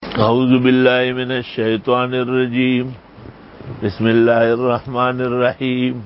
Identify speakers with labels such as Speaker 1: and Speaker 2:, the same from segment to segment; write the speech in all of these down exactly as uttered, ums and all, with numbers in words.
Speaker 1: اعوذ باللہ من الشیطان الرجیم بسم اللہ الرحمن الرحیم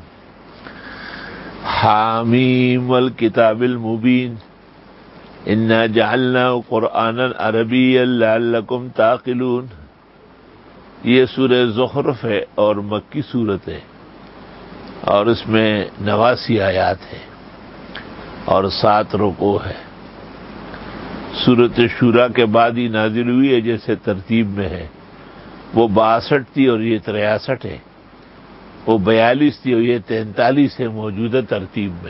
Speaker 1: حامیم والکتاب المبین انا جعلناه قرآنا عربیا لعلکم تعقلون. یہ سورہ زخرف ہے اور مکی صورت ہے اور اس میں نواسی آیات ہے اور سات رکوع ہے. سورۃ شورى کے بعد ہی نازل ہوئی ہے جیسے ترتیب میں ہے. وہ باسٹھ تھی اور یہ تریاسٹھ ہے. وہ بیالیس تھی اور یہ تینتالیس ہے موجودہ ترتیب میں.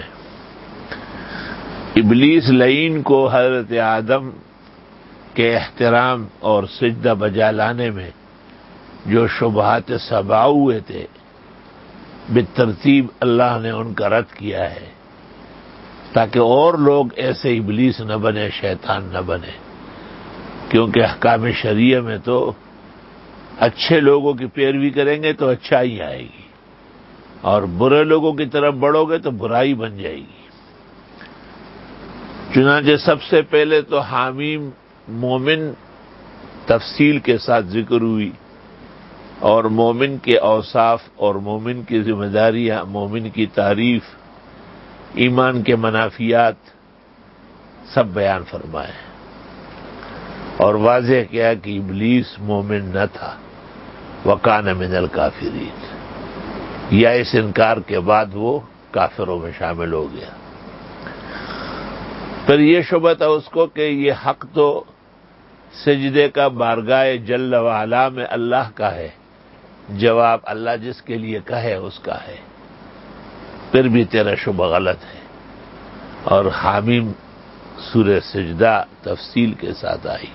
Speaker 1: ابلیس لعین کو حضرت آدم کے احترام اور سجدہ بجا لانے میں جو شبہات سبع ہوئے تھے بالترتیب اللہ نے ان کا رد کیا ہے تاکہ اور لوگ ایسے ابلیس نہ بنے، شیطان نہ بنے. کیونکہ احکام شریعہ میں تو اچھے لوگوں کی پیروی کریں گے تو اچھائی آئے گی اور برے لوگوں کی طرف بڑھو گے تو برائی بن جائے گی. چنانچہ سب سے پہلے تو حامیم مومن تفصیل کے ساتھ ذکر ہوئی اور مومن کے اوصاف اور مومن کی ذمہ داریاں، مومن کی تعریف، ایمان کے منافیات سب بیان فرمائے اور واضح کیا کہ ابلیس مومن نہ تھا. وَكَانَ مِنَ الْكَافِرِينَ، یا اس انکار کے بعد وہ کافروں میں شامل ہو گیا. پھر یہ شبہ تھا اس کو کہ یہ حق تو سجدے کا بارگاہ جل وعلا میں اللہ کا ہے، جواب اللہ جس کے لیے کہے اس کا ہے. پھر بھی تیرا شبہ غلط ہے اور حامیم سورہ سجدہ تفصیل کے ساتھ آئی.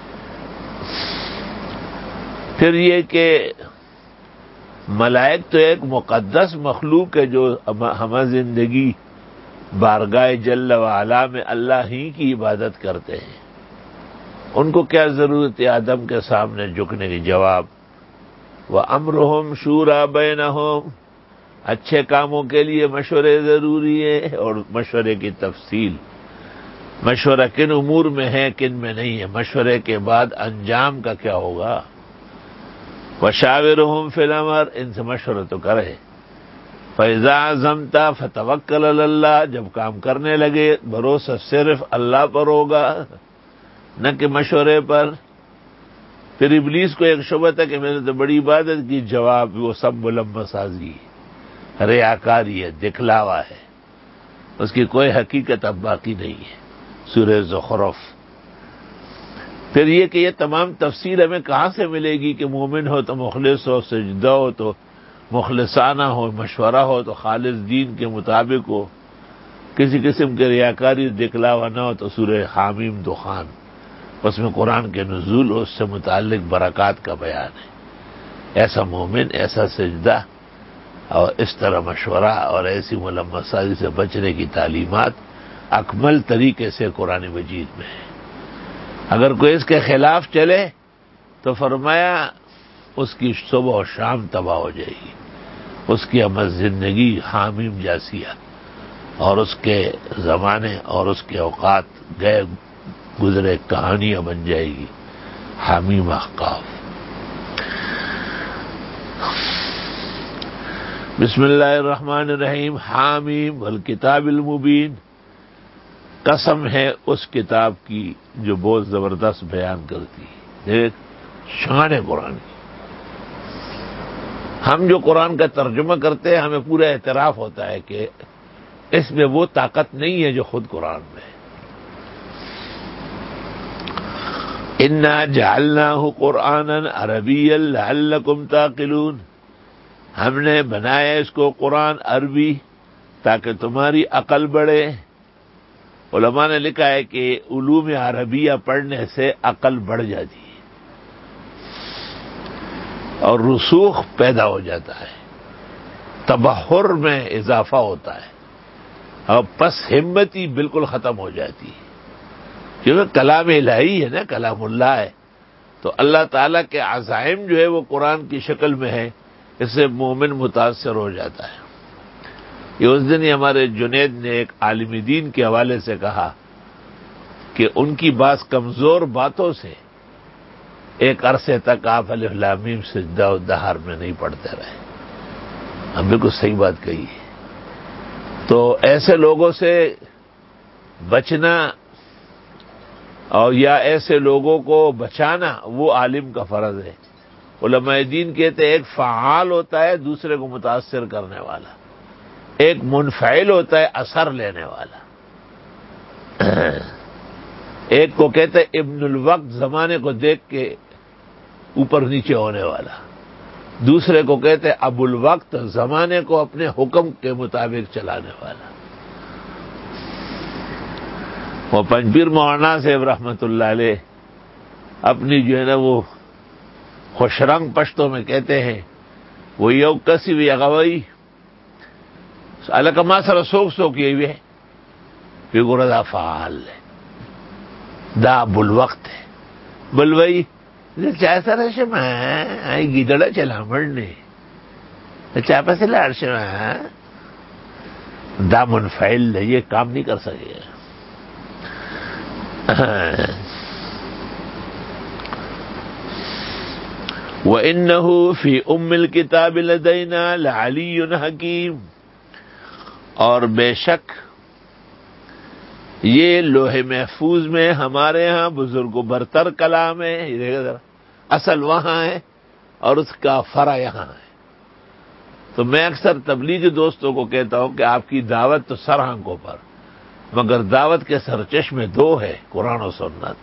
Speaker 1: پھر یہ کہ ملائک تو ایک مقدس مخلوق ہے جو ہمہ زندگی بارگاہ جل وعلا میں اللہ ہی کی عبادت کرتے ہیں. ان کو کیا ضرورت ہے آدم کے سامنے جھکنے کی؟ جواب وَأَمْرُهُمْ شُورَىٰ بَيْنَهُمْ، اچھے کاموں کے لیے مشورے ضروری ہے اور مشورے کی تفصیل. مشورہ کن امور میں ہے کن میں نہیں ہے، مشورے کے بعد انجام کا کیا ہوگا. وَشَاوِرْهُمْ فِي الْأَمْرِ، ان سے مشورہ تو کرے. فَإِذَا عَزَمْتَ فَتَوَكَّلْ عَلَى اللَّهِ، جب کام کرنے لگے بھروسہ صرف اللہ پر ہوگا نہ کہ مشورے پر. پھر ابلیس کو ایک شبہ تھا کہ میں نے تو بڑی عبادت کی، جواب وہ سب ملمہ سازی ہے، ریاکاری ہے، دکھلاوا ہے، اس کی کوئی حقیقت اب باقی نہیں ہے. سورہ زخرف. پھر یہ کہ یہ تمام تفصیل ہمیں کہاں سے ملے گی کہ مومن ہو تو مخلص ہو، سجدہ ہو تو مخلصانہ ہو، مشورہ ہو تو خالص دین کے مطابق ہو، کسی قسم کے ریاکاری دکھلاوا نہ ہو تو سورہ حامیم دخان. اس میں قرآن کے نزول اور اس سے متعلق برکات کا بیان ہے. ایسا مومن، ایسا سجدہ اور اس طرح مشورہ اور ایسی ملمہ سازی سے بچنے کی تعلیمات اکمل طریقے سے قرآن مجید میں ہے. اگر کوئی اس کے خلاف چلے تو فرمایا اس کی صبح و شام تباہ ہو جائے گی، اس کی عمل زندگی حامیم جاسیہ اور اس کے زمانے اور اس کے اوقات گئے گزرے کہانیاں بن جائے گی. حامیم احقاف. بسم اللہ الرحمن الرحیم. حامیم والکتاب المبین، قسم ہے اس کتاب کی جو بہت زبردست بیان کرتی ہے. دیکھ شان ہے قرآن کی. ہم جو قرآن کا ترجمہ کرتے ہیں ہمیں پورا اعتراف ہوتا ہے کہ اس میں وہ طاقت نہیں ہے جو خود قرآن میں ہے. انا جعلناہ قرآنا عربیا لعلکم تعقلون، ہم نے بنایا اس کو قرآن عربی تاکہ تمہاری عقل بڑھے. علماء نے لکھا ہے کہ علوم عربیہ پڑھنے سے عقل بڑھ جاتی ہے اور رسوخ پیدا ہو جاتا ہے، تبحر میں اضافہ ہوتا ہے اور پس ہمتی بالکل ختم ہو جاتی ہے. کیونکہ کلام الہی ہے نا، کلام اللہ ہے تو اللہ تعالیٰ کے عزائم جو ہے وہ قرآن کی شکل میں ہے، اس سے مومن متاثر ہو جاتا ہے. یہ اس دن ہی ہمارے جنید نے ایک عالم دین کے حوالے سے کہا کہ ان کی بعض کمزور باتوں سے ایک عرصے تک آپ الف لام میم سجدہ و دہر میں نہیں پڑھتے رہے. ہم بالکل صحیح بات کہی ہے. تو ایسے لوگوں سے بچنا اور یا ایسے لوگوں کو بچانا وہ عالم کا فرض ہے. علماء دین کہتے ہیں ایک فعال ہوتا ہے دوسرے کو متاثر کرنے والا، ایک منفعل ہوتا ہے اثر لینے والا. ایک کو کہتے ہیں ابن الوقت، زمانے کو دیکھ کے اوپر نیچے ہونے والا. دوسرے کو کہتے ہیں ابو الوقت، زمانے کو اپنے حکم کے مطابق چلانے والا. وہ پنجپیر مولانا صاحب رحمت اللہ علیہ اپنی جو ہے نا وہ خوشرنگ پشتوں میں کہتے ہیں وہ یو کسی بھی اغوئی الکما سر سوک سوک یہ ہوئے فکر دا فعال ہے دا بلوقت ہے بلوئی چاہ سر شما آئی گیدڑا چلا مرنے چاہ پہ سے لار شما دا منفعل ہے، یہ کام نہیں کر سکے. وَإِنَّهُ فِي أُمِّ الْكِتَابِ لَدَيْنَا لَعَلِيٌّ حَكِيمٌ، اور بے شک یہ لوح محفوظ میں ہمارے ہاں بزرگ و برتر کلام ہے. یہ دیکھا ذرا، اصل وہاں ہے اور اس کا فرع یہاں ہے. تو میں اکثر تبلیغی دوستوں کو کہتا ہوں کہ آپ کی دعوت تو سر آنکھوں پر، مگر دعوت کے سرچشمے دو ہے، قرآن و سنت.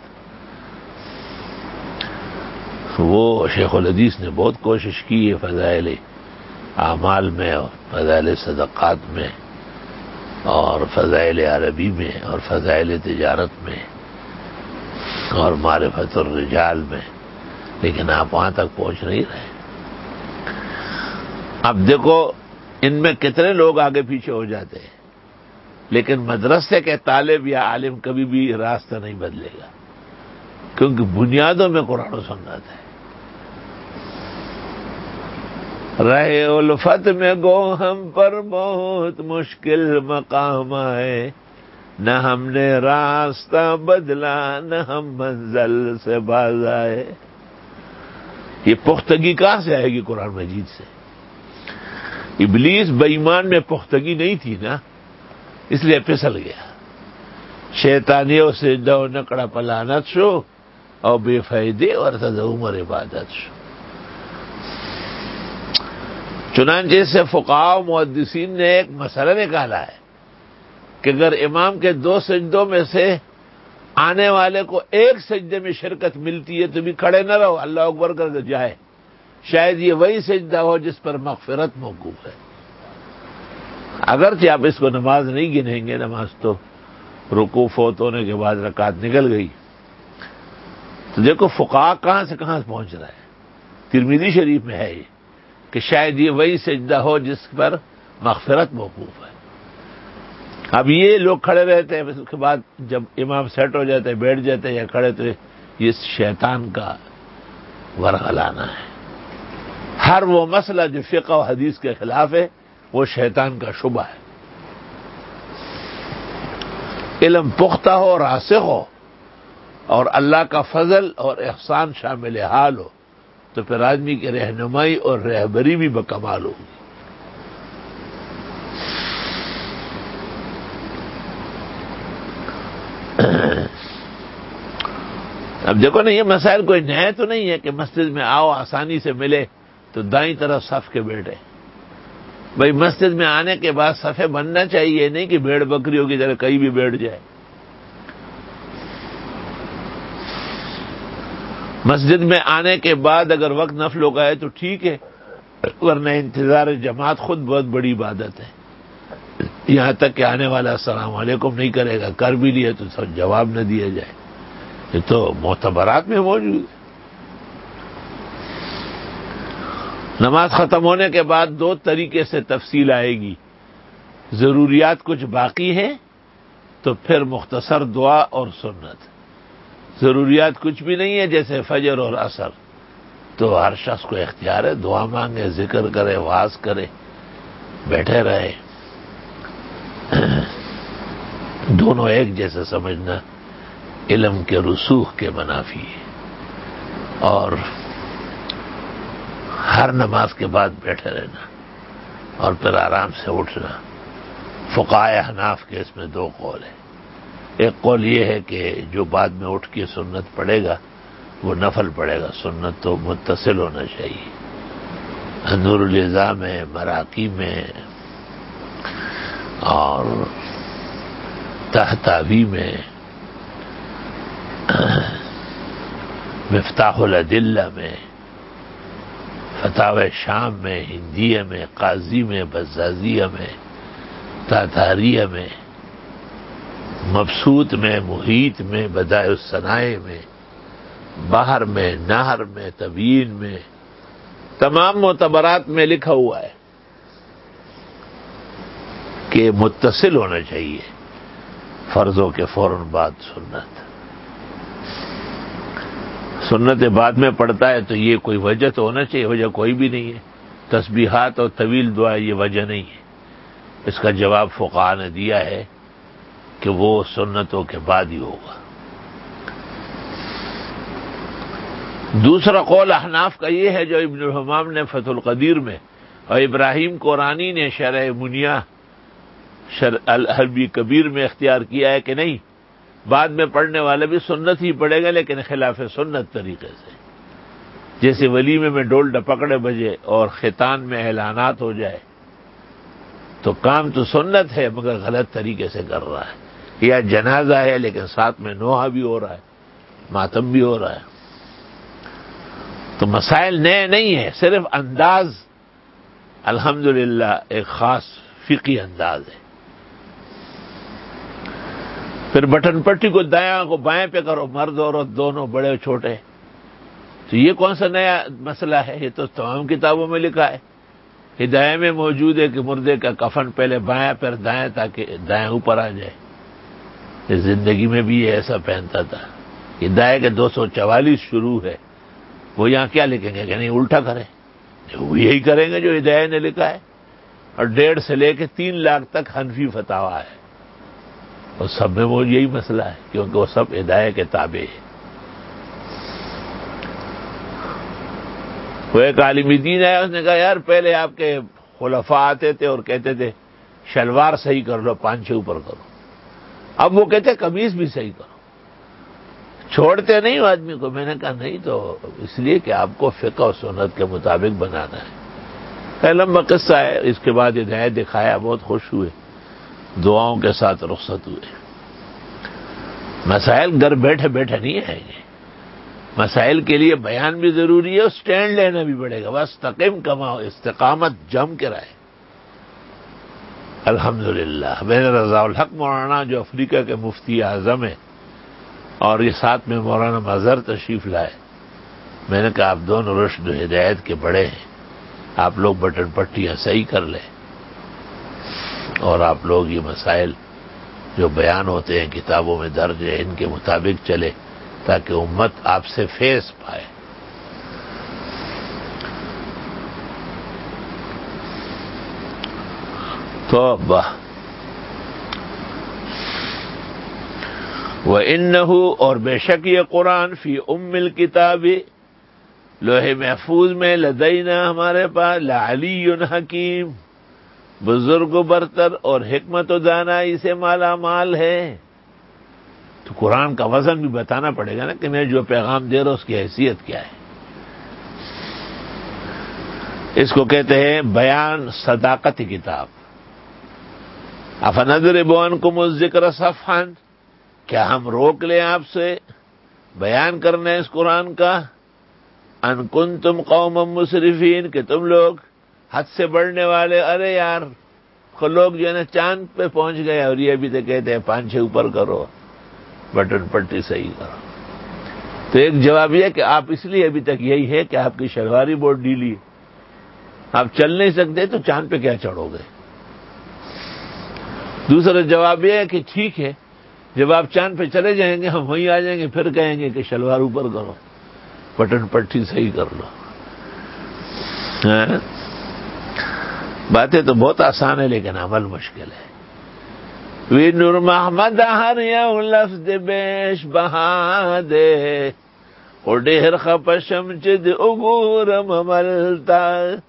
Speaker 1: وہ شیخ الحدیث نے بہت کوشش کی ہے فضائل اعمال میں اور فضائل صدقات میں اور فضائل عربی میں اور فضائل تجارت میں اور معرفت الرجال میں، لیکن آپ وہاں تک پہنچ نہیں رہے. اب دیکھو ان میں کتنے لوگ آگے پیچھے ہو جاتے ہیں، لیکن مدرسے کے طالب یا عالم کبھی بھی راستہ نہیں بدلے گا، کیونکہ بنیادوں میں قرآن و سنت ہے. رہے الفت میں گو ہم پر بہت مشکل مقام آئے، نہ ہم نے راستہ بدلا نہ ہم منزل سے باز آئے. یہ پختگی کہاں سے آئے گی؟ قرآن مجید سے. ابلیس بے ایمان میں پختگی نہیں تھی نا، اس لیے پھسل گیا. شیطانیوں سے دو نکڑا پلانت شو اور بے فائدے اور سد عمر عبادت شو. چنانچہ سے فقہاء و محدثین نے ایک مسئلہ نکالا ہے کہ اگر امام کے دو سجدوں میں سے آنے والے کو ایک سجدے میں شرکت ملتی ہے تو بھی کھڑے نہ رہو، اللہ اکبر کر کے جائے. شاید یہ وہی سجدہ ہو جس پر مغفرت موقوف ہے. اگرچہ آپ اس کو نماز نہیں گنیں گے، نماز تو رکوع فوت ہونے کے بعد رکعت نکل گئی. تو دیکھو فقہاء کہاں سے کہاں پہنچ رہا ہے. ترمذی شریف میں ہے یہ کہ شاید یہ وہی سجدہ ہو جس پر مغفرت موقوف ہے. اب یہ لوگ کھڑے رہتے ہیں، اس کے بعد جب امام سیٹ ہو جاتے ہیں بیٹھ جاتے ہیں یا کھڑے، تو یہ شیطان کا ورغلانا ہے. ہر وہ مسئلہ جو فقہ و حدیث کے خلاف ہے وہ شیطان کا شبہ ہے. علم پختہ ہو، راسخ ہو اور اللہ کا فضل اور احسان شامل حال ہو تو پھر آدمی کی رہنمائی اور رہبری بھی بکمال ہوگی. اب دیکھو نا، یہ مسائل کوئی نئے تو نہیں ہے کہ مسجد میں آؤ آسانی سے ملے تو دائیں طرف صف کے بیٹھے. بھائی مسجد میں آنے کے بعد صفیں بننا چاہیے، نہیں کہ بھیڑ بکریوں کی طرح کہیں بھی بیٹھ جائے. مسجد میں آنے کے بعد اگر وقت نفلوں کا ہے تو ٹھیک ہے، ورنہ انتظار جماعت خود بہت بڑی عبادت ہے. یہاں تک کہ آنے والا السلام علیکم نہیں کرے گا، کر بھی لیا تو جواب نہ دیا جائے. یہ تو معتبرات میں موجود ہے. نماز ختم ہونے کے بعد دو طریقے سے تفصیل آئے گی. ضروریات کچھ باقی ہیں تو پھر مختصر دعا اور سنت. ضروریات کچھ بھی نہیں ہے جیسے فجر اور عصر تو ہر شخص کو اختیار ہے، دعا مانگے، ذکر کرے، واز کرے، بیٹھے رہے. دونوں ایک جیسے سمجھنا علم کے رسوخ کے منافی ہے. اور ہر نماز کے بعد بیٹھے رہنا اور پھر آرام سے اٹھنا. فقہائے حناف کے اس میں دو قول ہیں. ایک قول یہ ہے کہ جو بعد میں اٹھ کے سنت پڑھے گا وہ نفل پڑھے گا، سنت تو متصل ہونا چاہیے. نور العزا میں، مراقی میں اور تحتاوی میں، مفتاح الادلہ میں، فتاوی شام میں، ہندیہ میں، قاضی میں، بزازیہ میں، تاتاریہ میں، مبسوط میں، محیط میں، بدائع الصنائع میں، بحر میں، نہر میں، تبیین میں، تمام معتبرات میں لکھا ہوا ہے کہ متصل ہونا چاہیے فرضوں کے فوراً بعد سنت. سنت بعد میں پڑھتا ہے تو یہ کوئی وجہ تو ہونا چاہیے، وجہ کوئی بھی نہیں ہے. تسبیحات اور طویل دعا یہ وجہ نہیں ہے. اس کا جواب فقہاء نے دیا ہے کہ وہ سنتوں کے بعد ہی ہوگا. دوسرا قول احناف کا یہ ہے جو ابن الحمام نے فتح القدیر میں اور ابراہیم قرانی نے شرح منیہ شرح الحربی کبیر میں اختیار کیا ہے کہ نہیں، بعد میں پڑھنے والا بھی سنت ہی پڑھے گا لیکن خلاف سنت طریقے سے. جیسے ولیمے میں ڈول ڈپکڑے بجے اور ختان میں اعلانات ہو جائے تو کام تو سنت ہے مگر غلط طریقے سے کر رہا ہے. یا جنازہ ہے لیکن ساتھ میں نوحہ بھی ہو رہا ہے، ماتم بھی ہو رہا ہے. تو مسائل نئے نہیں ہیں، صرف انداز الحمدللہ ایک خاص فقہی انداز ہے. پھر بٹن پٹی کو دایاں کو بائیں پہ کرو، مرد عورت دونوں، بڑے اور چھوٹے. تو یہ کون سا نیا مسئلہ ہے؟ یہ تو تمام کتابوں میں لکھا ہے. ہدایہ میں موجود ہے کہ مردے کا کفن پہلے بائیں پھر دائیں تاکہ دائیں اوپر آ جائے. اس زندگی میں بھی یہ ایسا پہنتا تھا. ہدایہ کے دو سو چوالیس شروع ہے، وہ یہاں کیا لکھیں گے کہ نہیں الٹا کریں؟ وہ یہی کریں گے جو ہدایہ نے لکھا ہے. اور ڈیڑھ سے لے کے تین لاکھ تک حنفی فتاوی ہے، اور سب میں وہ یہی مسئلہ ہے کیونکہ وہ سب ہدایہ کے تابع ہے. وہ ایک عالم دین آیا، اس نے کہا یار پہلے آپ کے خلفاء آتے تھے اور کہتے تھے شلوار صحیح کر لو، پانچے اوپر کرو. اب وہ کہتے قمیص بھی صحیح کرو، چھوڑتے نہیں ہو آدمی کو. میں نے کہا نہیں، تو اس لیے کہ آپ کو فقہ و سنت کے مطابق بنانا ہے. ہے لمبا قصہ ہے. اس کے بعد ہدایت دکھایا، بہت خوش ہوئے، دعاؤں کے ساتھ رخصت ہوئے. مسائل گھر بیٹھے بیٹھے نہیں آئیں گے. مسائل کے لیے بیان بھی ضروری ہے اور سٹینڈ لینا بھی پڑے گا. بس تقیم کماؤ، استقامت جم کے رہے. الحمدللہ میرے رضا الحق مولانا جو افریقہ کے مفتی اعظم ہیں اور یہ ساتھ میں مولانا مظہر تشریف لائے، میں نے کہا آپ دونوں رشد و ہدایت کے بڑے ہیں، آپ لوگ بٹن پٹیاں صحیح کر لیں اور آپ لوگ یہ مسائل جو بیان ہوتے ہیں کتابوں میں درج ہے ان کے مطابق چلے تاکہ امت آپ سے فیض پائے. تو وَإِنَّهُ اور بے شک یہ قرآن فی ام الکتاب لوح محفوظ میں، لدینا ہمارے پاس، لعلی حکیم بزرگ و برتر اور حکمت و دانائی سے مالا مال ہے. تو قرآن کا وزن بھی بتانا پڑے گا نا کہ میں جو پیغام دے رہا ہوں اس کی حیثیت کیا ہے. اس کو کہتے ہیں بیان صداقت کتاب. افنضرب عنکم الذکر صفحا، کیا ہم روک لیں آپ سے بیان کرنا اس قرآن کا، ان کنتم قوما مسرفین کہ تم لوگ حد سے بڑھنے والے. ارے یار لوگ جو ہے نا چاند پہ پہنچ گئے اور یہ ابھی تو کہتے ہیں پانچے اوپر کرو، بٹن پٹی صحیح کرو. تو ایک جواب یہ کہ آپ اس لیے ابھی تک یہی ہے کہ آپ کی شلواری بہت ڈھیلی ہے، آپ چل نہیں سکتے تو چاند پہ کیا چڑھو گے. دوسرا جواب یہ ہے کہ ٹھیک ہے جب آپ چاند پہ چلے جائیں گے ہم وہیں آ جائیں گے، پھر کہیں گے کہ شلوار اوپر کرو، بٹن پٹی صحیح کر لو. باتیں تو بہت آسان ہے لیکن عمل مشکل ہے. وی نور محمد ہر یو لفظ بیش بہا دے، او ډېر خپشم چې د وګورم عملتا.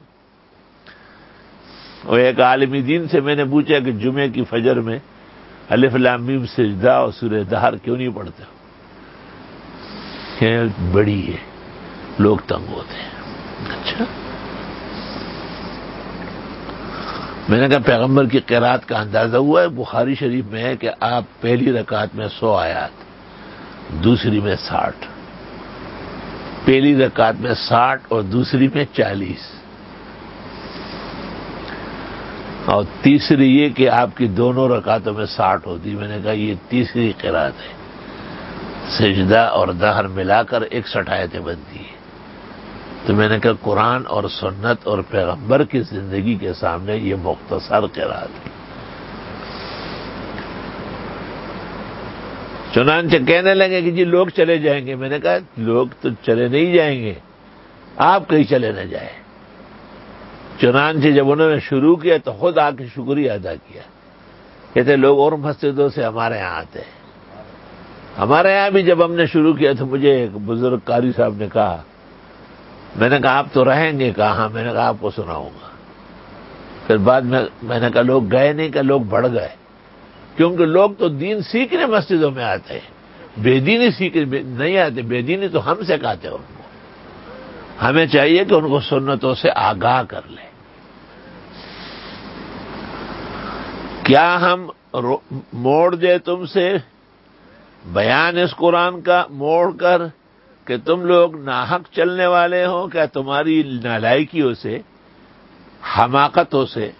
Speaker 1: اور ایک عالم دین سے میں نے پوچھا کہ جمعے کی فجر میں الف لام میم سجدہ اور سورہ دہر کیوں نہیں پڑھتے ہو؟ کہ بڑی ہے، لوگ تنگ ہوتے ہیں. اچھا، میں نے کہا پیغمبر کی قرات کا اندازہ ہوا ہے؟ بخاری شریف میں ہے کہ آپ پہلی رکعت میں سو آیات، دوسری میں ساٹھ، پہلی رکعت میں ساٹھ اور دوسری میں چالیس، اور تیسری یہ کہ آپ کی دونوں رکعتوں میں ساٹھ ہوتی. میں نے کہا یہ تیسری قرات ہے، سجدہ اور دہر ملا کر اکسٹھ آیتیں بنتی ہیں. تو میں نے کہا قرآن اور سنت اور پیغمبر کی زندگی کے سامنے یہ مختصر قرات ہے. چنانچہ کہنے لگے کہ جی لوگ چلے جائیں گے. میں نے کہا لوگ تو چلے نہیں جائیں گے، آپ کہیں چلے نہ جائیں. چنانچہ جب انہوں نے شروع کیا تو خود آ کے شکریہ ادا کیا. کہتے لوگ اور مسجدوں سے ہمارے یہاں آتے ہیں. ہمارے یہاں بھی جب ہم نے شروع کیا تو مجھے ایک بزرگ قاری صاحب نے کہا، میں نے کہا آپ تو رہیں گے کہاں؟ میں نے کہا آپ کو سناؤں گا. پھر بعد میں میں نے کہا لوگ گئے نہیں، کہ لوگ بڑھ گئے، کیونکہ لوگ تو دین سیکھنے مسجدوں میں آتے ہیں، بے دینی سیکھنے نہیں آتے. بے دینی تو ہم سکھاتے ہیں ان کو. ہمیں چاہیے کہ ان کو سنتوں سے آگاہ کر لیں. کیا ہم موڑ دے تم سے بیان اس قرآن کا موڑ کر کہ تم لوگ ناحق چلنے والے ہو؟ کیا تمہاری نالائکیوں سے، حماقتوں سے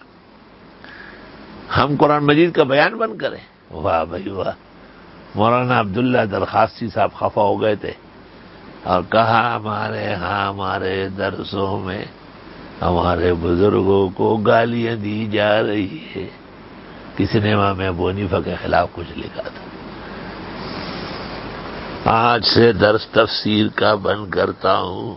Speaker 1: ہم قرآن مجید کا بیان بند کریں؟ واہ بھائی واہ. مولانا عبداللہ درخواستی صاحب خفا ہو گئے تھے اور کہا ہمارے ہاں ہمارے درسوں میں ہمارے بزرگوں کو گالیاں دی جا رہی ہے. کسی نے امام ابو حنیفہ کے خلاف کچھ لکھا تھا. آج سے درس تفسیر کا بند کرتا ہوں.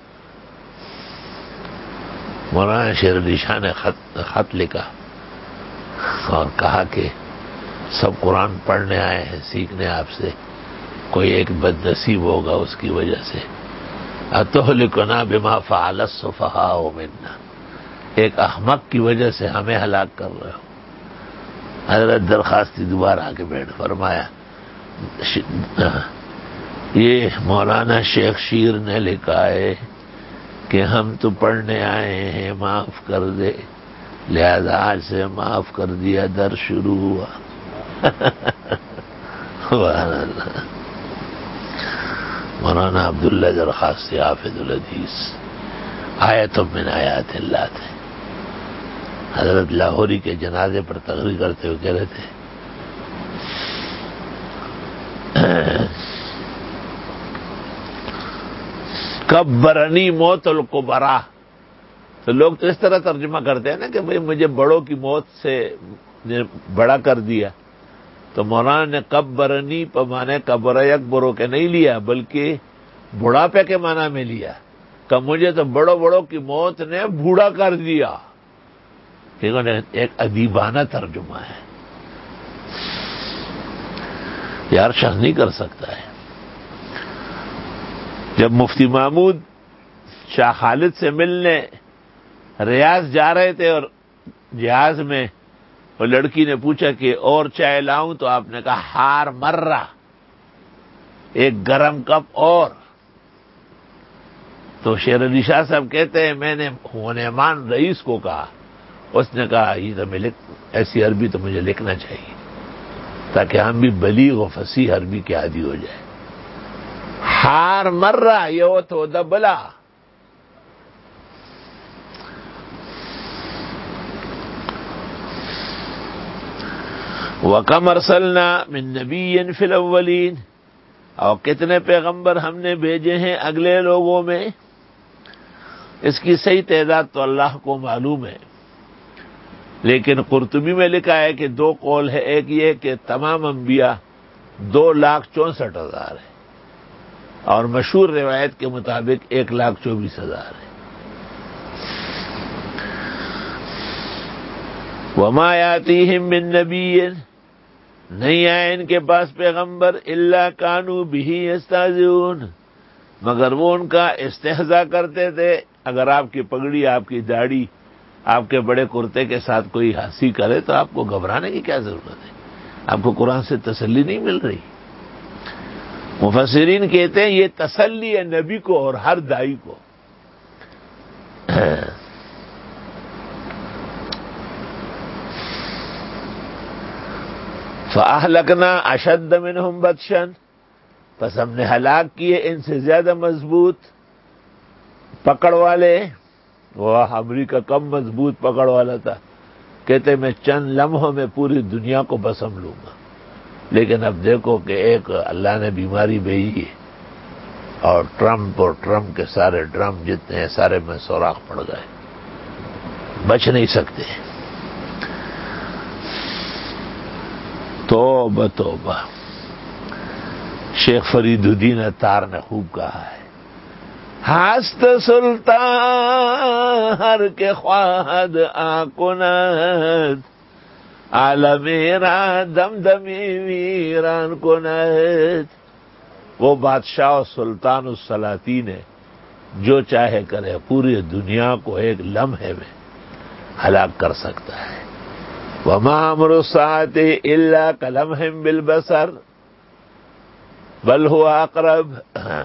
Speaker 1: مولانا شیر علی شاہ نے خط, خط لکھا اور کہا کہ سب قرآن پڑھنے آئے ہیں، سیکھنے آپ سے، کوئی ایک بد نصیب ہوگا اس کی وجہ سے. اتہلکنا بما فعل السفہاء منا، ایک احمق کی وجہ سے ہمیں ہلاک کر رہے ہو. حضرت درخواستی دوبارہ آ کے بیٹھ فرمایا یہ مولانا شیخ شیر نے لکھا ہے کہ ہم تو پڑھنے آئے ہیں، معاف کر دے. لہذا آج سے معاف کر دیا، در شروع ہوا. مولانا عبداللہ درخواستی حافظ الحدیث، آیت من آیات اللہ تھے. حضرت لاہوری کے جنازے پر تقریر کرتے ہوئے کہہ رہے تھے کبرنی موت الکبرا. تو لوگ تو اس طرح ترجمہ کرتے ہیں نا کہ بھئی مجھے بڑوں کی موت سے بڑا کر دیا. تو مولانا نے کبرنی پر مانے کبر یکبرو کے نہیں لیا، بلکہ بڑھاپے کے معنی میں لیا کہ مجھے تو بڑوں بڑوں کی موت نے بوڑھا کر دیا. ایک ادیبانہ ترجمہ ہے، یار شخص نہیں کر سکتا ہے. جب مفتی محمود شاہ خالد سے ملنے ریاض جا رہے تھے اور جہاز میں وہ لڑکی نے پوچھا کہ اور چائے لاؤں، تو آپ نے کہا ہار مرہ، ایک گرم کپ اور. تو شیر علی شاہ صاحب کہتے ہیں میں نے ہونیمان رئیس کو کہا، اس نے کہا یہ تو میں لکھ ایسی عربی تو مجھے لکھنا چاہیے تاکہ ہم بھی بلیغ و فصیح عربی کے عادی ہو جائے. ہار مرہ یہ تو دبلا. وَكَمْ أَرْسَلْنَا مِن نَبِيٍّ فِي الْأَوَّلِينَ، اور کتنے پیغمبر ہم نے بھیجے ہیں اگلے لوگوں میں. اس کی صحیح تعداد تو اللہ کو معلوم ہے، لیکن قرطبی میں لکھا ہے کہ دو قول ہے. ایک یہ کہ تمام انبیاء دو لاکھ چونسٹھ ہزار ہے، اور مشہور روایت کے مطابق ایک لاکھ چوبیس ہزار ہے. وما یاتیہم من نبی، نہیں آئے ان کے پاس پیغمبر، الا کانوا بہ یستہزئون، مگر وہ ان کا استہزاء کرتے تھے. اگر آپ کی پگڑی، آپ کی داڑھی، آپ کے بڑے کرتے کے ساتھ کوئی ہنسی کرے تو آپ کو گھبرانے کی کیا ضرورت ہے؟ آپ کو قرآن سے تسلی نہیں مل رہی؟ مفسرین کہتے ہیں یہ تسلی ہے نبی کو اور ہر دائی کو. فَأَهْلَكْنَا أَشَدَّ مِنْهُمْ بَطْشًا، پس ہم نے ہلاک کیے ان سے زیادہ مضبوط پکڑ والے. وہ امریکہ کم مضبوط پکڑ والا تھا، کہتے میں چند لمحوں میں پوری دنیا کو بسم لوں گا. لیکن اب دیکھو کہ ایک اللہ نے بیماری بھیجی ہے اور ٹرمپ اور ٹرمپ کے سارے ڈرم جتنے ہیں سارے میں سوراخ پڑ گئے، بچ نہیں سکتے. توبہ توبہ. شیخ فرید الدین عطار نے خوب کہا ہے، ہست سلطان ہر کے خواہد آکند، عالم را دم دمی ویران کند. وہ بادشاہ و سلطان السلاطین ہے، جو چاہے کرے پوری دنیا کو ایک لمحے میں ہلاک کر سکتا ہے. وما امر الساعة الا کلمح بالبصر بل هو اقرب.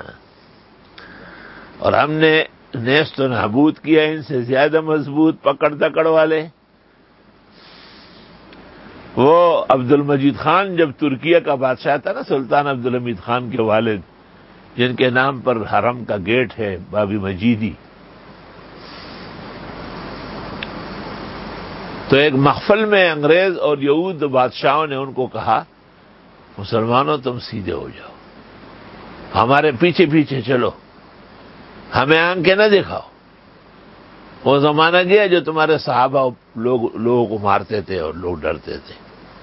Speaker 1: اور ہم نے نیست و نابود کیا ان سے زیادہ مضبوط پکڑ دکڑ والے. وہ عبد المجید خان جب ترکیہ کا بادشاہ تھا نا، سلطان عبد الحمید خان کے والد، جن کے نام پر حرم کا گیٹ ہے بابی مجیدی، تو ایک محفل میں انگریز اور یہود بادشاہوں نے ان کو کہا، مسلمانوں تم سیدھے ہو جاؤ، ہمارے پیچھے پیچھے چلو، ہمیں آنکھیں نہ دکھاؤ. وہ زمانہ گیا جو تمہارے صحابہ لوگ لوگوں کو مارتے تھے اور لوگ ڈرتے تھے.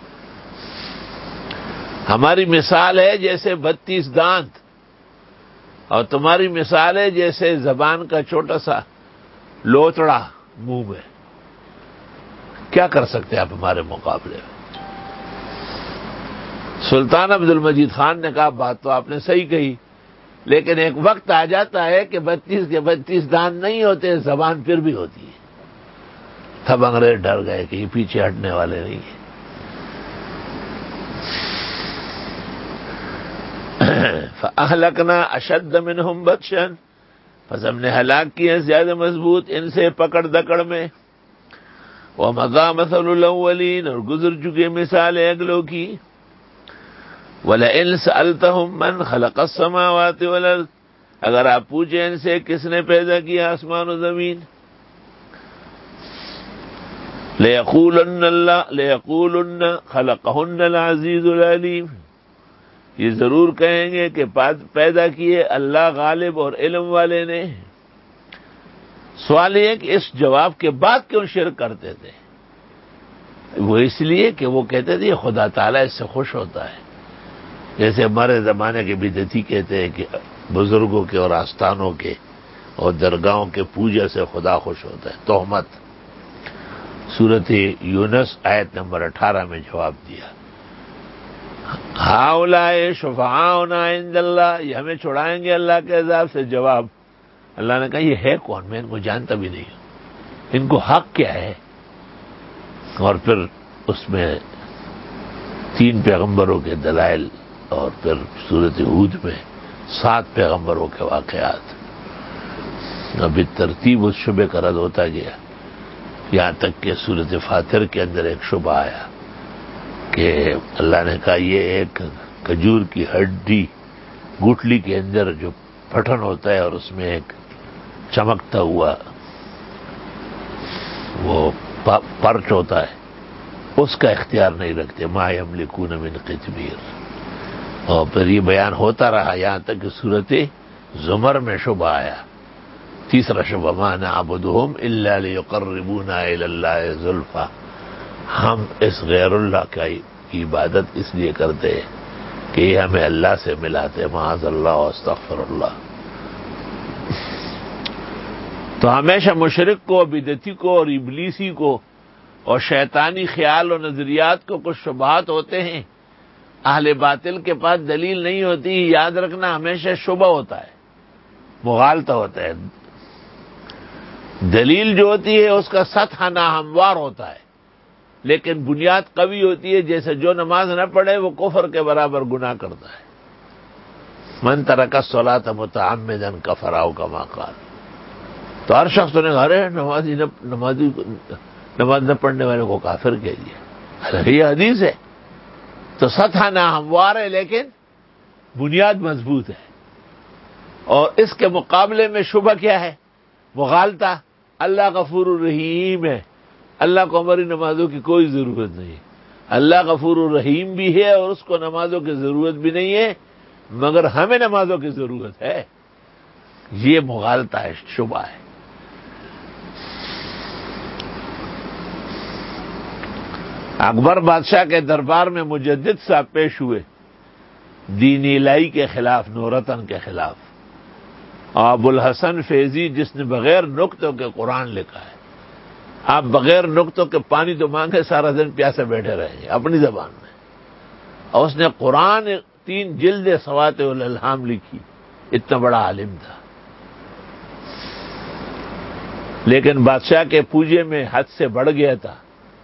Speaker 1: ہماری مثال ہے جیسے بتیس دانت اور تمہاری مثال ہے جیسے زبان کا چھوٹا سا لوتڑا منہ میں. کیا کر سکتے آپ ہمارے مقابلے میں؟ سلطان عبد المجید خان نے کہا بات تو آپ نے صحیح کہی، لیکن ایک وقت آ جاتا ہے کہ بتیس کے بتیس دانت نہیں ہوتے، زبان پھر بھی ہوتی ہے. تب انگریز ڈر گئے کہ یہ پیچھے ہٹنے والے نہیں ہیں. فَأَهْلَكْنَا أَشَدَّ مِنْهُمْ بَطْشًا، پس ہم نے ہلاک کیے زیادہ مضبوط ان سے پکڑ دکڑ میں. وَمَضَىٰ مَثَلُ الْأَوَّلِينَ، اور گزر چکے مثال اگلوں کی. وَلَئِنْ سَأَلْتَهُمْ مَنْ خَلَقَ السَّمَاوَاتِ وَالْأَرْضَ، اگر آپ پوچھیں ان سے کس نے پیدا کیا آسمان و زمین، لَيَقُولُنَّ اللَّهُ لَيَقُولُنَّ خَلَقَهُنَّ الْعَزِيزُ الْعَلِيمُ، یہ ضرور کہیں گے کہ پیدا کیے اللہ غالب اور علم والے نے. سوال یہ ہے کہ اس جواب کے بعد کیوں شرک کرتے تھے؟ وہ اس لیے کہ وہ کہتے تھے خدا تعالیٰ اس سے خوش ہوتا ہے. جیسے ہمارے زمانے کے بدعتی کہتے ہیں کہ بزرگوں کے اور آستانوں کے اور درگاہوں کے پوجا سے خدا خوش ہوتا ہے. تہمت. سورۃ یونس آیت نمبر اٹھارہ میں جواب دیا، ہؤلاء شفعاؤنا عند اللہ، یہ ہمیں چھڑائیں گے اللہ کے عذاب سے. جواب اللہ نے کہا یہ ہے کون؟ میں ان کو جانتا بھی نہیں ہوں، ان کو حق کیا ہے؟ اور پھر اس میں تین پیغمبروں کے دلائل اور پھر سورۃ ہود میں سات پیغمبروں کے واقعات. ابھی ترتیب اس شبے کا رد ہوتا گیا، یہاں تک کہ سورۃ فاطر کے اندر ایک شبہ آیا کہ اللہ نے کہا یہ ایک کھجور کی ہڈی گٹھلی کے اندر جو پھٹن ہوتا ہے اور اس میں ایک چمکتا ہوا وہ پرچ ہوتا ہے، اس کا اختیار نہیں رکھتے. ما یملکون من قطمیر. اور پھر یہ بیان ہوتا رہا یہاں تک کہ سورۃ زمر میں شبہ آیا، تیسرا شبہ، ما نعبدہم الا لیقربونا الی اللہ زلفی، ہم اس غیر اللہ کا عبادت اس لیے کرتے ہیں کہ یہ ہمیں اللہ سے ملاتے. معاذ اللہ واستغفر اللہ. تو ہمیشہ مشرک کو، بدعتی کو اور ابلیسی کو اور شیطانی خیال و نظریات کو کچھ شبہات ہوتے ہیں، اہل باطل کے پاس دلیل نہیں ہوتی. یاد رکھنا ہمیشہ شبہ ہوتا ہے. مغالطہ ہوتا ہے. دلیل جو ہوتی ہے اس کا سطح ناہموار ہوتا ہے، لیکن بنیاد قوی ہوتی ہے. جیسے جو نماز نہ پڑھے وہ کفر کے برابر گناہ کرتا ہے. من ترک الصلاۃ متعمدا کفر او کما قال. تو ہر شخص نے کہا ارے نمازی نمازی نماز نہ پڑھنے والے کو کافر کہہ دیا. یہ حدیث ہے. تو سطح ناہموار ہے لیکن بنیاد مضبوط ہے. اور اس کے مقابلے میں شبہ کیا ہے؟ مغالطہ. اللہ غفور الرحیم ہے، اللہ کو ہماری نمازوں کی کوئی ضرورت نہیں ہے. اللہ غفور الرحیم بھی ہے اور اس کو نمازوں کی ضرورت بھی نہیں ہے، مگر ہمیں نمازوں کی ضرورت ہے. یہ مغالطہ ہے، شبہ ہے. اکبر بادشاہ کے دربار میں مجدد صاحب پیش ہوئے دین الہی کے خلاف، نورتن کے خلاف. ابو الحسن فیضی جس نے بغیر نقطوں کے قرآن لکھا ہے. آپ بغیر نقطوں کے پانی تو مانگے سارا دن پیاسے بیٹھے رہیں گے اپنی زبان میں. اور اس نے قرآن تین جلد سواتع الالہام لکھی. اتنا بڑا عالم تھا، لیکن بادشاہ کے پوجے میں حد سے بڑھ گیا تھا.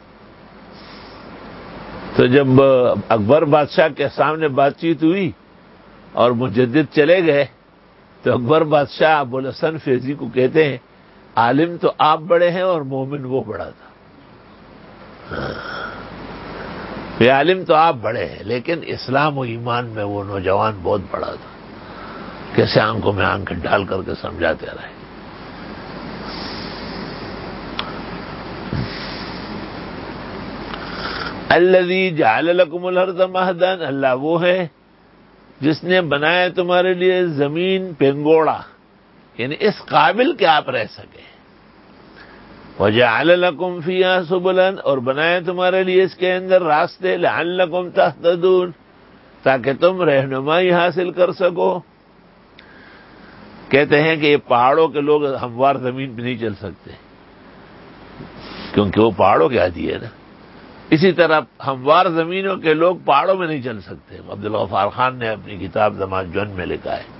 Speaker 1: تو جب اکبر بادشاہ کے سامنے بات چیت ہوئی اور مجدد چلے گئے تو اکبر بادشاہ ابو الحسن فیضی کو کہتے ہیں عالم تو آپ بڑے ہیں اور مومن وہ بڑا تھا. یہ عالم تو آپ بڑے ہیں لیکن اسلام و ایمان میں وہ نوجوان بہت بڑا تھا. کیسے آنکھوں میں آنکھ ڈال کر کے سمجھاتے رہے. الذی جعل لکم الارض مہدا. اللہ وہ ہے جس نے بنایا تمہارے لیے زمین پنگوڑا، یعنی اس قابل کہ آپ رہ سکیں. وجعل لکم فیہا سبلا. اور بنایا تمہارے لیے اس کے اندر راستے. لعلکم تہتدون. تاکہ تم رہنمائی حاصل کر سکو. کہتے ہیں کہ یہ پہاڑوں کے لوگ ہموار زمین پہ نہیں چل سکتے کیونکہ وہ پہاڑوں کے عادی ہے نا. اسی طرح ہموار زمینوں کے لوگ پہاڑوں میں نہیں چل سکتے. عبدالغفار خان نے اپنی کتاب زمان جن میں لکھا ہے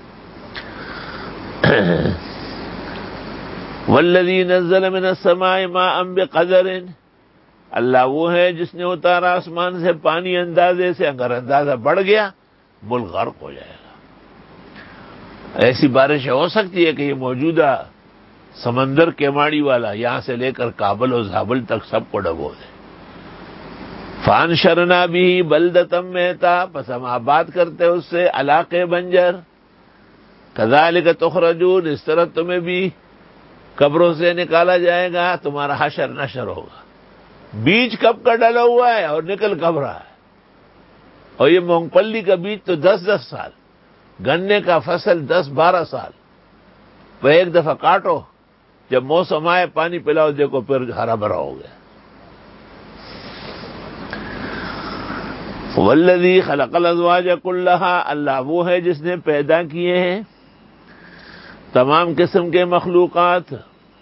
Speaker 1: والذی نزل من السماء ماء بقدر. اللہ وہ ہے جس نے اتارا آسمان سے پانی اندازے سے. اگر اندازہ بڑھ گیا ملک غرق ہو جائے گا. ایسی بارشیں ہو سکتی ہے کہ یہ موجودہ سمندر کیماڑی والا یہاں سے لے کر کابل و زابل تک سب کو ڈبو دے. فانشرنا بھی بلدۃ میتا. پس ہم آباد کرتے اس سے علاقے بنجر. کذالک تخرجون. اس طرح تمہیں بھی قبروں سے نکالا جائے گا، تمہارا حشر نشر ہوگا. بیج کب کا ڈلا ہوا ہے اور نکل کب رہا ہے. اور یہ مونگ پلی کا بیج تو دس دس سال، گنے کا فصل دس بارہ سال. وہ ایک دفعہ کاٹو، جب موسم آئے پانی پلاؤ، دیکھو پھر ہرا بھرا ہو گیا. والذی خلق الازواج کلھا. اللہ وہ ہے جس نے پیدا کیے ہیں تمام قسم کے مخلوقات.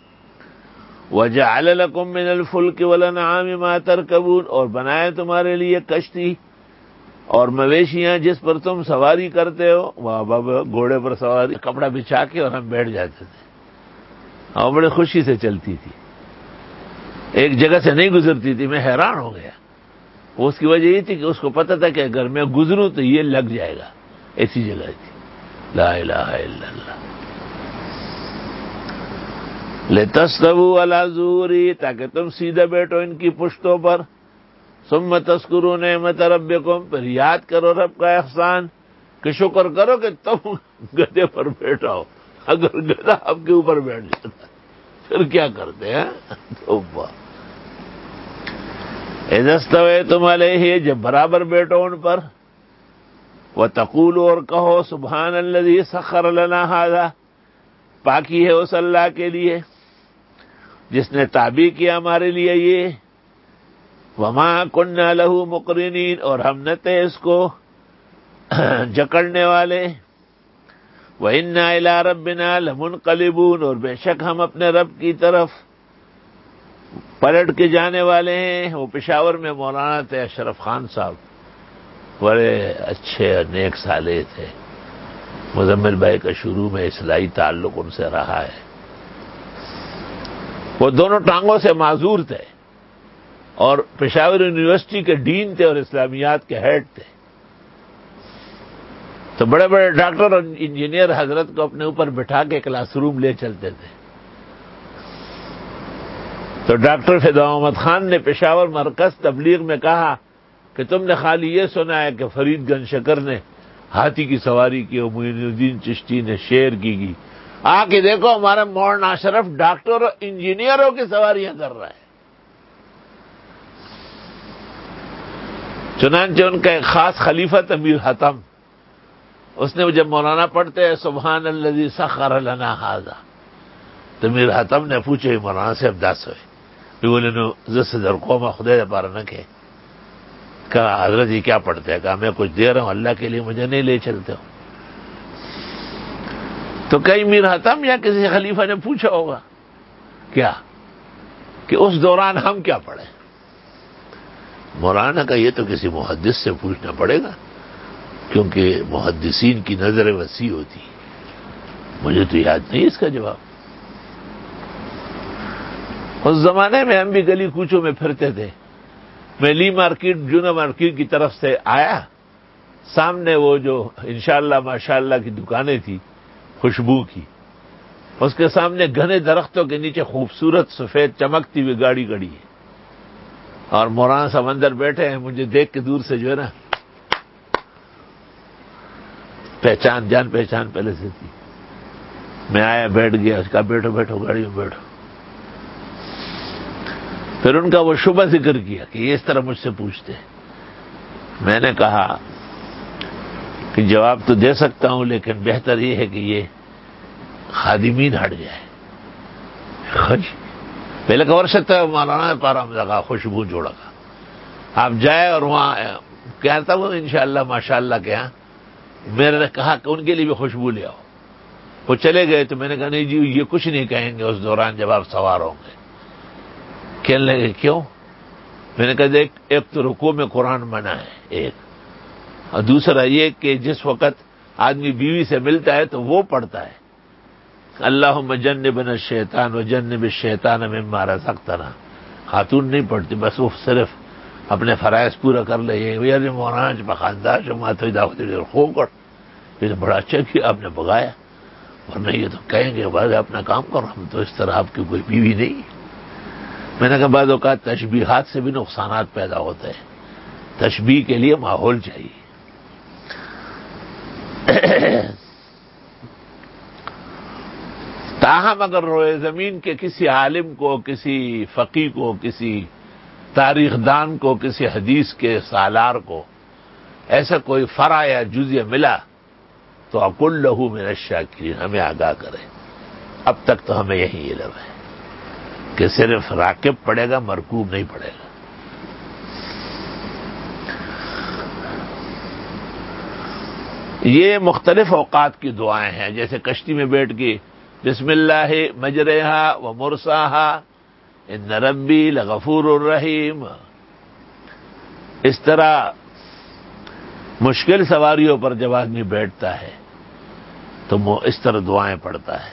Speaker 1: وجعل لکم من الفلک والانعام ما ترکبون. اور بنایا تمہارے لیے کشتی اور مویشیاں جس پر تم سواری کرتے ہو. واہ بابا، گھوڑے پر سواری، کپڑا بچھا کے اور ہم بیٹھ جاتے تھے اور بڑے خوشی سے چلتی تھی. ایک جگہ سے نہیں گزرتی تھی. میں حیران ہو گیا. اس کی وجہ یہ تھی کہ اس کو پتہ تھا کہ اگر میں گزروں تو یہ لگ جائے گا. ایسی جگہ تھی. لا الہ الا اللہ. لتستووا علی ظہوری. تاکہ تم سیدھے بیٹھو ان کی پشتوں پر. ثم تذکروا نعمت ربکم. پھر یاد کرو رب کا احسان کہ شکر کرو کہ تم گدھے پر بیٹھا ہو. اگر گدھا آپ کے اوپر بیٹھ جاتا پھر کیا کرتے ہیں. توبہ. اذا استویتم علیہ. جب برابر بیٹھو ان پر. وتقولوا. اور کہو سبحان الذی سخر لنا ھذا. پاکی ہے اس اللہ کے لیے جس نے تابع کیا ہمارے لیے یہ. وما كنا له مقرنین. اور ہم نہ تھے اس کو جکڑنے والے. وَإِنَّا إِلَىٰ رَبِّنَا لَمُنْقَلِبُونَ. اور بے شک ہم اپنے رب کی طرف پلٹ کے جانے والے ہیں. وہ پشاور میں مولانا تھے اشرف خان صاحب، بڑے اچھے اور نیک صالح تھے. مزمل بھائی کا شروع میں اصلاحی تعلق ان سے رہا ہے. وہ دونوں ٹانگوں سے معذور تھے اور پشاور یونیورسٹی کے ڈین تھے اور اسلامیات کے ہیڈ تھے. تو بڑے بڑے ڈاکٹر اور انجینئر حضرت کو اپنے اوپر بٹھا کے کلاس روم لے چلتے تھے. تو ڈاکٹر فدا احمد خان نے پشاور مرکز تبلیغ میں کہا کہ تم نے خالی یہ سنا ہے کہ فرید گنج شکر نے ہاتھی کی سواری کی اور معین الدین چشتی نے شیر کی کی. آ کے دیکھو ہمارا مولانا اشرف ڈاکٹر اور انجینئروں کی سواریاں کر رہا ہے. چنانچہ ان کا ایک خاص خلیفہ امیر حتم، اس نے جب مولانا پڑھتے ہیں سبحان الذی سخر لنا ھذا، تو امیر حتم نے پوچھے مولانا سے اب دس ہوئے بولے نو زس در قوم خدا پار نہ کہ کہا حضرت جی کیا پڑھتے ہیں؟ کہا میں کچھ دے رہا ہوں اللہ کے لیے، مجھے نہیں لے چلتے ہو. تو کئی امیر حتم یا کسی خلیفہ نے پوچھا ہوگا کیا کہ اس دوران ہم کیا پڑھیں؟ مولانا کا یہ تو کسی محدث سے پوچھنا پڑے گا کیونکہ محدثین کی نظر وسیع ہوتی، مجھے تو یاد نہیں اس کا جواب. اس زمانے میں ہم بھی گلی کوچوں میں پھرتے تھے. میں لی مارکیٹ جونا مارکیٹ کی طرف سے آیا، سامنے وہ جو انشاءاللہ ماشاءاللہ کی دکانیں تھی خوشبو کی، اس کے سامنے گھنے درختوں کے نیچے خوبصورت سفید چمکتی ہوئی گاڑی کھڑی ہے اور مولانا سمندر بیٹھے ہیں. مجھے دیکھ کے دور سے جو ہے نا پہچان جان پہچان پہلے سے تھی. میں آیا بیٹھ گیا، اس کا بیٹھو بیٹھو گاڑی میں بیٹھو. پھر ان کا وہ شبہ ذکر کیا کہ یہ اس طرح مجھ سے پوچھتے ہیں. میں نے کہا کہ جواب تو دے سکتا ہوں لیکن بہتر یہ ہے کہ یہ خادمین ہٹ جائے. پہلے کا ورشت ہے مولانا پارا لگا خوشبو جوڑا کا آپ جائے اور وہاں کہتا وہ انشاءاللہ ماشاءاللہ کے ہاں. میں نے کہا کہ ان کے لیے بھی خوشبو لے آؤ. وہ چلے گئے تو میں نے کہا نہیں جی یہ کچھ نہیں کہیں گے اس دوران جب آپ سوار ہوں گے. کہنے لگے کیوں؟ میں نے کہا دیکھ ایک تو رکوع میں قرآن منع ہے ایک، اور دوسرا یہ کہ جس وقت آدمی بیوی سے ملتا ہے تو وہ پڑھتا ہے اللہم جنبنا الشیطان وجنب الشیطان مما رزقتنا. خاتون نہیں پڑھتی، بس وہ صرف اپنے فرائض پورا کر لے. یہ مولانا جب خاندان جو ماتوئی دعوت رکھو کر یہ تو بڑا اچھا کیا آپ نے بگایا، ورنہ یہ تو کہیں گے بعد اپنا کام کرو، ہم تو اس طرح آپ کی کوئی بیوی نہیں. میں نے کہا بعض اوقات تشبیہات سے بھی نقصانات پیدا ہوتے ہیں، تشبیہ کے لیے ماحول چاہیے. تاہم اگر روئے زمین کے کسی عالم کو، کسی فقیہ کو، کسی تاریخ دان کو، کسی حدیث کے سالار کو ایسا کوئی فرع یا جزیہ ملا تو اقل لہ من الشاکرین، ہمیں آگاہ کرے. اب تک تو ہمیں یہی علم ہے کہ صرف راکب پڑے گا، مرکوب نہیں پڑے گا. یہ مختلف اوقات کی دعائیں ہیں، جیسے کشتی میں بیٹھ کے بسم اللہ مجرہا و مرساہا ان ربی لغفور الرحیم. اس طرح مشکل سواریوں پر جب آدمی بیٹھتا ہے تو وہ اس طرح دعائیں پڑھتا ہے.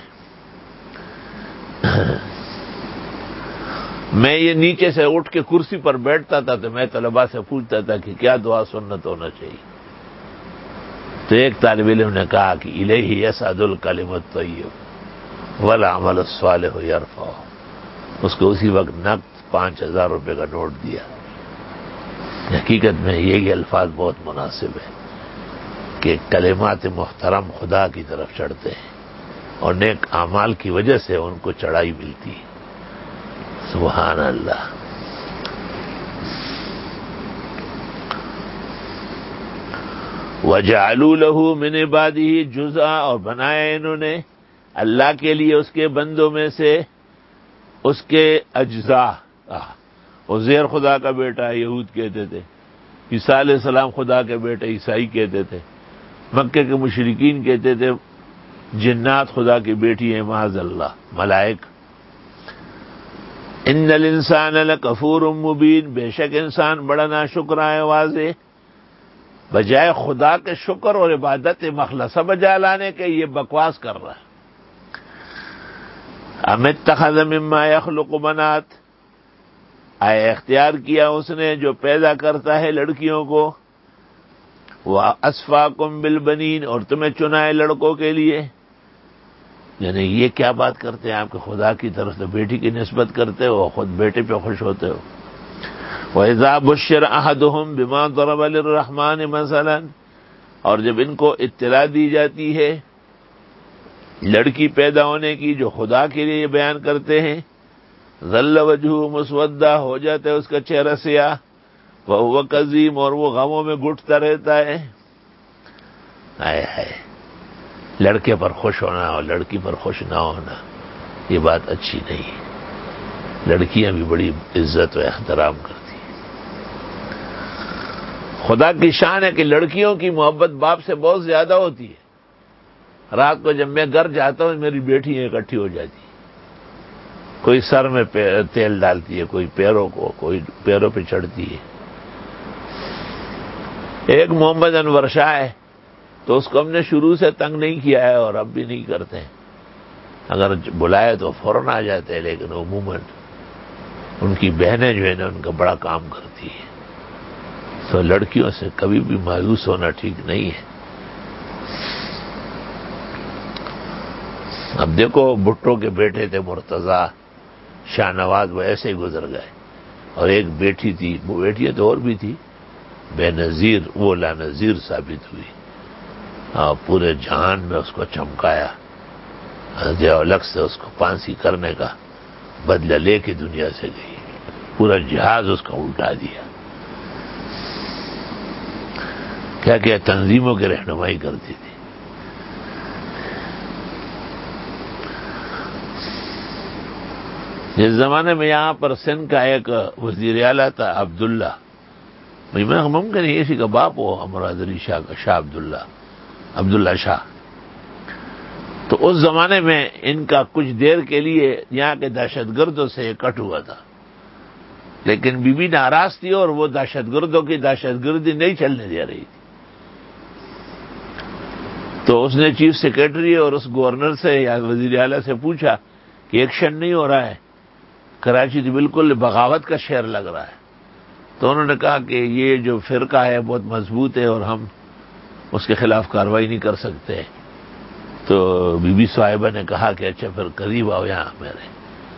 Speaker 1: میں یہ نیچے سے اٹھ کے کرسی پر بیٹھتا تھا تو میں طلباء سے پوچھتا تھا کہ کیا دعا سنت ہونا چاہیے. تو ایک طالب علم نے کہا کہ الیہ یصعد الکلم الطیب والعمل الصالح یرفعہ. اس کو اسی وقت نقد پانچ ہزار روپے کا نوٹ دیا. حقیقت میں یہ الفاظ بہت مناسب ہے کہ کلمات محترم خدا کی طرف چڑھتے ہیں اور نیک اعمال کی وجہ سے ان کو چڑھائی ملتی ہے. سبحان اللہ. وَجَعَلُوا لَهُ مِنْ عِبَادِهِ جُزْءًا، اور بنایا انہوں نے اللہ کے لیے اس کے بندوں میں سے اس کے اجزاء. عزیر خدا کا بیٹا یہود کہتے تھے، عیسیٰ علیہ السلام خدا کے بیٹے عیسائی کہتے تھے، مکے کے مشرکین کہتے تھے جنات خدا کی بیٹی ہیں معاذ اللہ، ملائک. ان الانسان لکفور مبین، بے شک انسان بڑا ناشکر ہے واضح. بجائے خدا کے شکر اور عبادت مخلصہ بجا لانے کے یہ بکواس کر رہا ہے. ام اتخذ مما یخلق بنات، آئے اختیار کیا اس نے جو پیدا کرتا ہے لڑکیوں کو، وَأَصْفَاكُمْ بِالْبَنِينَ، اور تمہیں چنا ہے لڑکوں کے لیے. یعنی یہ کیا بات کرتے ہیں آپ کہ خدا کی طرف سے بیٹی کی نسبت کرتے ہو، خود بیٹے پہ خوش ہوتے ہو. وَإِذَا بُشِّرَ أَحَدُهُمْ بِمَا ضَرَبَ لِلرَّحْمَنِ مَثَلًا، اور جب ان کو اطلاع دی جاتی ہے لڑکی پیدا ہونے کی جو خدا کے لیے بیان کرتے ہیں، ظل وجهه مسودہ، ہو جاتا ہے اس کا چہرہ سیاہ، وهو کظیم، اور وہ غموں میں گھٹتا رہتا ہے. ہائے ہائے، لڑکے پر خوش ہونا اور لڑکی پر خوش نہ ہونا یہ بات اچھی نہیں ہے. لڑکیاں بھی بڑی عزت و احترام کرتی ہیں. خدا کی شان ہے کہ لڑکیوں کی محبت باپ سے بہت زیادہ ہوتی ہے. رات کو جب میں گھر جاتا ہوں میری بیٹی اکٹھی ہو جاتی ہے، کوئی سر میں تیل ڈالتی ہے، کوئی پیروں کو، کوئی پیروں پہ چڑھتی ہے. ایک محمد انور شاہ ہے تو اس کو ہم نے شروع سے تنگ نہیں کیا ہے اور اب بھی نہیں کرتے ہیں. اگر بلائے تو فوراً آ جاتے ہیں، لیکن عموماً ان کی بہنیں جو ہے نا ان کا بڑا کام کرتی ہیں. تو لڑکیوں سے کبھی بھی مایوس ہونا ٹھیک نہیں ہے. اب دیکھو بھٹو کے بیٹے تھے مرتضی شاہ نواز، وہ ایسے ہی گزر گئے. اور ایک بیٹی تھی، وہ بیٹیاں تو اور بھی تھی، بے نظیر، وہ لا نظیر ثابت ہوئی اور پورے جہان میں اس کو چمکایا. الگ سے اس کو پھانسی کرنے کا بدلہ لے کے دنیا سے گئی، پورا جہاز اس کا الٹا دیا. کیا کیا تنظیموں کی رہنمائی کرتی تھی. جس زمانے میں یہاں پر سندھ کا ایک وزیر اعلیٰ تھا عبداللہ، میں ممکن ہے اسی کا باپ ہو امراض علی شاہ کا، شاہ عبداللہ، عبداللہ شاہ. تو اس زمانے میں ان کا کچھ دیر کے لیے یہاں کے دہشت گردوں سے کٹ ہوا تھا، لیکن بی بی ناراض تھی اور وہ دہشت گردوں کی دہشت گردی نہیں چلنے دے رہی تھی. تو اس نے چیف سیکرٹری اور اس گورنر سے یا وزیر اعلیٰ سے پوچھا کہ ایکشن نہیں ہو رہا ہے، کراچی تو بالکل بغاوت کا شہر لگ رہا ہے. تو انہوں نے کہا کہ یہ جو فرقہ ہے بہت مضبوط ہے اور ہم اس کے خلاف کارروائی نہیں کر سکتے. تو بی بی صاحبہ نے کہا کہ اچھا پھر قریب آؤ یہاں میرے.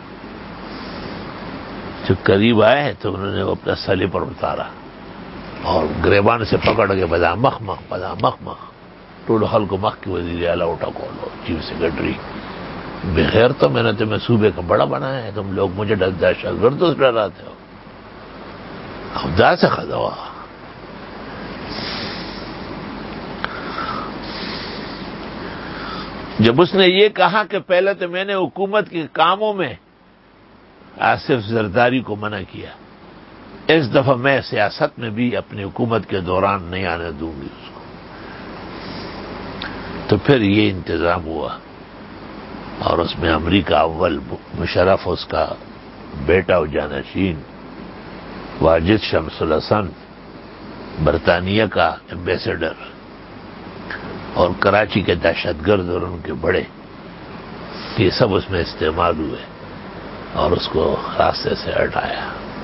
Speaker 1: جو قریب آئے تو انہوں نے وہ اپنا سلے پر اتارا اور گریبان سے پکڑ کے بدا مخ مخ بدا مخ مخ ٹوڈ ہال کو مخ کی وزیر اعلیٰ اٹھا کھولو چیف سیکرٹری بغیر تو میں نے تمہیں صوبے کا بڑا بنایا ہے، تم لوگ مجھے دہشت گردوں سے ڈراتے ہو. خدا سے خدا. جب اس نے یہ کہا کہ پہلے تو میں نے حکومت کے کاموں میں آصف زرداری کو منع کیا، اس دفعہ میں سیاست میں بھی اپنی حکومت کے دوران نہیں آنے دوں گی اس کو. تو پھر یہ انتظام ہوا اور اس میں امریکہ اول مشرف، اس کا بیٹا و جانشین واجد شمس الحسن برطانیہ کا ایمبیسڈر، اور کراچی کے دہشت گرد اور ان کے بڑے، یہ سب اس میں استعمال ہوئے اور اس کو راستے سے ہٹایا.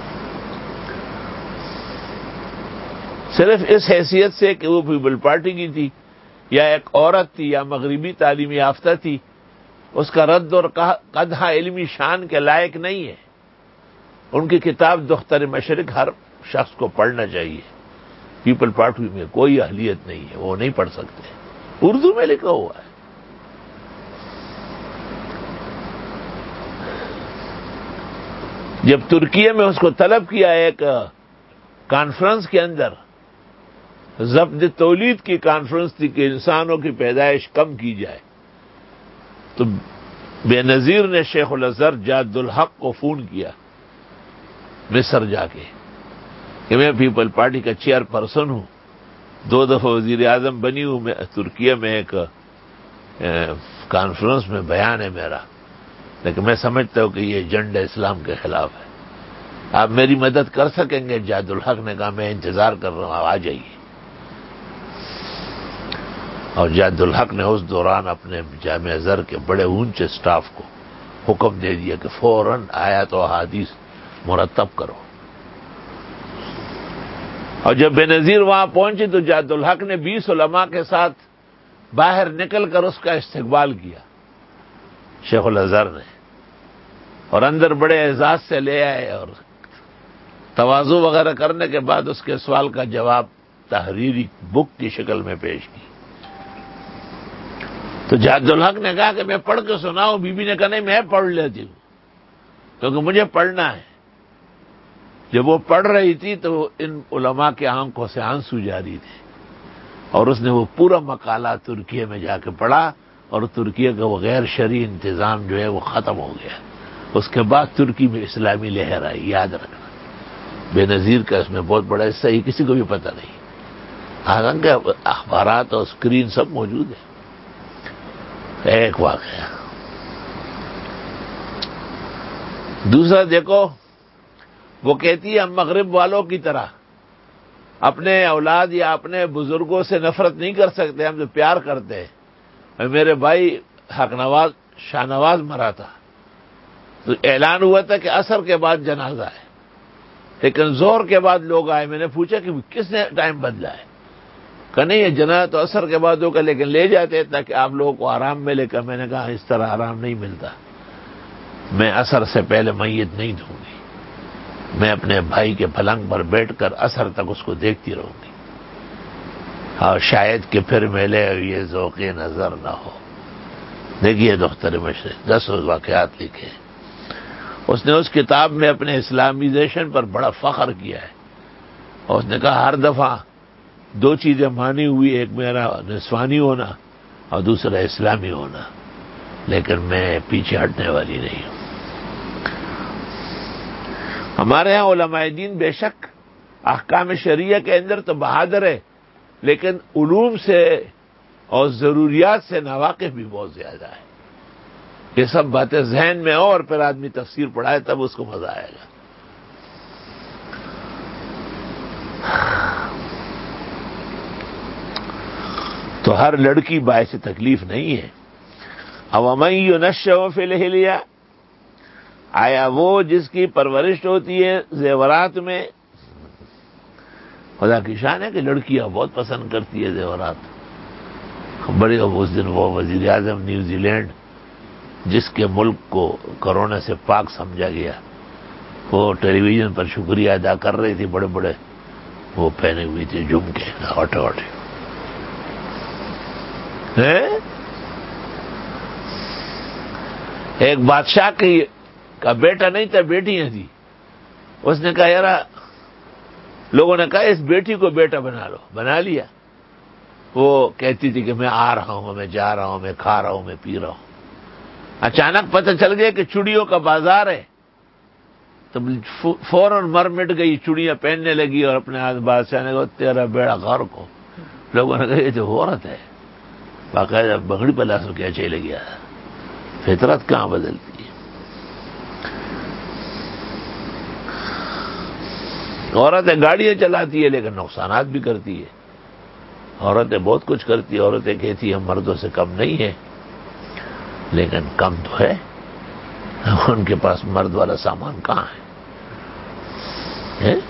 Speaker 1: صرف اس حیثیت سے کہ وہ پیپل پارٹی کی تھی یا ایک عورت تھی یا مغربی تعلیم یافتہ تھی، اس کا رد اور قدح علمی شان کے لائق نہیں ہے. ان کی کتاب دختر مشرق ہر شخص کو پڑھنا چاہیے. پیپل پارٹی میں کوئی اہلیت نہیں ہے، وہ نہیں پڑھ سکتے، اردو میں لکھا ہوا ہے. جب ترکیے میں اس کو طلب کیا ایک کانفرنس کے اندر، ضبط تولید کی کانفرنس تھی کہ انسانوں کی پیدائش کم کی جائے، تو بے نظیر نے شیخ الازہر جاد الحق کو فون کیا مصر جا کے کہ میں پیپل پارٹی کا چیئر پرسن ہوں، دو دفعہ وزیر اعظم بنی ہوں، میں ترکیہ میں ایک کانفرنس میں بیان ہے میرا، لیکن میں سمجھتا ہوں کہ یہ ایجنڈا اسلام کے خلاف ہے، آپ میری مدد کر سکیں گے؟ جاد الحق نے کہا میں انتظار کر رہا ہوں، آپ آ جائیے. اور جاد الحق نے اس دوران اپنے جامع ازہر کے بڑے اونچے سٹاف کو حکم دے دیا کہ فوراً آیات و احادیث مرتب کرو. اور جب بے نظیر وہاں پہنچی تو جاد الحق نے بیس علماء کے ساتھ باہر نکل کر اس کا استقبال کیا شیخ الازہر نے، اور اندر بڑے اعزاز سے لے آئے اور تواضع وغیرہ کرنے کے بعد اس کے سوال کا جواب تحریری بک کی شکل میں پیش کی. تو جاد الحق نے کہا کہ میں پڑھ کے سناؤں؟ بی بی نے کہا نہیں میں پڑھ لیتی ہوں کیونکہ مجھے پڑھنا ہے. جب وہ پڑھ رہی تھی تو ان علماء کے آنکھوں سے آنسو جاری تھے، اور اس نے وہ پورا مقالہ ترکیے میں جا کے پڑھا، اور ترکیے کا وہ غیر شرعی انتظام جو ہے وہ ختم ہو گیا. اس کے بعد ترکی میں اسلامی لہر آئی. یاد رکھنا بے نظیر کا اس میں بہت بڑا حصہ ہی کسی کو بھی پتہ نہیں، حالانکہ اخبارات اور اسکرین سب موجود ہے. ایک واقعہ. دوسرا دیکھو، وہ کہتی ہے ہم مغرب والوں کی طرح اپنے اولاد یا اپنے بزرگوں سے نفرت نہیں کر سکتے، ہم تو پیار کرتے ہیں. اور میرے بھائی حق نواز شاہ نواز مرا تھا تو اعلان ہوا تھا کہ عصر کے بعد جنازہ ہے، لیکن زہر کے بعد لوگ آئے. میں نے پوچھا کہ کس نے ٹائم بدلا ہے؟ کہ نہیں یہ جنازہ تو عصر کے بعد ہوگا، لیکن لے جاتے تاکہ آپ لوگوں کو آرام ملے. کہ میں نے کہا اس طرح آرام نہیں ملتا، میں عصر سے پہلے میت نہیں دوں گی، میں اپنے بھائی کے پلنگ پر بیٹھ کر عصر تک اس کو دیکھتی رہوں گی، اور شاید کہ پھر ملے یہ ذوق نظر نہ ہو. دیکھیے دختر مشرق دس واقعات لکھے. اس نے اس کتاب میں اپنے اسلامیزیشن پر بڑا فخر کیا ہے، اور اس نے کہا ہر دفعہ دو چیزیں مانی ہوئی، ایک میرا نسوانی ہونا اور دوسرا اسلامی ہونا، لیکن میں پیچھے ہٹنے والی نہیں ہوں. ہمارے ہاں علماء دین بے شک احکام شریعہ کے اندر تو بہادر ہے، لیکن علوم سے اور ضروریات سے ناواقف بھی بہت زیادہ ہے. یہ سب باتیں ذہن میں ہو اور پھر آدمی تفسیر پڑھائے تب اس کو مزہ آئے گا. تو ہر لڑکی باعث تکلیف نہیں ہے. اوَمَن يُنَشَّأُ فِي الْحِلْيَةِ، آیا وہ جس کی پرورش ہوتی ہے زیورات میں. خدا کی شان ہے کہ لڑکیاں بہت پسند کرتی ہے زیورات. بڑے اس دن وہ وزیر اعظم نیوزی لینڈ جس کے ملک کو کرونا سے پاک سمجھا گیا، وہ ٹیلی ویژن پر شکریہ ادا کر رہی تھی. بڑے بڑے وہ پہنے ہوئی تھی جھمکے ہٹے ہٹے. ایک بادشاہ کی کا بیٹا نہیں تھا، بیٹیاں تھی. اس نے کہا یار، لوگوں نے کہا اس بیٹی کو بیٹا بنا لو، بنا لیا. وہ کہتی تھی کہ میں آ رہا ہوں، میں جا رہا ہوں، میں کھا رہا ہوں، میں پی رہا ہوں. اچانک پتہ چل گیا کہ چڑیوں کا بازار ہے، تو فوراً مر مٹ گئی، چڑیاں پہننے لگی. اور اپنے ہاتھ بادشاہ نے کہا تیرا بیڑا غرق ہو. لوگوں نے کہا یہ تو عورت ہے، باقاعدہ بگڑی پلاس کیا چلے گیا. فطرت کہاں بدلتی ہے. عورتیں گاڑیاں چلاتی ہے لیکن نقصانات بھی کرتی ہے. عورتیں بہت کچھ کرتی ہیں. عورتیں کہتی ہیں ہم مردوں سے کم نہیں ہیں، لیکن کم تو ہے. ان کے پاس مرد والا سامان کہاں ہے؟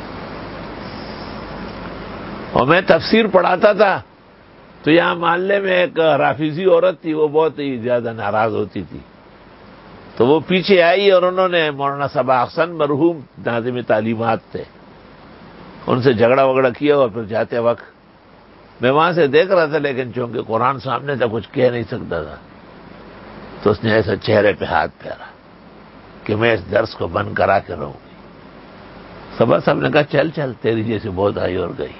Speaker 1: اور میں تفسیر پڑھاتا تھا تو یہاں محلے میں ایک رافیزی عورت تھی، وہ بہت ہی زیادہ ناراض ہوتی تھی. تو وہ پیچھے آئی اور انہوں نے مولانا صبا احسن مرحوم ناظم تعلیمات تھے، ان سے جھگڑا وگڑا کیا. اور پھر جاتے وقت میں وہاں سے دیکھ رہا تھا، لیکن چونکہ قرآن سامنے تھا کچھ کہہ نہیں سکتا تھا، تو اس نے ایسا چہرے پہ ہاتھ پھیرا کہ میں اس درس کو بند کرا کے رہوں گی. صبا صاحب نے کہا چل چل، تیری جیسی بہت آئی اور گئی.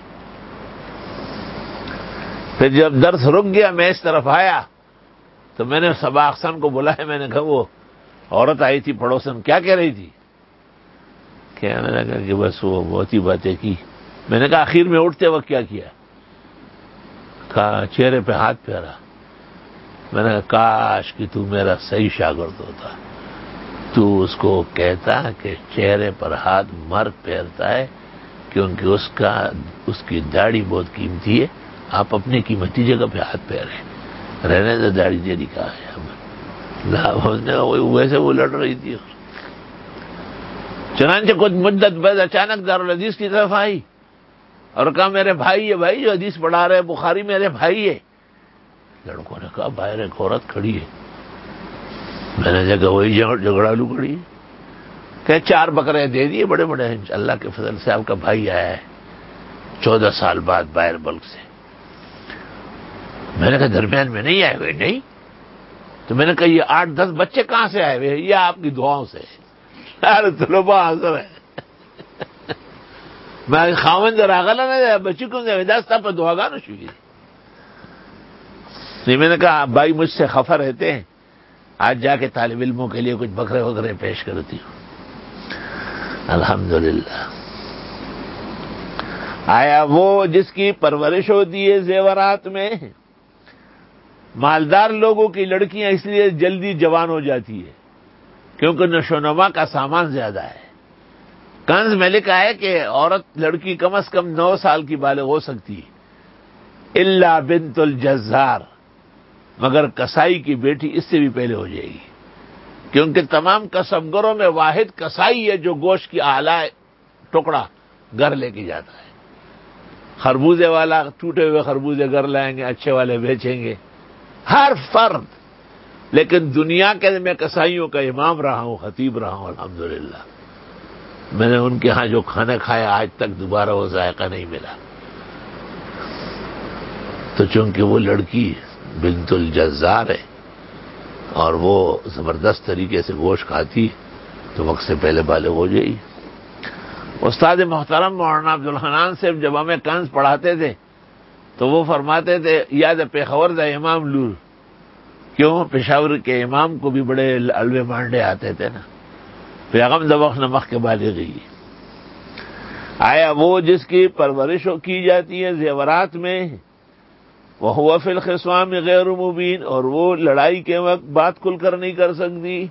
Speaker 1: پھر جب درس رک گیا میں اس طرف آیا تو میں نے صبا احسن کو بلایا. میں نے کہا وہ عورت آئی تھی پڑوسن، کیا کہہ رہی تھی؟ کیا میں نے کہا کہ بس وہ بہت ہی باتیں کی. میں نے کہا آخر میں اٹھتے وقت کیا کیا؟ کہا چہرے پہ ہاتھ پھیرا. میں نے کہا کاش کہ تو میرا صحیح شاگرد ہوتا، تو اس کو کہتا کہ چہرے پر ہاتھ مرد پھیرتا ہے کیونکہ اس کا اس کی داڑھی بہت قیمتی ہے آپ اپنی قیمتی جگہ پہ ہاتھ پہ رہے رہنے سے داڑھی دے کہا ہے ہمیں ویسے وہ لڑ رہی تھی. چنانچہ کچھ مدت بعد اچانک دارالحدیث کی طرف آئی اور کہا میرے بھائی ہے بھائی جو حدیث پڑھا رہے بخاری میرے بھائی ہے. لڑکوں نے کہا باہر ایک عورت کھڑی ہے. میں نے دیکھا وہی جھگڑالو کھڑی ہے. کہ چار بکرے دے دیے بڑے بڑے ہیں اللہ کے فضل سے آپ کا بھائی آیا ہے چودہ سال بعد باہر ملک سے. میں نے کہا درمیان میں نہیں آئے ہوئے. نہیں تو میں نے کہا یہ آٹھ دس بچے کہاں سے آئے ہوئے؟ یہ آپ کی دعاؤں سے. ارے طلبا حاضر ہے. میں خاوند راغلا نے بچی کو داستا پر دعا گانا شروع. نہیں میں نے کہا بھائی مجھ سے خفا رہتے ہیں آج جا کے طالب علموں کے لیے کچھ بکرے وکرے پیش کرتی ہوں. الحمدللہ. آیا وہ جس کی پرورش ہوتی ہے زیورات میں. مالدار لوگوں کی لڑکیاں اس لیے جلدی جوان ہو جاتی ہے کیونکہ نشو و نما کا سامان زیادہ ہے. کنز میں لکھا ہے کہ عورت لڑکی کم از کم نو سال کی بالغ ہو سکتی ہے الا بنت الجزار، مگر کسائی کی بیٹی اس سے بھی پہلے ہو جائے گی کیونکہ تمام کسبگروں میں واحد کسائی ہے جو گوشت کی اعلی ٹکڑا گھر لے کے جاتا ہے. خربوزے والا ٹوٹے ہوئے خربوزے گھر لائیں گے، اچھے والے بیچیں گے ہر فرد. لیکن دنیا کے میں کسائیوں کا امام رہا ہوں، خطیب رہا ہوں الحمدللہ. میں نے ان کے ہاں جو کھانا کھایا آج تک دوبارہ وہ ذائقہ نہیں ملا. تو چونکہ وہ لڑکی بنت الجزار ہے اور وہ زبردست طریقے سے گوشت کھاتی تو وقت سے پہلے بالغ ہو جائے. استاد محترم مولانا عبدالحنان سے جب ہمیں کنز پڑھاتے تھے تو وہ فرماتے تھے یاد پشاور دا امام لور. کیوں؟ پشاور کے امام کو بھی بڑے الوے مانڈے آتے تھے نا. پیغم دبخ نمخ کے بالغی. آیا وہ جس کی پرورش کی جاتی ہے زیورات میں وہو فی الخصام غیر مبین، اور وہ لڑائی کے وقت بات کھل کر نہیں کر سکتی.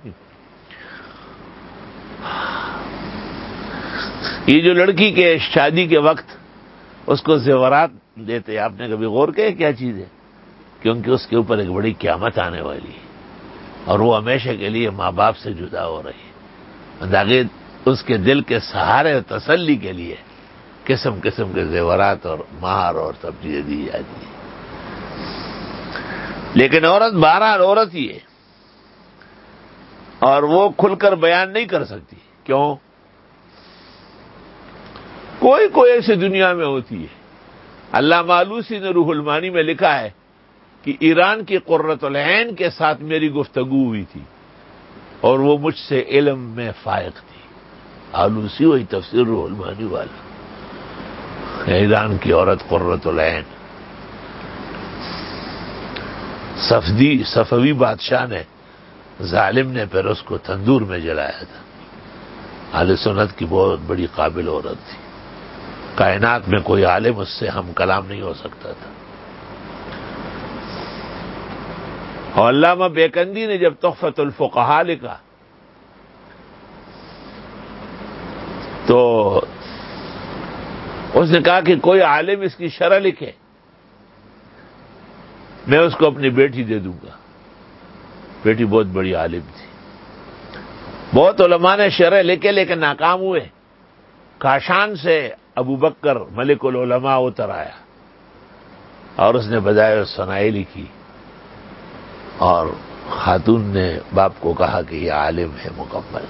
Speaker 1: یہ جو لڑکی کے شادی کے وقت اس کو زیورات دیتے، آپ نے کبھی غور کیا کیا چیز ہے؟ کیونکہ اس کے اوپر ایک بڑی قیامت آنے والی ہے اور وہ ہمیشہ کے لیے ماں باپ سے جدا ہو رہی ہے. تاکہ اس کے دل کے سہارے اور تسلی کے لیے قسم قسم کے زیورات اور مہر اور سب چیزیں دی جاتی ہیں. لیکن عورت بہرحال عورت ہی ہے اور وہ کھل کر بیان نہیں کر سکتی. کیوں؟ کوئی کوئی ایسی دنیا میں ہوتی ہے. علامہ آلوسی نے روح المعانی میں لکھا ہے کہ ایران کی قرۃ العین کے ساتھ میری گفتگو ہوئی تھی اور وہ مجھ سے علم میں فائق تھی. آلوسی وہی تفسیر روح المعانی والا. ایران کی عورت قرۃ العین. صفدی صفوی بادشاہ نے ظالم نے پھر اس کو تندور میں جلایا تھا. اہل سنت کی بہت بڑی قابل عورت تھی. کائنات میں کوئی عالم اس سے ہم کلام نہیں ہو سکتا تھا. اور علامہ بیکندی نے جب تحفۃ الفقہاء لکھا تو اس نے کہا کہ کوئی عالم اس کی شرح لکھے میں اس کو اپنی بیٹی دے دوں گا. بیٹی بہت بڑی عالم تھی. بہت علماء نے شرح لکھے لیکن ناکام ہوئے. کاشان سے ابو بکر ملک العلماء اتر آیا اور اس نے بجائے ثنائی لکھی اور خاتون نے باپ کو کہا کہ یہ عالم ہے مکمل.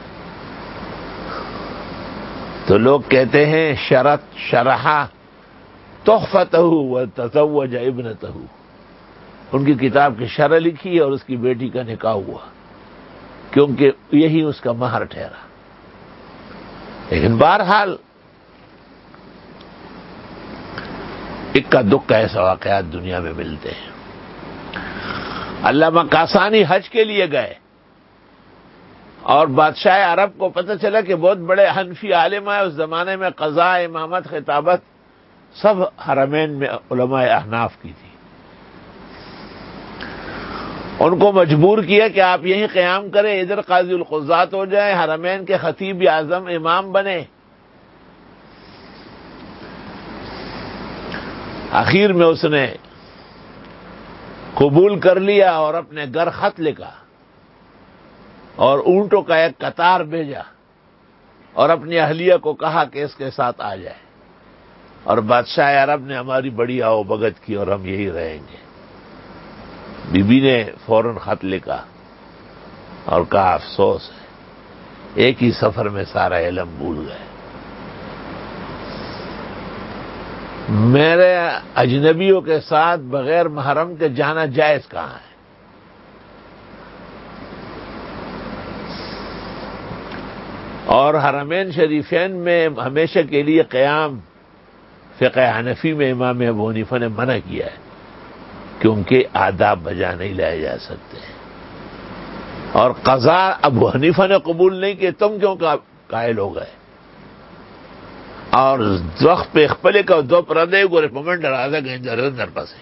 Speaker 1: تو لوگ کہتے ہیں شرط شرحہ تحفتہ وتزوج ابنتہ. ان کی کتاب کی شرح لکھی اور اس کی بیٹی کا نکاح ہوا کیونکہ یہی اس کا مہر ٹھہرا. لیکن بہرحال اکا دکا ایسا واقعات دنیا میں ملتے ہیں. علامہ کاسانی حج کے لیے گئے اور بادشاہ عرب کو پتہ چلا کہ بہت بڑے حنفی عالم ہیں. اس زمانے میں قضاء، امامت، خطابت سب حرمین میں علماء احناف کی تھی. ان کو مجبور کیا کہ آپ یہیں قیام کریں، ادھر قاضی القضات ہو جائیں، حرمین کے خطیب اعظم امام بنے. آخر میں اس نے قبول کر لیا اور اپنے گھر خط لکھا اور اونٹوں کا ایک قطار بھیجا اور اپنی اہلیہ کو کہا کہ اس کے ساتھ آ جائے، اور بادشاہ عرب نے ہماری بڑی آؤ بھگت کی اور ہم یہی رہیں گے۔ بی بی نے فوراً خط لکھا اور کہا افسوس ہے، ایک ہی سفر میں سارا علم بھول گئے۔ میرے اجنبیوں کے ساتھ بغیر محرم کے جانا جائز کہاں ہے؟ اور حرمین شریفین میں ہمیشہ کے لیے قیام فقہ حنفی میں امام ابو حنیفہ نے منع کیا ہے کہ ان کے آداب بجا نہیں لائے جا سکتے، اور قضا ابو حنیفہ نے قبول نہیں کہ تم کیوں قائل ہو گئے، اور وقت پہ اخپلے کا دو پردے گورے پمنڈ راضا گئے در پاسے۔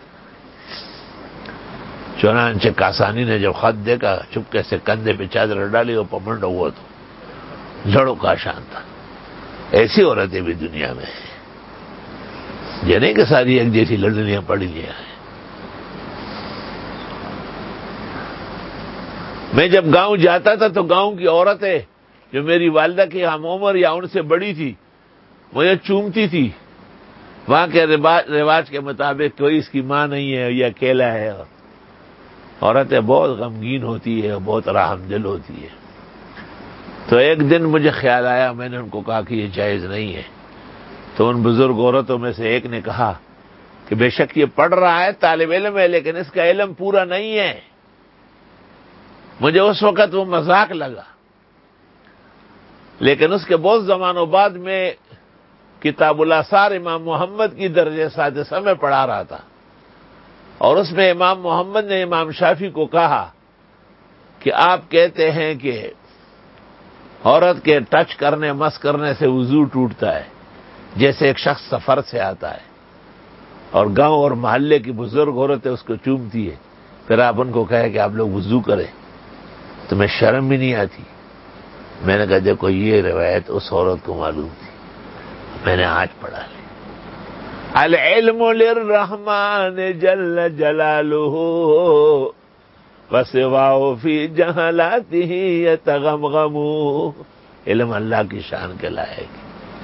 Speaker 1: چنانچہ کاسانی نے جب خط دیکھا چپکے سے کندھے پہ چادر ڈالی اور پمنڈ ہوا تو لڑوں کا شان تھا۔ ایسی عورتیں بھی دنیا میں ہیں، یہ نہیں کہ ساری ایک جیسی لڑنیاں پڑی لیا ہے۔ میں جب گاؤں جاتا تھا تو گاؤں کی عورتیں جو میری والدہ کی ہم عمر یا ان سے بڑی تھی مجھے چومتی تھی، وہاں کے رواج کے مطابق کوئی اس کی ماں نہیں ہے، یہ اکیلا ہے، اور عورتیں بہت غمگین ہوتی ہے، بہت رحم دل ہوتی ہے۔ تو ایک دن مجھے خیال آیا، میں نے ان کو کہا کہ یہ جائز نہیں ہے، تو ان بزرگ عورتوں میں سے ایک نے کہا کہ بے شک یہ پڑھ رہا ہے، طالب علم ہے، لیکن اس کا علم پورا نہیں ہے۔ مجھے اس وقت وہ مذاق لگا، لیکن اس کے بہت زمانوں بعد میں کتاب الاثار امام محمد کی درجہ سادسہ میں پڑھا رہا تھا، اور اس میں امام محمد نے امام شافعی کو کہا کہ آپ کہتے ہیں کہ عورت کے ٹچ کرنے مس کرنے سے وضو ٹوٹتا ہے، جیسے ایک شخص سفر سے آتا ہے اور گاؤں اور محلے کی بزرگ عورتیں اس کو چومتی ہے، پھر آپ ان کو کہے کہ آپ لوگ وضو کریں، تمہیں شرم بھی نہیں آتی؟ میں نے کہا دیکھو یہ روایت اس عورت کو معلوم تھی، میں نے آج پڑھا لی۔ العلم للرحمن جل جلالہ وسواہ فی جہالاتہ یتغمغم، علم اللہ کی شان کے لائق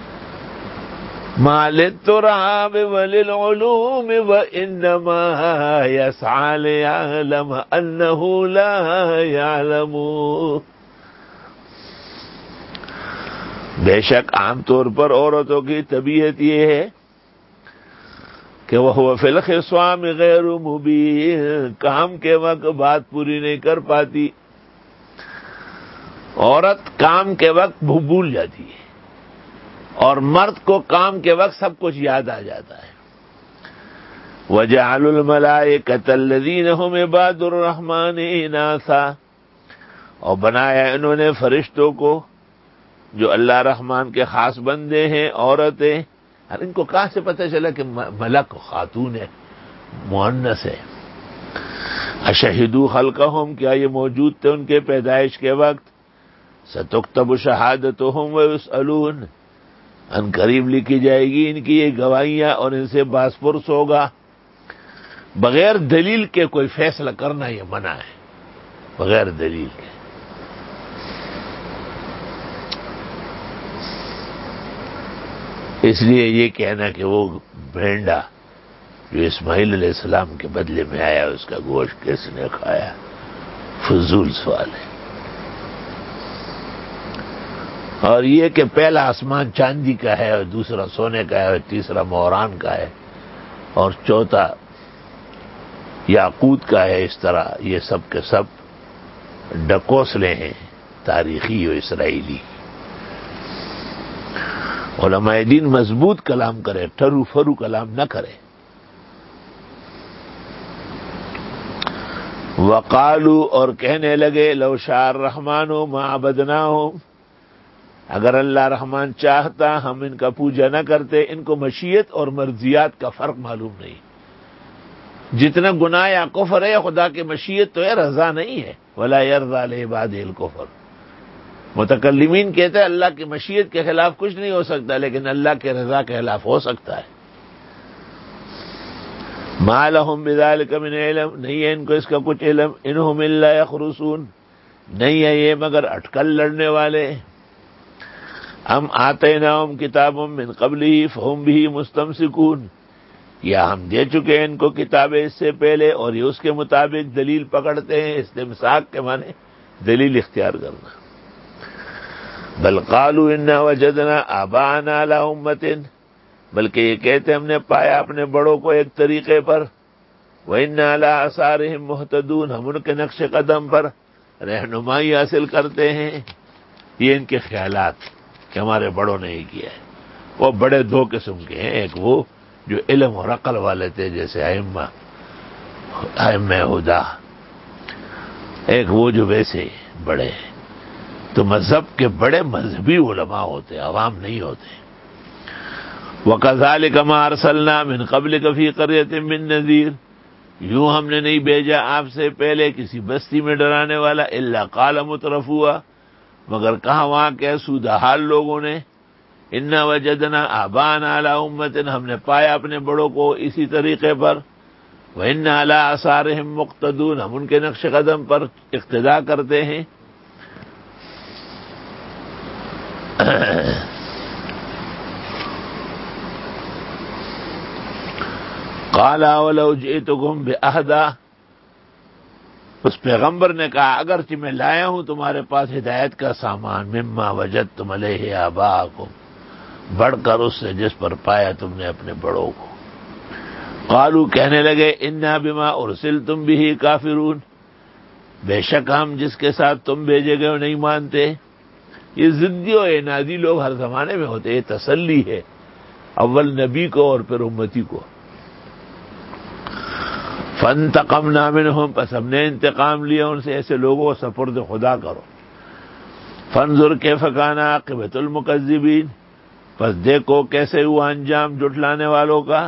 Speaker 1: ما للتراب وللعلوم وانما يسعى ليعلم انه لا يعلم۔ بے شک عام طور پر عورتوں کی طبیعت یہ ہے کہ وہ فی الخصام غیر مبین، کام کے وقت بات پوری نہیں کر پاتی۔ عورت کام کے وقت بھول جاتی ہے اور مرد کو کام کے وقت سب کچھ یاد آ جاتا ہے۔ وَجَعَلُوا الْمَلَائِكَةَ الَّذِينَ هُمْ عِبَادُ الرَّحْمَنِ إِنَاثًا، اور بنایا انہوں نے فرشتوں کو جو اللہ رحمان کے خاص بندے ہیں عورتیں۔ اور ان کو کہاں سے پتہ چلا کہ ملک خاتون ہے، مؤنث ہے؟ اشہدوا خلقہم، کیا یہ موجود تھے ان کے پیدائش کے وقت؟ ستکتب شہادتہم ویسألون، ان قریب لکھی جائے گی ان کی یہ گواہیاں اور ان سے باز پرس ہوگا۔ بغیر دلیل کے کوئی فیصلہ کرنا یہ منع ہے، بغیر دلیل کے۔ اس لیے یہ کہنا کہ وہ بھینڈا جو اسماعیل علیہ السلام کے بدلے میں آیا اس کا گوشت کس نے کھایا، فضول سوال ہے۔ اور یہ کہ پہلا آسمان چاندی کا ہے اور دوسرا سونے کا ہے اور تیسرا موران کا ہے اور چوتھا یاقوت کا ہے، اس طرح یہ سب کے سب ڈکوسلے ہیں تاریخی و اسرائیلی۔ علماء دین مضبوط کلام کرے، ٹھرو فرو کلام نہ کرے۔ وقالو، اور کہنے لگے لو شاء الرحمن ما عبدناہم، اگر اللہ رحمان چاہتا ہم ان کا پوجا نہ کرتے۔ ان کو مشیت اور مرضیات کا فرق معلوم نہیں، جتنا گناہ یا کفر ہے خدا کی مشیت تو ہے، رضا نہیں ہے۔ ولا یرضی لعبادہ الکفر، متکلمین کہتے ہیں اللہ کی مشیت کے خلاف کچھ نہیں ہو سکتا، لیکن اللہ کے رضا کے خلاف ہو سکتا ہے۔ ما لهم بذلک من علم، نہیں ہے ان کو اس کا کچھ علم، انہم الا یخرصون، نہیں ہے یہ مگر اٹکل لڑنے والے. ہم آتیناہم کتاب من قبلہ فہم بہ مستمسکون، یا ہم دے چکے ہیں ان کو کتابیں اس سے پہلے اور یہ اس کے مطابق دلیل پکڑتے ہیں. استمساک کے معنی دلیل اختیار کرنا. بل قالوا انا وجدنا آباءنا علی امۃ، بلکہ یہ کہتے ہم نے پایا اپنے بڑوں کو ایک طریقے پر. وَإِنَّا عَلَىٰ آثَارِهِم مُهْتَدُونَ، ہم ان کے نقش قدم پر رہنمائی حاصل کرتے ہیں. یہ ان کے خیالات کہ ہمارے بڑوں نے ہی کیا ہے. وہ بڑے دو قسم کے ہیں، ایک وہ جو علم اور عقل والے تھے جیسے ائمہ ائمہ ہدا، ایک وہ جو ویسے بڑے ہیں. تو مذہب کے بڑے مذہبی علماء ہوتے، عوام نہیں ہوتے. وَكَذَلِكَ مَا أَرْسَلْنَا مِنْ قَبْلِكَ فِي قَرْيَةٍ مِّن نَذِيرٍ، یوں ہم نے نہیں بھیجا آپ سے پہلے کسی بستی میں ڈرانے والا. إِلَّا قَالَ مُتْرَفُوهَا، مگر کہا وہاں کے سودہ حال لوگوں نے، اِنَّا وَجَدْنَا آبَاءَنَا عَلَىٰ أُمَّةٍ، ہم نے پایا اپنے بڑوں کو اسی طریقے پر. وَإِنَّا عَلَىٰ آثَارِهِم مُقْتَدُونَ، ہم ان کے نقش قدم پر اقتداء کرتے ہیں. قَالَ وَلَوْ جِئْتُكُمْ بِأَهْدَىٰ، اس پیغمبر نے کہا اگرچہ میں لایا ہوں تمہارے پاس ہدایت کا سامان، مما وجدتم علیہ آباءکم، بڑھ کر اس سے جس پر پایا تم نے اپنے بڑوں کو. قالوا، کہنے لگے، انا بما ارسلتم به کافرون، بے شک ہم جس کے ساتھ تم بھیجے گئے نہیں مانتے. یہ ضدی و عنادی لوگ ہر زمانے میں ہوتے، یہ تسلی ہے اول نبی کو اور پھر امتی کو. فانتقمنا منہم، پس ہم نے انتقام لیا ان سے. ایسے لوگوں کو سپرد خدا کرو. فانظر کیف کان عاقبۃ المکذبین، پس دیکھو کیسے ہوا انجام جھٹلانے والوں کا.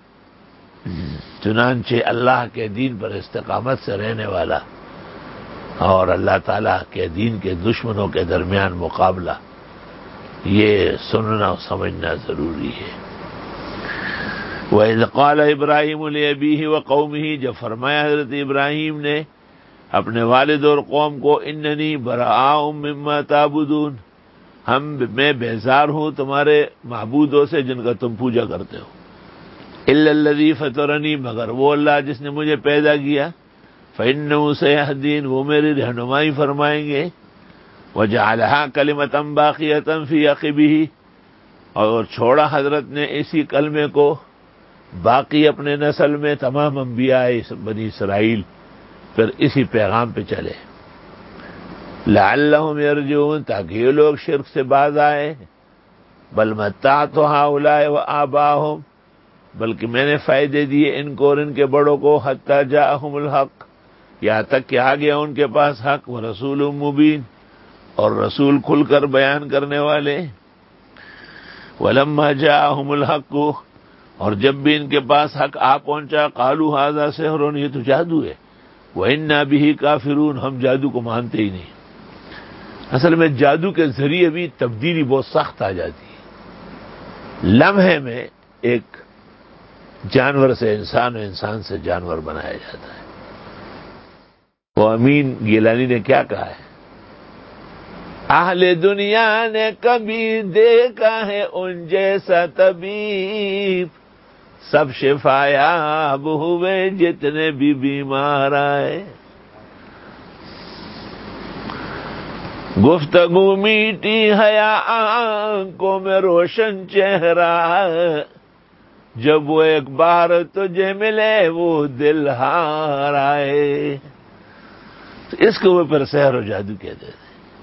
Speaker 1: چنانچہ اللہ کے دین پر استقامت سے رہنے والا اور اللہ تعالیٰ کے دین کے دشمنوں کے درمیان مقابلہ، یہ سننا اور سمجھنا ضروری ہے. وَإِذْ قَالَ إِبْرَاهِيمُ لِأَبِيهِ وَقَوْمِهِ، جب فرمایا حضرت ابراہیم نے اپنے والد اور قوم کو، اِنَّنِي بَرَاءٌ مِّمَّا تَعْبُدُونَ، ہم میں بیزار ہوں تمہارے معبودوں سے جن کا تم پوجا کرتے ہو. إِلَّا الَّذِي فَطَرَنِي، مگر وہ اللہ جس نے مجھے پیدا کیا. فَإِنَّهُ سَيَهْدِينِ، وہ میری رہنمائی فرمائیں گے. وَجَعَلَهَا كَلِمَةً بَاقِيَةً فِي عَقِبِهِ، اور چھوڑا حضرت نے اسی کلمے کو باقی اپنے نسل میں، تمام انبیاء بنی اسرائیل پھر اسی پیغام پہ چلے. لعلہم یرجعون، تاکہ یہ لوگ شرک سے باز آئے. بل متعت ہؤلاء وآباءہم، بلکہ میں نے فائدے دیے ان کو اور ان کے بڑوں کو. حتی جاءہم الحق، یہاں تک کہ آ گیا ان کے پاس حق. ورسول مبین، اور رسول کھل کر بیان کرنے والے. ولما جاءہم الحق، اور جب بھی ان کے پاس حق آ پہنچا، قالوا ھذا سحر، یہ تو جادو ہے. وَإِنَّا بِهِ کافرون، ہم جادو کو مانتے ہی نہیں. اصل میں جادو کے ذریعے بھی تبدیلی بہت سخت آ جاتی ہے. لمحے میں ایک جانور سے انسان اور انسان سے جانور بنایا جاتا ہے. وہ امین گیلانی نے کیا کہا ہے، اہل دنیا نے کبھی دیکھا ہے ان جیسا طبیب، سب شفایاب ہوئے جتنے بھی بیمار آئے. گفتگو میٹی حیا آنکھوں میں روشن چہرہ، جب وہ ایک بار تجھے ملے وہ دل ہار آئے. تو اس کو وہ پھر سحر و جادو کہتے تھے.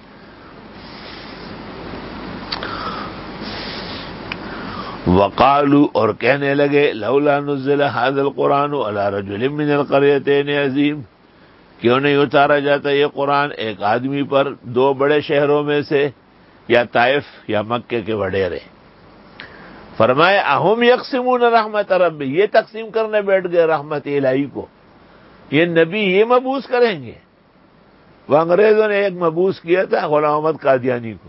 Speaker 1: وقالوا، اور کہنے لگے، لولا نزل هذا القرآن على رجل من القريتين عظیم، کیوں نہیں اتارا جاتا یہ قرآن ایک آدمی پر دو بڑے شہروں میں سے، یا طائف یا مکے کے وڈیرے. فرمائے اہم یقسمون رحمت ربی، یہ تقسیم کرنے بیٹھ گئے رحمت الہی کو. یہ نبی یہ مبعوث کریں گے؟ وہ انگریزوں نے ایک مبعوث کیا تھا غلام احمد قادیانی کو.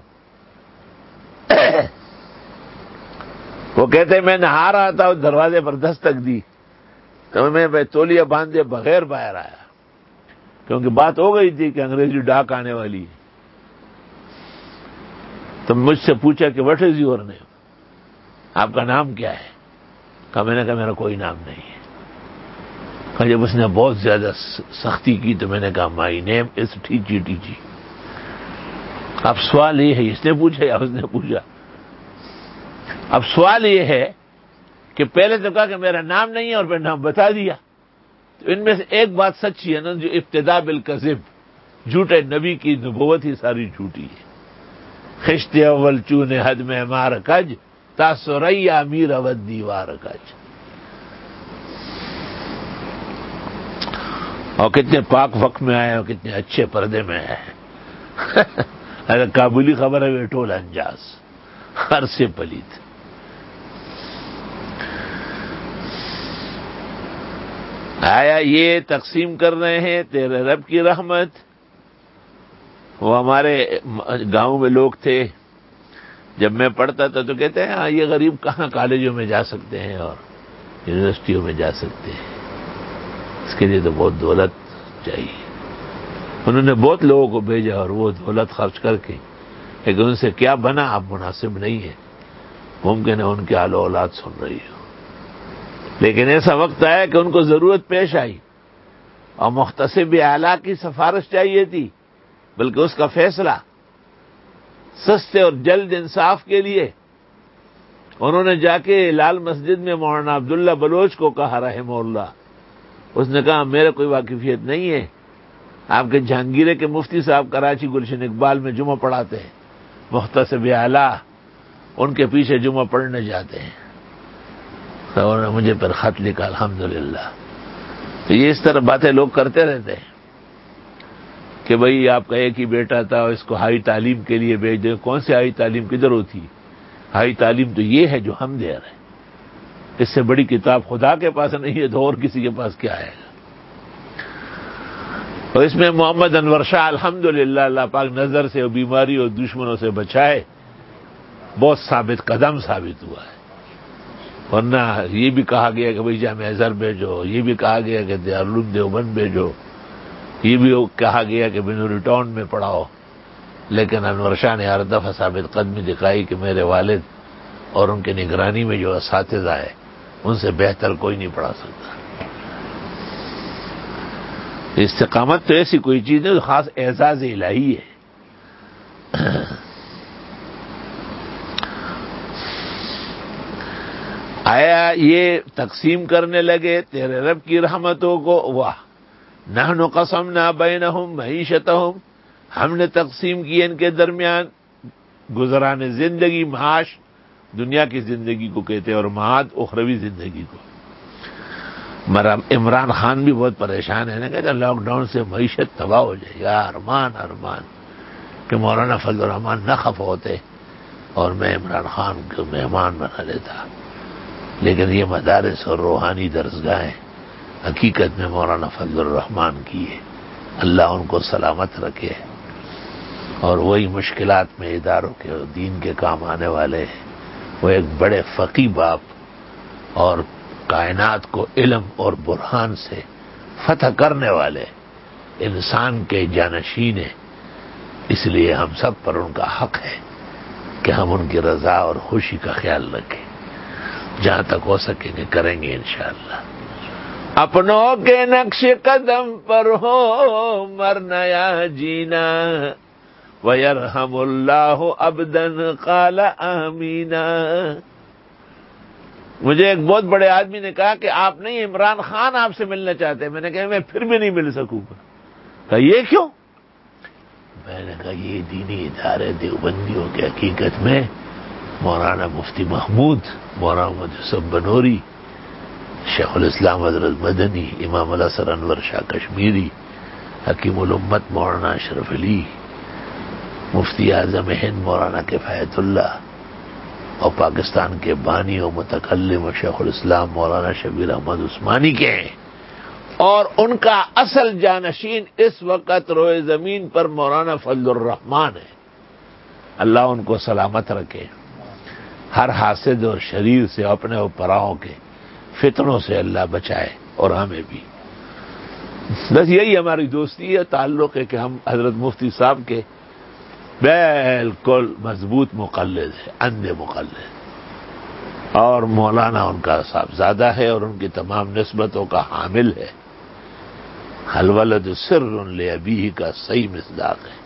Speaker 1: وہ کہتے میں نہا رہا تھا اور دروازے پر دستک دی تو میں تولیہ باندھے بغیر باہر آیا، کیونکہ بات ہو گئی تھی کہ انگریزی ڈاک آنے والی ہے۔ تو مجھ سے پوچھا کہ واٹ از یور نیم، آپ کا نام کیا ہے؟ کہا میں نے کہا میرا کوئی نام نہیں ہے۔ کہا جب اس نے بہت زیادہ سختی کی تو میں نے کہا مائی نیم از ٹی جی ٹی جی۔ اب سوال یہ ہے، اس نے پوچھا یا اس نے پوچھا؟ اب سوال یہ ہے کہ پہلے تو کہا کہ میرا نام نہیں ہے اور پھر نام بتا دیا۔ تو ان میں سے ایک بات سچی ہے نا، جو ابتدا بالکذب، جھوٹے نبی کی نبوت ہی ساری جھوٹی ہے۔ خشت اول چون حد میں مار کج، تا سریا میر اود دیوار کج۔ اور کتنے پاک وقت میں آئے اور کتنے اچھے پردے میں آئے۔ اگر کابلی خبر ہے ویٹول انجاز، ہر سے پلیت۔ آیا یہ تقسیم کر رہے ہیں تیرے رب کی رحمت؟ وہ ہمارے گاؤں میں لوگ تھے، جب میں پڑھتا تھا تو کہتے ہیں ہاں یہ غریب کہاں کالجوں میں جا سکتے ہیں اور یونیورسٹیوں میں جا سکتے ہیں، اس کے لیے تو بہت دولت چاہیے۔ انہوں نے بہت لوگوں کو بھیجا اور وہ دولت خرچ کر کے، لیکن ان سے کیا بنا اب مناسب نہیں ہے۔ ممکن ہے ان کے آل اولاد سن رہی ہو، لیکن ایسا وقت آیا کہ ان کو ضرورت پیش آئی اور محتسب اعلیٰ کی سفارش چاہیے تھی، بلکہ اس کا فیصلہ سستے اور جلد انصاف کے لیے انہوں نے جا کے لال مسجد میں مولانا عبداللہ بلوچ کو کہا رحمہ اللہ۔ اس نے کہا میرے کوئی واقفیت نہیں ہے، آپ کے جہانگیرے کے مفتی صاحب کراچی گلشن اقبال میں جمعہ پڑھاتے ہیں، محتسب اعلیٰ ان کے پیچھے جمعہ پڑھنے جاتے ہیں۔ تو انہوں نے مجھے پر خط لکھا الحمدللہ۔ تو یہ اس طرح باتیں لوگ کرتے رہتے ہیں کہ بھئی آپ کا ایک ہی بیٹا تھا اور اس کو ہائی تعلیم کے لیے بھیج دیں۔ کون سی ہائی تعلیم کدھر ہوتی ہے؟ ہائی تعلیم تو یہ ہے جو ہم دے رہے ہیں، اس سے بڑی کتاب خدا کے پاس نہیں ہے تو اور کسی کے پاس کیا ہے گا؟ اور اس میں محمد انور شاہ الحمدللہ اللہ پاک نظر سے اور بیماری اور دشمنوں سے بچائے، بہت ثابت قدم ثابت ہوا ہے۔ ورنہ یہ بھی کہا گیا کہ بھئی جامعہ ازہر بھیجو، یہ بھی کہا گیا کہ دارالعلوم دیوبند بھیجو، یہ بھی کہا گیا کہ بنوری ٹاؤن میں پڑھاؤ، لیکن انور شاہ نے ہر دفعہ ثابت قدمی دکھائی کہ میرے والد اور ان کے نگرانی میں جو اساتذہ ہے ان سے بہتر کوئی نہیں پڑھا سکتا۔ استقامت تو ایسی کوئی چیز ہے جو خاص اعزاز الہی ہے۔ آیا یہ تقسیم کرنے لگے تیرے رب کی رحمتوں کو؟ واہ، نحن قسمنا بینہم معیشتہم، ہم نے تقسیم کی ان کے درمیان گزران زندگی، معاش دنیا کی زندگی کو کہتے ہیں اور معاد اخروی زندگی کو۔ عمران خان بھی بہت پریشان ہے نا، کہتے لاک ڈاؤن سے معیشت تباہ ہو جائے گا، ارمان ارمان کہ مولانا فضل الرحمان نہ خفا ہوتے اور میں عمران خان کو مہمان بنا لیتا۔ لیکن یہ مدارس اور روحانی درسگاہیں حقیقت میں مولانا فضل الرحمان کی ہے، اللہ ان کو سلامت رکھے، اور وہی مشکلات میں اداروں کے دین کے کام آنے والے ہیں۔ وہ ایک بڑے فقیہ باپ اور کائنات کو علم اور برہان سے فتح کرنے والے انسان کے جانشین ہیں، اس لیے ہم سب پر ان کا حق ہے کہ ہم ان کی رضا اور خوشی کا خیال رکھیں، جہاں تک ہو سکیں گے کریں گے انشاءاللہ۔ اپنوں کے نقش قدم پر ہو مرنا یا جینا، وَيَرْحَمُ اللَّهُ عَبْدًا قَالَ آمِينَ۔ مجھے ایک بہت بڑے آدمی نے کہا کہ آپ نہیں، عمران خان آپ سے ملنا چاہتے ہیں۔ میں نے کہا میں پھر بھی نہیں مل سکوں گا۔ کہا یہ کیوں؟ میں نے کہا یہ دینی ادارے دیوبندیوں کے حقیقت میں مولانا مفتی محمود، مولانا محمد یوسف بنوری، شیخ الاسلام حضرت مدنی، امام الحسن انور شاہ کشمیری، حکیم الامت مولانا اشرف علی، مفتی اعظم ہند مولانا کفایت اللہ، اور پاکستان کے بانی و متکلم و شیخ الاسلام مولانا شبیر احمد عثمانی کے ہیں، اور ان کا اصل جانشین اس وقت روئے زمین پر مولانا فضل الرحمان ہے۔ اللہ ان کو سلامت رکھے، ہر حاسد اور شریر سے، اپنے اور پراؤں کے فتنوں سے اللہ بچائے۔ اور ہمیں بھی. بس یہی ہماری دوستی ہے, تعلق ہے کہ ہم حضرت مفتی صاحب کے بالکل مضبوط مقلد ہیں, اندھے مقلد, اور مولانا ان کا صاحبزادہ ہے اور ان کی تمام نسبتوں کا حامل ہے. الولد سر لأبیہ کا صحیح مصداق ہے.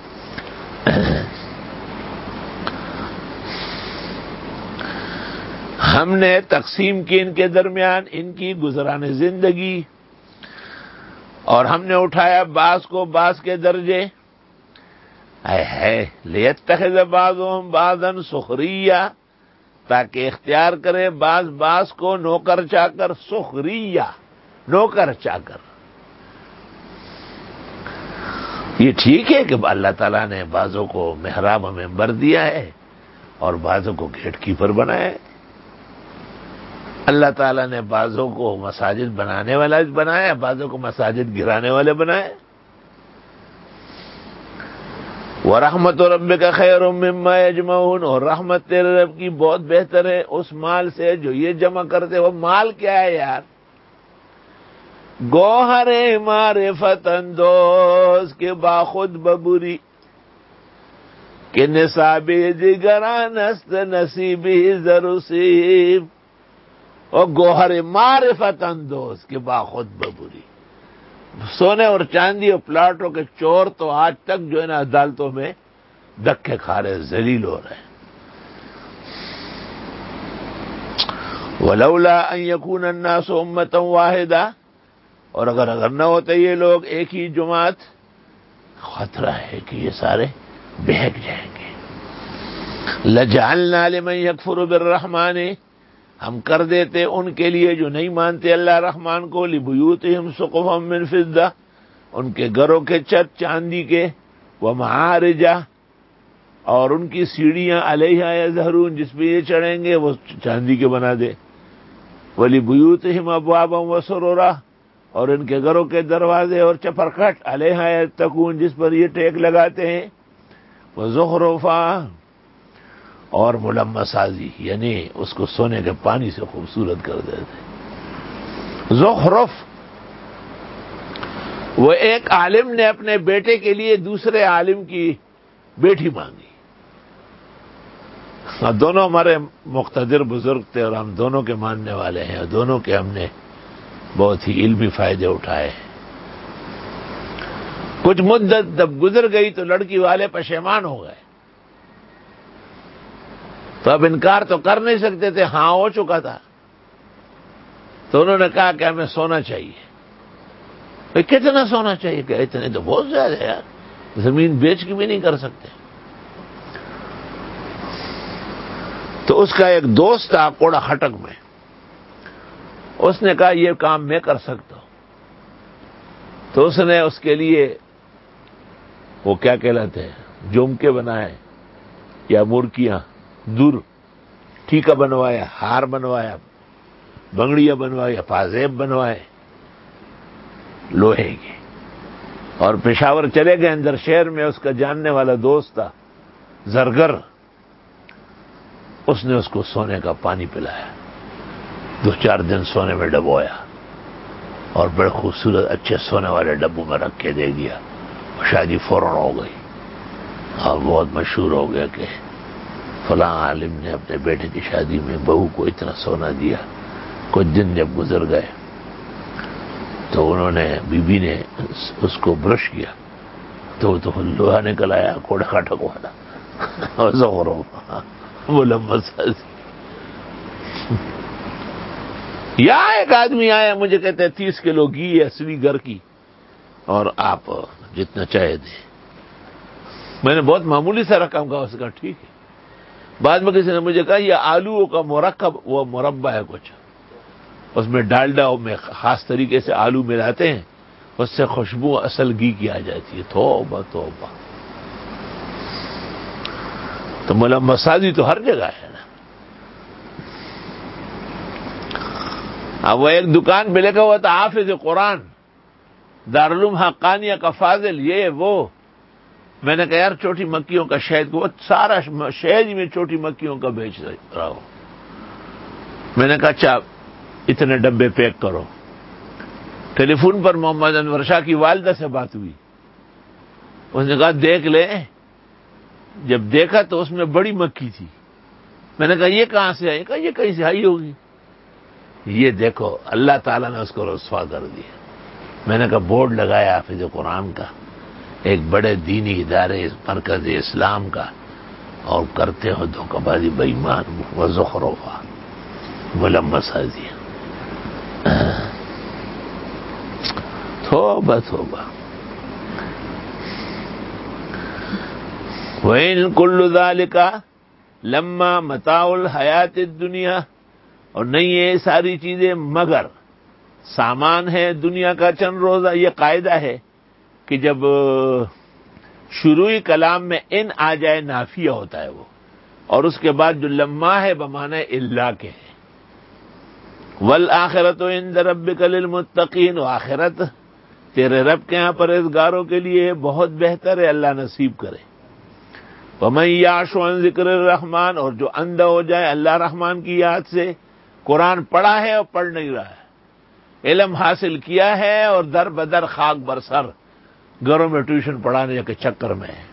Speaker 1: ہم نے تقسیم کی ان کے درمیان ان کی گزران زندگی, اور ہم نے اٹھایا بعض کو بعض کے درجے. اے ہے لیتخذ بعضهم بعضا سخریہ, تاکہ اختیار کرے بعض بعض کو نوکر چا کر. سخریہ, نوکر چا کر. یہ ٹھیک ہے کہ اللہ تعالیٰ نے بعضوں کو محراب و منبر دیا ہے اور بعضوں کو گیٹ کیپر بنایا ہے. اللہ تعالیٰ نے بعضوں کو مساجد بنانے والا بنایا, بعضوں کو مساجد گرانے والے بنائے. وَرَحْمَتُ رَبِّكَ خَيْرٌ مِّمَّا يَجْمَعُونَ, اور رحمت تیرے رب کی بہت بہتر ہے اس مال سے جو یہ جمع کرتے. وہ مال کیا ہے یار؟ گوہر معرفت اندوز کے باخود ببری کہ نصاب جگران است نصیبی ضروسیب. اور گوہر معرفت اندوز کے باخود ببری, سونے اور چاندی اور پلاٹوں کے چور تو آج تک جو ہے نا عدالتوں میں دھکے کھا رہے, ذلیل ہو رہے ہیں. وَلَوْلَا أَن يَكُونَ النَّاسُ أُمَّةً وَاحِدَةً, اور اگر اگر نہ ہوتے یہ لوگ ایک ہی جماعت, خطرہ ہے کہ یہ سارے بہک جائیں گے. لَجَعَلْنَا لِمَن يَكْفُرُ بِالرَّحْمَنِ, ہم کر دیتے ان کے لیے جو نہیں مانتے اللہ رحمان کو, لِبُيُوتِهِمْ سُقُفًا مِّن فِضَّةٍ, ان کے گھروں کے چھت چاندی کے, وَمَعَارِجَ, اور ان کی سیڑھیاں علیہا یظہرون, جس پہ یہ چڑھیں گے وہ چاندی کے بنا دے. وَلِبُيُوتِهِمْ أَبْوَابًا وَسُرُرًا, اور ان کے گھروں کے دروازے اور چپرکٹ, علیہا یتقون, جس پر یہ ٹیک لگاتے ہیں. وَزُخْرُفًا, اور ملمسازی, یعنی اس کو سونے کے پانی سے خوبصورت کر دیتے. زخرف, وہ ایک عالم نے اپنے بیٹے کے لیے دوسرے عالم کی بیٹی مانگی. دونوں ہمارے مقتدر بزرگ تھے اور ہم دونوں کے ماننے والے ہیں, اور دونوں کے ہم نے بہت ہی علمی فائدے اٹھائے. کچھ مدت جب گزر گئی تو لڑکی والے پشیمان ہو گئے, تو اب انکار تو کر نہیں سکتے تھے, ہاں ہو چکا تھا. تو انہوں نے کہا کہ ہمیں سونا چاہیے. کتنا سونا چاہیے؟ کہ اتنے تو بہت زیادہ یار, زمین بیچ کے بھی نہیں کر سکتے. تو اس کا ایک دوست تھا کوڑا خٹک میں, اس نے کہا یہ کام میں کر سکتا ہوں. تو اس نے اس کے لیے وہ کیا کہلاتے ہیں جمکے بنائے یا مورکیاں, دور ٹھیکا بنوایا, ہار بنوایا, بنگڑیاں بنوایا, پازیب بنوائے لوہے کی, اور پشاور چلے گئے اندر شہر میں. اس کا جاننے والا دوست تھا زرگر, اس نے اس کو سونے کا پانی پلایا, دو چار دن سونے میں ڈبویا, اور بڑے خوبصورت اچھے سونے والے ڈبوں میں رکھ کے دے دیا. شادی فوراً ہو گئی, اور بہت مشہور ہو گیا کہ فلاں عالم نے اپنے بیٹے کی شادی میں بہو کو اتنا سونا دیا. کچھ دن جب گزر گئے تو انہوں نے بی بی نے اس کو برش کیا تو تو لوہا نکل آیا, کوڑا کھٹک والا زخرو ملمس. یا ایک آدمی آیا, مجھے کہتے ہیں تیس کلو گھی ہے اصلی گھر کی, اور آپ جتنا چاہے دیں. میں نے بہت معمولی سا رقم کہا, اس کا ٹھیک ہے. بعد میں کسی نے مجھے کہا یہ آلو کا مرکب, وہ مربع ہے کچھ, اس میں ڈالڈا میں خاص طریقے سے آلو ملاتے ہیں, اس سے خوشبو اصل گھی کی آ جاتی ہے. توبہ توبہ. تو ملمسازی تو ہر جگہ ہے نا. اب وہ ایک دکان پہ لکھا ہوا تھا حافظ قرآن دارالعلوم حقانیہ کا فاضل, یہ وہ. میں نے کہا یار چھوٹی مکیوں کا شہد کو, سارا شہد میں چھوٹی مکیوں کا بیچ رہا ہوں. میں نے کہا اچھا اتنے ڈبے پیک کرو. ٹیلی فون پر محمد انور شاہ کی والدہ سے بات ہوئی، اس نے کہا دیکھ لے، جب دیکھا تو اس میں بڑی مکھی تھی. میں نے کہا یہ کہاں سے آئی؟ کہا یہ کہیں سے آئی ہوگی. یہ دیکھو اللہ تعالیٰ نے اس کو رسوا کر دیا. میں نے کہا بورڈ لگایا حافظ قرآن کا، ایک بڑے دینی ادارے مرکز اسلام کا، اور کرتے ہو دھوکہ بازی، بے ایمان و زخرفا ملمس سازی. توبہ توبہ. وَإِن كُلُّ ذَلِكَ لَمَّا مَتَاعُ الْحَيَاةِ الدُّنْيَا، اور نہیں یہ ساری چیزیں مگر سامان ہے دنیا کا چند روزہ. یہ قاعدہ ہے کہ جب شروعی کلام میں ان آ جائے نافیہ ہوتا ہے وہ، اور اس کے بعد جو لما ہے بمعنی الا کے ہے. والآخرۃ عند ربک للمتقین، و آخرت تیرے رب کے ہاں پرہیزگاروں کے لیے بہت بہتر ہے، اللہ نصیب کرے. ومن یعش عن ذکر الرحمن، اور جو اندھا ہو جائے اللہ رحمان کی یاد سے. قرآن پڑھا ہے اور پڑھ نہیں رہا ہے، علم حاصل کیا ہے اور در بدر خاک برسر گھروں میں ٹیوشن پڑھانے کے چکر میں ہے.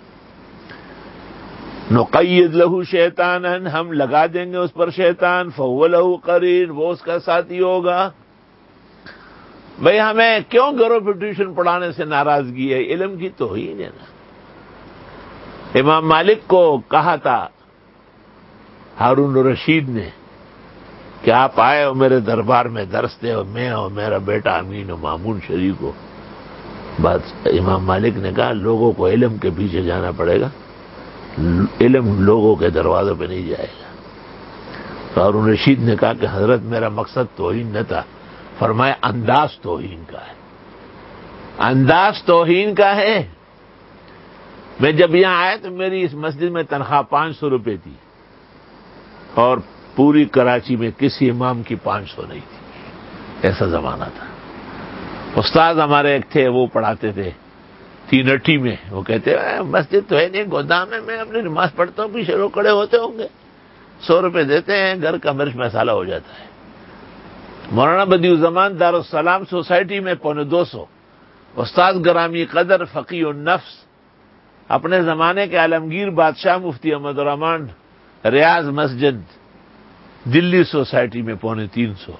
Speaker 1: نقید لہو شیطانا، ہم لگا دیں گے اس پر شیطان. فہو لہو قرین، وہ اس کا ساتھی ہوگا. بھئی ہمیں کیوں گھروں پہ ٹیوشن پڑھانے سے ناراضگی ہے؟ علم کی توہین ہے نا. امام مالک کو کہا تھا ہارون رشید نے کہ آپ آئے ہو میرے دربار میں درس دے، اور میں اور میرا بیٹا امین و مامون شریک ہو. بات امام مالک نے کہا لوگوں کو علم کے پیچھے جانا پڑے گا، علم لوگوں کے دروازوں پہ نہیں جائے گا. تو ہارون رشید نے کہا کہ حضرت میرا مقصد توہین نہ تھا. فرمایا انداز توہین کا ہے، انداز توہین کا ہے. میں جب یہاں آیا تو میری اس مسجد میں تنخواہ پانچ سو روپے تھی، اور پوری کراچی میں کسی امام کی پانچ سو نہیں تھی. ایسا زمانہ تھا. استاد ہمارے ایک تھے، وہ پڑھاتے تھے تین اٹھی میں. وہ کہتے ہیں مسجد تو ہے نہیں، گودام ہے، میں اپنی نماز پڑھتا ہوں، پیچھے لوگ کھڑے ہوتے ہوں گے، سو روپے دیتے ہیں، گھر کا مرچ مسالہ ہو جاتا ہے. مولانا بدیع الزمان دارالسلام سوسائٹی میں پونے دو سو. استاد گرامی قدر فقیہ النفس، اپنے زمانے کے عالمگیر بادشاہ مفتی احمد الرحمان ریاض مسجد دلی سوسائٹی میں پونے تین سو.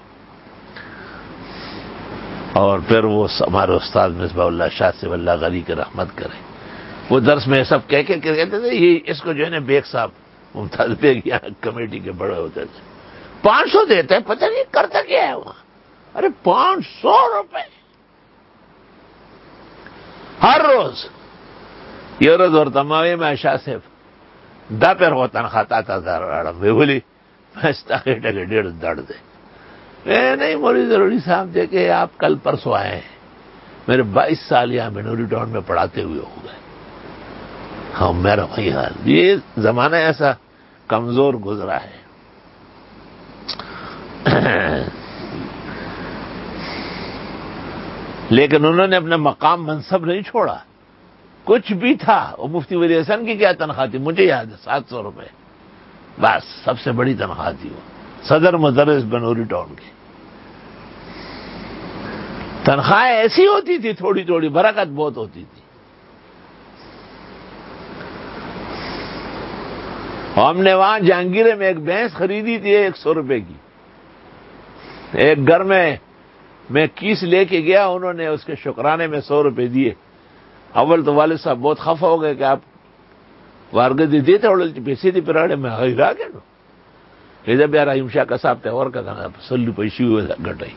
Speaker 1: اور پھر وہ ہمارے استاد مصباح اللہ شاہ سے اللہ غنی کے رحمت کرے، وہ درس میں سب کہہ کے کہتے تھے یہ اس کو جو ہے نا بیگ صاحب ممتاز بیگ یہاں کمیٹی کے بڑے ہوتے تھے، پانچ سو دیتے ہیں، پتہ نہیں کرتا کیا ہے وہاں. ارے پانچ سو روپے ہر روز. یہ روز اور تمام میں شاہ صاحب دا پھر وہ تنخواہ تا تھا میں بولی ٹکے ڈیڑھ دڑ دے. میں نہیں موری ضروری صاحب دیکھے آپ کل پرسوں آئے ہیں، میرے بائیس سال یہاں مینوری ٹاؤن میں پڑھاتے ہوئے ہو گئے. ہاں میرا وہی حال. یہ زمانہ ایسا کمزور گزرا ہے. لیکن انہوں نے اپنا مقام منصب نہیں چھوڑا، کچھ بھی تھا. وہ مفتی ولی حسن کی کیا تنخواہ تھی مجھے یاد ہے، سات سو روپے بس، سب سے بڑی تنخواہ تھی. وہ صدر مدرس بنوری ٹاؤن کی. تنخواہیں ایسی ہوتی تھی تھوڑی تھوڑی، برکت بہت ہوتی تھی. ہم نے وہاں جہانگیرے میں ایک بھینس خریدی تھی ایک سو روپے کی. ایک گھر میں میں کیس لے کے گیا، انہوں نے اس کے شکرانے میں سو روپے دیے. اول تو والد صاحب بہت خفا ہو گئے کہ آپ وارگدی دیتے اور پیسے دی پراڑے میں غیرا کے نو ادھر بیا رحیم شاہ کا صاحب تے اور کا کہنا سلو پیشی ہوئے گھٹائی.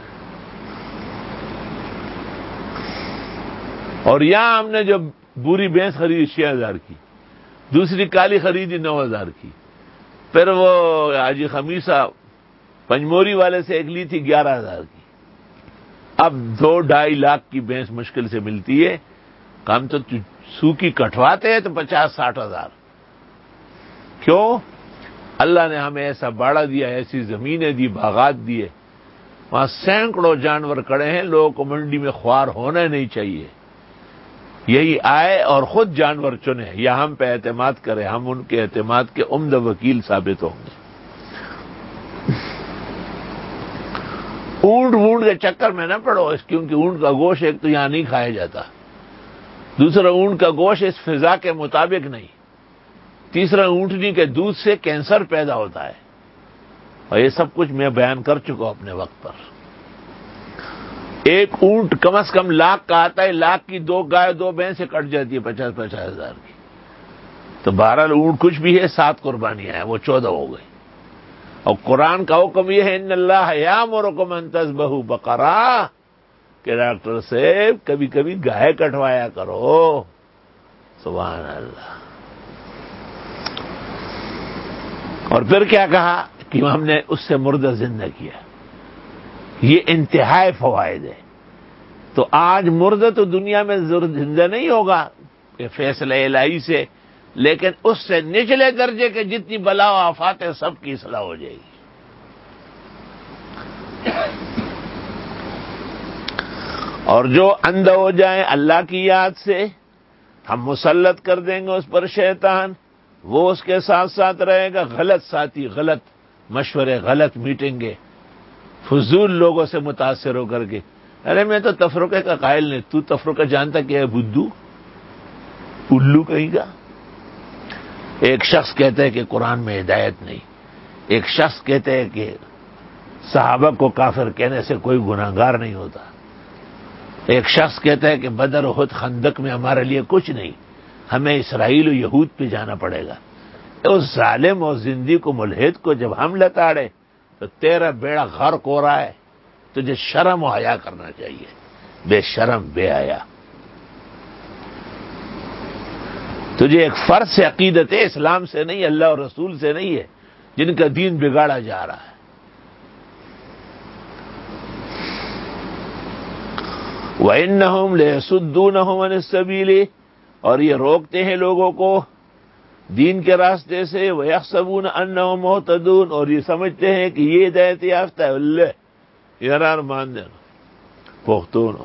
Speaker 1: اور یہاں ہم نے جو بری بھینس خریدی چھ ہزار کی، دوسری کالی خریدی نو ہزار کی. پھر وہ حاجی خمیسہ پنجموری والے سے ایک لی تھی گیارہ ہزار کی. اب دو ڈھائی لاکھ کی بھینس مشکل سے ملتی ہے. ہم تو سوکی کٹواتے ہیں تو پچاس ساٹھ ہزار. کیوں؟ اللہ نے ہمیں ایسا باڑا دیا، ایسی زمینیں دی، باغات دیے، وہاں سینکڑوں جانور کڑے ہیں. لوگوں کو منڈی میں خوار ہونا نہیں چاہیے. یہی آئے اور خود جانور چنے یا ہم پہ اعتماد کرے، ہم ان کے اعتماد کے عمدہ وکیل ثابت ہوں گے. اونٹ وونٹ کے چکر میں نہ پڑو، اس کیونکہ اونٹ کا گوشت ایک تو یہاں نہیں کھایا جاتا، دوسرا اونٹ کا گوشت اس فضا کے مطابق نہیں، تیسرا اونٹنی کے دودھ سے کینسر پیدا ہوتا ہے، اور یہ سب کچھ میں بیان کر چکا ہوں اپنے وقت پر۔ ایک اونٹ کم از کم لاکھ کا آتا ہے، لاکھ کی دو گائے دو بھینس سے کٹ جاتی ہے پچاس پچاس ہزار کی، تو بہرحال اونٹ کچھ بھی ہے، سات قربانیاں ہیں، وہ چودہ ہو گئی۔ اور قرآن کا حکم یہ ہے ان اللہ یامرکم ان تذبحوا بقرہ، کہ ڈاکٹر صاحب کبھی کبھی گائے کٹوایا کرو، سبحان اللہ۔ اور پھر کیا کہا کہ ہم نے اس سے مردہ زندہ کیا، یہ انتہائی فوائد ہے۔ تو آج مردہ تو دنیا میں زندہ نہیں ہوگا یہ فیصلہ الہی سے، لیکن اس سے نچلے درجے کے جتنی بلا و آفات ہے سب کی اصلاح ہو جائے گی۔ اور جو اندھا ہو جائے اللہ کی یاد سے، ہم مسلط کر دیں گے اس پر شیطان، وہ اس کے ساتھ ساتھ رہے گا، غلط ساتھی، غلط مشورے، غلط میٹنگیں، فضول لوگوں سے متاثر ہو کر کے، ارے میں تو تفرقے کا قائل نہیں، تو تفرقہ جانتا کیا ہے بدھو الو کہیں گا۔ ایک شخص کہتا ہے کہ قرآن میں ہدایت نہیں، ایک شخص کہتا ہے کہ صحابہ کو کافر کہنے سے کوئی گناہگار نہیں ہوتا، ایک شخص کہتا ہے کہ بدر احد خندق میں ہمارے لیے کچھ نہیں، ہمیں اسرائیل و یہود پہ جانا پڑے گا۔ اس ظالم اور زندی کو ملحد کو جب ہم لتاڑے تو تیرا بیڑا غرق ہو رہا ہے، تجھے شرم و حیا کرنا چاہیے، بے شرم بے حیا۔ تجھے ایک فرض سے عقیدت ہے، اسلام سے نہیں، اللہ اور رسول سے نہیں ہے، جن کا دین بگاڑا جا رہا ہے۔ وَإِنَّهُمْ لَيَصُدُّونَهُمْ عَنِ السَّبِيلِ، اور یہ روکتے ہیں لوگوں کو دین کے راستے سے، وَيَحْسَبُونَ أَنَّهُمْ مُهْتَدُونَ، اور یہ سمجھتے ہیں کہ یہ ہدایت یافتہ ہے، اللہ یارار مان دینا پختون۔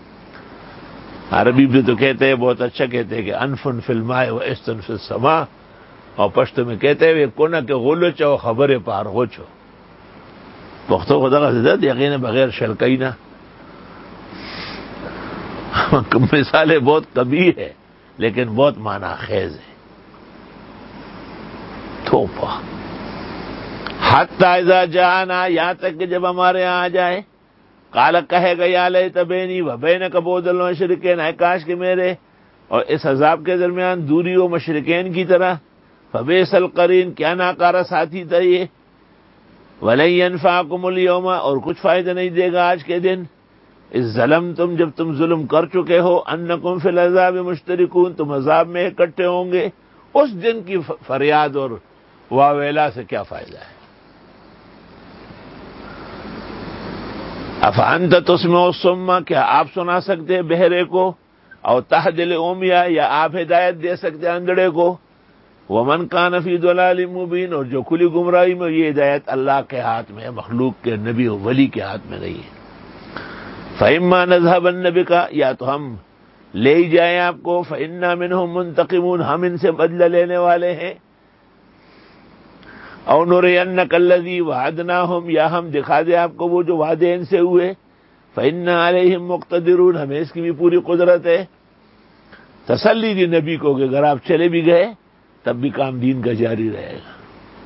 Speaker 1: عربی میں تو کہتے ہیں، بہت اچھا کہتے ہیں کہ انفن فی الماء و استن فی السماء، اور پشتو میں کہتے ہیں کونا کہ غلو چو خبر پار ہو چو، پختو خدا کا زدت یقین بغیر شلکینا۔ مثالیں بہت کبھی ہے لیکن بہت معنی خیز ہے۔ توپا حتی اذا جانا، یہاں تک کہ جب ہمارے یہاں آ جائے، قال کہے گا یا لیت بینی و بینک بعد المشرکین، اے کاش کہ میرے اور اس عذاب کے درمیان دوری ہو مشرکین کی طرح، فبئس القرین، کیا ناکارہ ساتھی تھا یہ، ولن ینفعکم اليوم، اور کچھ فائدہ نہیں دے گا آج کے دن، اس ظلم تم، جب تم ظلم کر چکے ہو، انکم فی العذاب مشترکون، تم عذاب میں اکٹھے ہوں گے، اس دن کی فریاد اور واویلا سے کیا فائدہ ہے۔ افانت تسمع الصم، کیا آپ سنا سکتے ہیں بہرے کو، او تہدی العمیٰ، یا آپ ہدایت دے سکتے ہیں اندھڑے کو، ومن کان فی ضلال مبین، اور جو کھلی گمراہی میں، یہ ہدایت اللہ کے ہاتھ میں ہے، مخلوق کے نبی و ولی کے ہاتھ میں نہیں ہے۔ فإما نذهبن بک، یا تو ہم لے ہی جائیں آپ کو، فإنا منہم منتقمون، ہم ان سے بدلہ لینے والے ہیں، او نرینک الذی وعدناہم، یا ہم دکھا دیں آپ کو وہ جو وعدے ان سے ہوئے، فإنا علیہم مقتدرون، ہمیں اس کی بھی پوری قدرت ہے۔ تسلی دی نبی کو کہ اگر آپ چلے بھی گئے تب بھی کام دین کا جاری رہے گا۔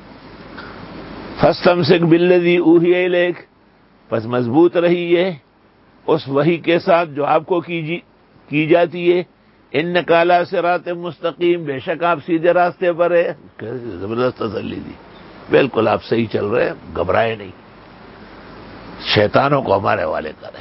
Speaker 1: فاستمسک بالذی اوحی الیک، پس مضبوط رہیے اس وحی کے ساتھ جو آپ کو کی, کی جاتی ہے، انک علی صراط مستقیم، بے شک آپ سیدھے راستے پر ہے۔ زبردست تسلی دی، بالکل آپ صحیح چل رہے ہیں، گھبرائے نہیں، شیطانوں کو ہمارے حوالے کریں۔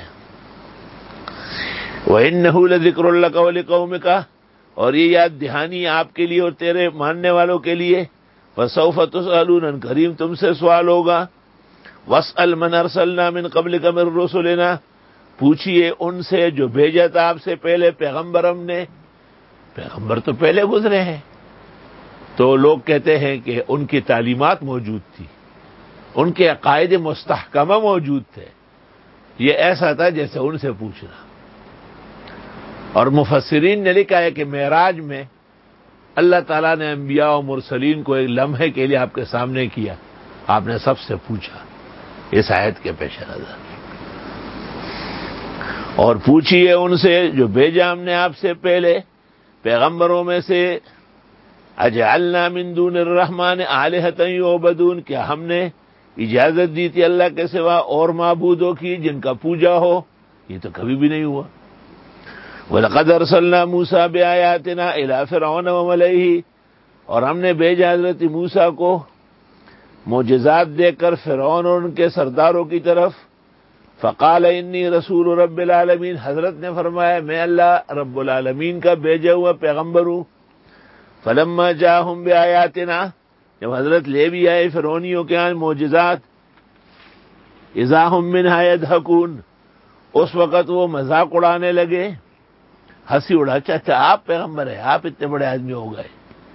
Speaker 1: وَإِنَّهُ لَذِكْرٌ لَكَ وَلِقَوْمِكَ، اور یہ یاد دہانی آپ کے لیے اور تیرے ماننے والوں کے لیے، وَسَوْفَ تُسْأَلُونَ، قریب تم سے سوال ہوگا، وَاسْأَلْ مَنْ أَرْسَلْنَا مِنْ قَبْلِكَ مِنْ رُسُلِنَا، پوچھئے ان سے جو بھیجا تھا آپ سے پہلے پیغمبر ہم نے، پیغمبر تو پہلے گزرے ہیں، تو لوگ کہتے ہیں کہ ان کی تعلیمات موجود تھی، ان کے عقائد مستحکمہ موجود تھے، یہ ایسا تھا جیسے ان سے پوچھنا۔ اور مفسرین نے لکھا ہے کہ معراج میں اللہ تعالیٰ نے انبیاء و مرسلین کو ایک لمحے کے لیے آپ کے سامنے کیا، آپ نے سب سے پوچھا اس آیت کے پیش نظر۔ اور پوچھیے ان سے جو بھیجا ہم نے آپ سے پہلے پیغمبروں میں سے، اجعلنا من دون الرحمن آلہۃ یعبدون، کیا ہم نے اجازت دی تھی اللہ کے سوا اور معبودوں کی جن کا پوجا ہو؟ یہ تو کبھی بھی نہیں ہوا۔ وَلَقَدْ أَرْسَلْنَا مُوسَىٰ بِآيَاتِنَا إِلَىٰ فِرْعَوْنَ وَمَلَئِهِ، اور ہم نے بھیجا حضرت موسیٰ کو معجزات دے کر فرعون اور ان کے سرداروں کی طرف۔ فقال انی رسول رب العالمین، حضرت نے فرمایا میں اللہ رب العالمین کا بھیجا ہوا پیغمبر ہوں۔ فلما جاءہم بآیاتنا، جب حضرت لے بھی آئے فرعونیوں کے ہاں معجزات، اذا ہم منہا یضحکون، اس وقت وہ مذاق اڑانے لگے، ہنسی اڑا، اچھا آپ پیغمبر ہیں، آپ اتنے بڑے آدمی ہو گئے۔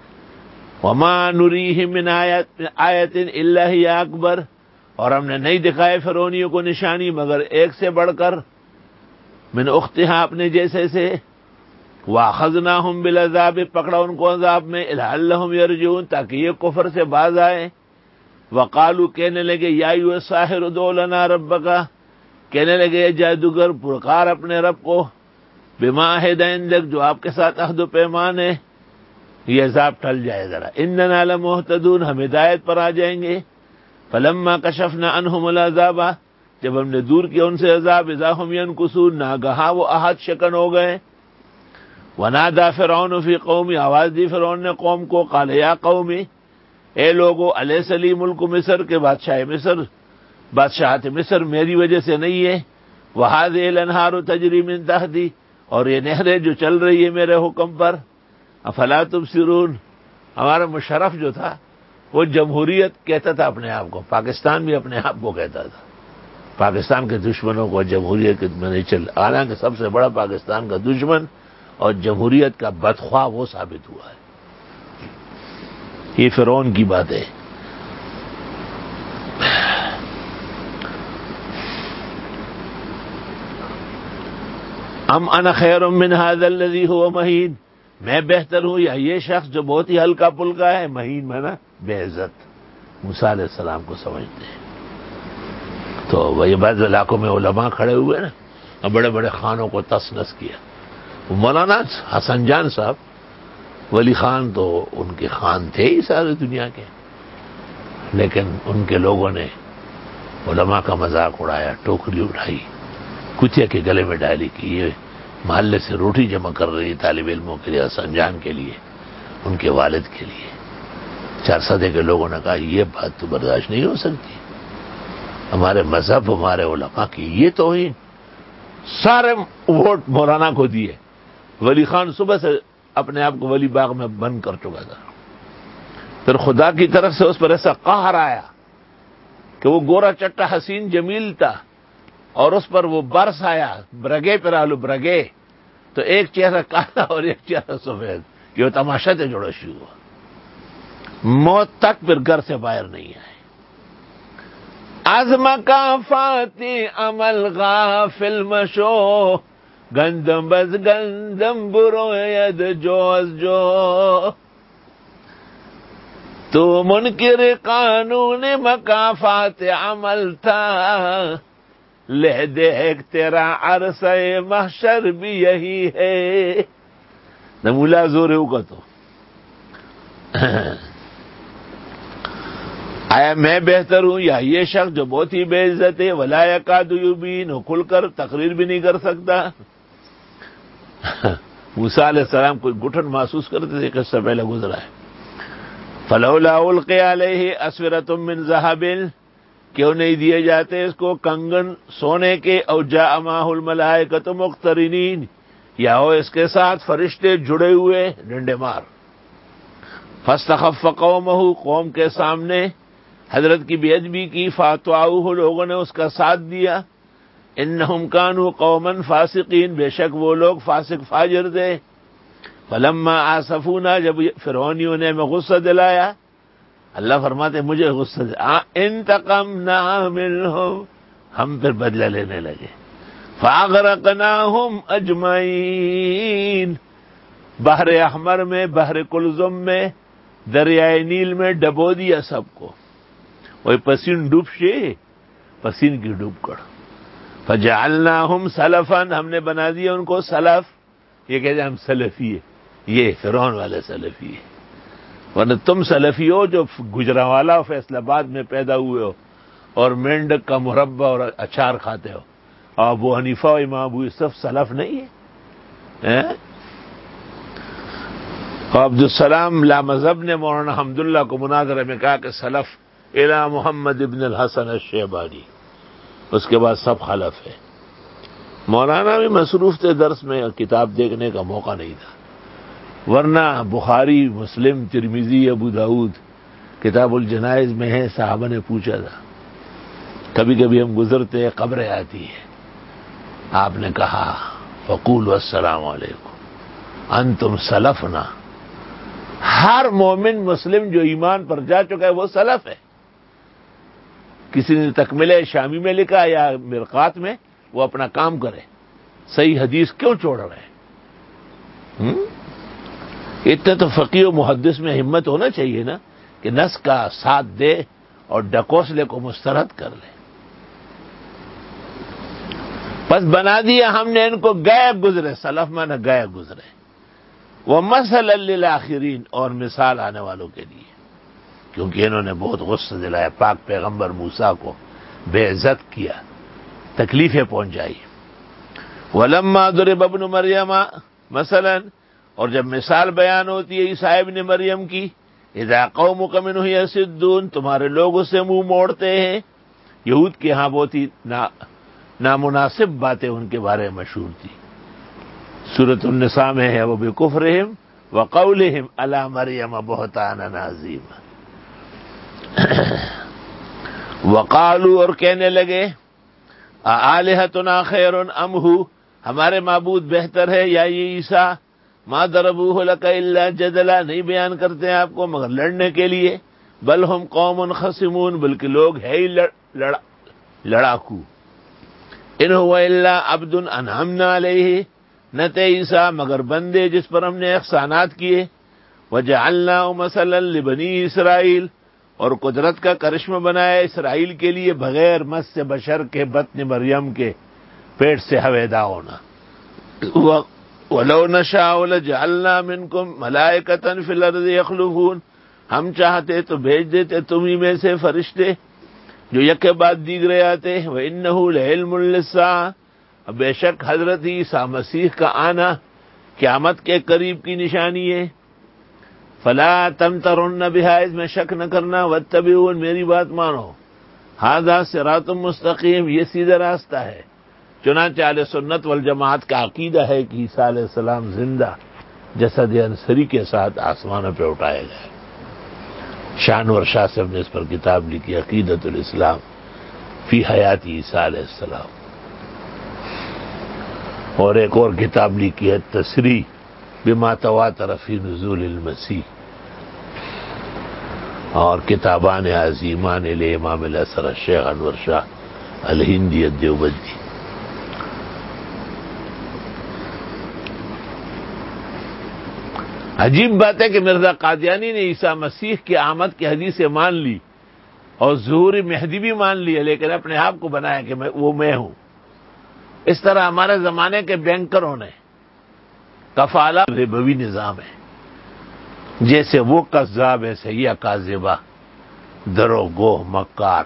Speaker 1: وما نریہم من آیت الا ہی اکبر، اور ہم نے نہیں دکھائے فرعونیوں کو نشانی مگر ایک سے بڑھ کر، من اختہا اپنے جیسے سے، واخذناہم بالعذاب، پکڑا ان کو عذاب میں، لعلہم یرجعون، تاکہ یہ کفر سے باز آئے۔ وقالو، کہنے لگے، یا ایھا الساحر ادع لنا ربک، کہنے لگے جادوگر پکار اپنے رب کو، بما عہد عندک، جو آپ کے ساتھ عہد و پیمان ہے، یہ عذاب ٹل جائے ذرا، اننا لمہتدون، ہم ہدایت پر آ جائیں گے۔ فلما کشفنا عنہم العذاب، جب ہم نے دور کیا ان سے عذاب، اذا ہم ینکثون، ناگہاں وہ احد شکن ہو گئے۔ ونادى فرعون فی قومی، آواز دی فرعون نے قوم کو، قال یا قومی، اے لوگو، الیس لی ملک مصر، کے بادشاہ مصر، بادشاہت مصر میری وجہ سے نہیں ہے، وہذہ الانہار تجری من تحتی، اور یہ نہریں جو چل رہی ہے میرے حکم پر، افلا تبصرون۔ ہمارا مشرف جو تھا وہ جمہوریت کہتا تھا اپنے آپ کو، پاکستان بھی اپنے آپ کو کہتا تھا، پاکستان کے دشمنوں کو جمہوریت میں نہیں چل، حالانکہ سب سے بڑا پاکستان کا دشمن اور جمہوریت کا بدخواہ وہ ثابت ہوا ہے۔ یہ فرعون کی بات ہے۔ ام انا خیر من ھذا الذی ھو مہین، میں بہتر ہوں یا یہ شخص جو بہت ہی ہلکا پھلکا ہے، مہین میں نا بے عزت، موسیٰ علیہ السلام کو سمجھتے ہیں۔ تو وہی بعض علاقوں میں علماء کھڑے ہوئے نا، اور بڑے بڑے خانوں کو تس نس کیا۔ مولانا حسن جان صاحب، ولی خان تو ان کے خان تھے ہی ساری دنیا کے، لیکن ان کے لوگوں نے علماء کا مذاق اڑایا، ٹوکری اٹھائی، کتیا کے گلے میں ڈالی کہ یہ محلے سے روٹی جمع کر رہی طالب علموں کے لیے، حسن جان کے لیے، ان کے والد کے لیے۔ چار سدے کے لوگوں نے کہا یہ بات تو برداشت نہیں ہو سکتی، ہمارے مذہب، ہمارے علماء کی یہ توہین۔ سارے ووٹ مولانا کو دیے۔ ولی خان صبح سے اپنے آپ کو ولی باغ میں بند کر چکا تھا، پھر خدا کی طرف سے اس پر ایسا قہر آیا کہ وہ گورا چٹا حسین جمیل تھا، اور اس پر وہ برس آیا، برگے پر آلو برگے، تو ایک چہرہ کالا اور ایک چہرہ سفید، یہ تماشا سے جڑا شروع ہوا، موت تک پھر گھر سے باہر نہیں آئے۔ عزم کا فاتی عمل غافل مشو، گندم بز گندم برو ید جو از جو، تو منکر قانون مکافات عمل تھا، لے دیکھ تیرا عرصہ محشر بھی یہی ہے۔ نمولا زور ہوگا تو آیا میں بہتر ہوں یا یہ شخص جو بہت ہی بے عزت ہے؟ ولا یکاد یبین، کھل کر تقریر بھی نہیں کر سکتا۔ موسیٰ علیہ السلام کوئی گھٹن محسوس کرتے تھے، قصہ پہلے گزرا ہے۔ فلولا القی علیہ اسورۃ من ذہب، کیوں نہیں دیے جاتے اس کو کنگن سونے کے، او جاء معہ الملائکۃ مقترنین، یا ہو اس کے ساتھ فرشتے جڑے ہوئے ڈنڈے مار۔ فاستخف قومہ، قوم کے سامنے حضرت کی بے ادبی کی، فاطاعوہ، لوگوں نے اس کا ساتھ دیا۔ انہم کانوا قوما فاسقین، بے شک وہ لوگ فاسق فاجر تھے۔ فلما آسفونا، جب فرعونیوں نے ہمیں غصہ دلایا، اللہ فرماتے مجھے غصہ دلایا، انتقمنا منہم، ہم پھر بدلہ لینے لگے۔ فاغرقناہم اجمعین، بحر احمر میں، بحر کلزم میں، دریائے نیل میں ڈبو دیا سب کو۔ وہی پسین ڈوب شے، پسین کی ڈوب کر، فجعلناہم سلفا، ہم نے بنا دیا ان کو سلف. یہ کہتے ہیں ہم سلفی ہے، یہ فرعون والے سلفی ہے. ورنہ تم سلفی ہو جو گجرانوالا اور فیصل آباد میں پیدا ہوئے ہو اور مینڈک کا مربع اور اچار کھاتے ہو. اور ابو حنیفہ و امام ابو یوسف سلف نہیں ہے؟ عبد السلام لامذہب نے مولانا حمداللہ کو مناظرے میں کہا کہ سلف الی محمد ابن الحسن الشیبانی، اس کے بعد سب خلف ہے. مولانا بھی مصروف تھے درس میں اور کتاب دیکھنے کا موقع نہیں تھا، ورنہ بخاری، مسلم، ترمذی، ابو داؤد کتاب الجنائز میں ہے. صحابہ نے پوچھا تھا، کبھی کبھی ہم گزرتے قبریں آتی ہیں، آپ نے کہا فقولوا السلام علیکم انتم سلفنا. ہر مومن مسلم جو ایمان پر جا چکا ہے وہ سلف ہے. کسی نے تکملہ شامی میں لکھا یا مرقات میں، وہ اپنا کام کرے. صحیح حدیث کیوں چھوڑ رہے ہیں؟ اتنا تو فقیہ و محدث میں ہمت ہونا چاہیے نا کہ نس کا ساتھ دے اور ڈکوسلے کو مسترد کر لے. بس بنا دیا ہم نے ان کو گئے گزرے، سلف مانا گئے گزرے. وَمَثَلًا لِلْآخِرِينَ، اور مثال آنے والوں کے لیے، کیونکہ انہوں نے بہت غصہ دلایا پاک پیغمبر موسیٰ کو، بے عزت کیا، تکلیفیں پہنچائی. وَلَمَّا ضُرِبَ ابْنُ مَرْيَمَ مثلا، اور جب مثال بیان ہوتی ہے عیسیٰ ابن مریم کی، اِذَا قَوْمُكَ مِنْهُ يَصِدُّونَ، تمہارے لوگ اس سے منہ موڑتے ہیں. یہود کے ہاں بہت ہی نا نامناسب باتیں ان کے بارے میں مشہور تھی. سورۃ النساء میں ہے وَبِكُفْرِهِمْ وَقَوْلِهِمْ عَلَىٰ مَرْيَمَ بُهْتَانًا عَظِيمًا. وقالوا، اور کہنے لگے، آلہتنا خیر ام ہو، ہمارے معبود بہتر ہے یا یہ عیسیٰ؟ ما ضربوہ لک الا جدلا، نہیں بیان کرتے ہیں آپ کو مگر لڑنے کے لیے. بل ہم قوم خصمون، بلکہ لوگ ہے ہی لڑ لڑاکو. ان هو الا عبد انعمنا علیہ، نہ تھے عیسیٰ مگر بندے جس پر ہم نے احسانات کیے. وجعلناہ مثلا لبنی اسرائیل، اور قدرت کا کرشمہ بنایا اسرائیل کے لیے بغیر مس سے بشر کے بطن مریم کے پیٹ سے حویدا ہونا. وَلَوْ نَشَاءُ لَجَعَلْنَا مِنْكُمْ مَلَائِكَةً فِي الْأَرْضِ يَخْلُفُونَ، ہم چاہتے تو بھیج دیتے تمہیں میں سے فرشتے جو یکے بعد دیگرے آتے. وَإِنَّهُ لَعِلْمٌ لِلسَّاعَةِ، بے شک حضرت عیسیٰ مسیح کا آنا قیامت کے قریب کی نشانی ہے. فلا تمترن بہا، اس میں شک نہ کرنا. واتبعون، میری بات مانو. ھذا صراط مستقیم، یہ سیدھا راستہ ہے. چنانچہ اہل سنت والجماعت کا عقیدہ ہے کہ عیسیٰ علیہ السلام زندہ جسد انصری کے ساتھ آسمانوں پہ اٹھائے گئے. شانور شاہ صاحب نے اس پر کتاب لکھی، عقیدۃ الاسلام فی حیات عیسیٰ علیہ السلام. اور ایک اور کتاب لکھی ہے تصریح بما تواتر فی نزول المسیح. اور کتابان عظیمان لامام الاثر الشیخ انور شاہ الہندی الدیوبندی. عجیب بات ہے کہ مرزا قادیانی نے عیسیٰ مسیح کی آمد کی حدیث مان لی اور ظہور مہدی بھی مان لیا، لیکن اپنے آپ کو بنایا کہ میں وہ میں ہوں. اس طرح ہمارے زمانے کے بینکروں نے کفالہ ربوی نظام ہے، جیسے وہ کذاب ہے سیاح کاذبہ، درو گوہ مکار.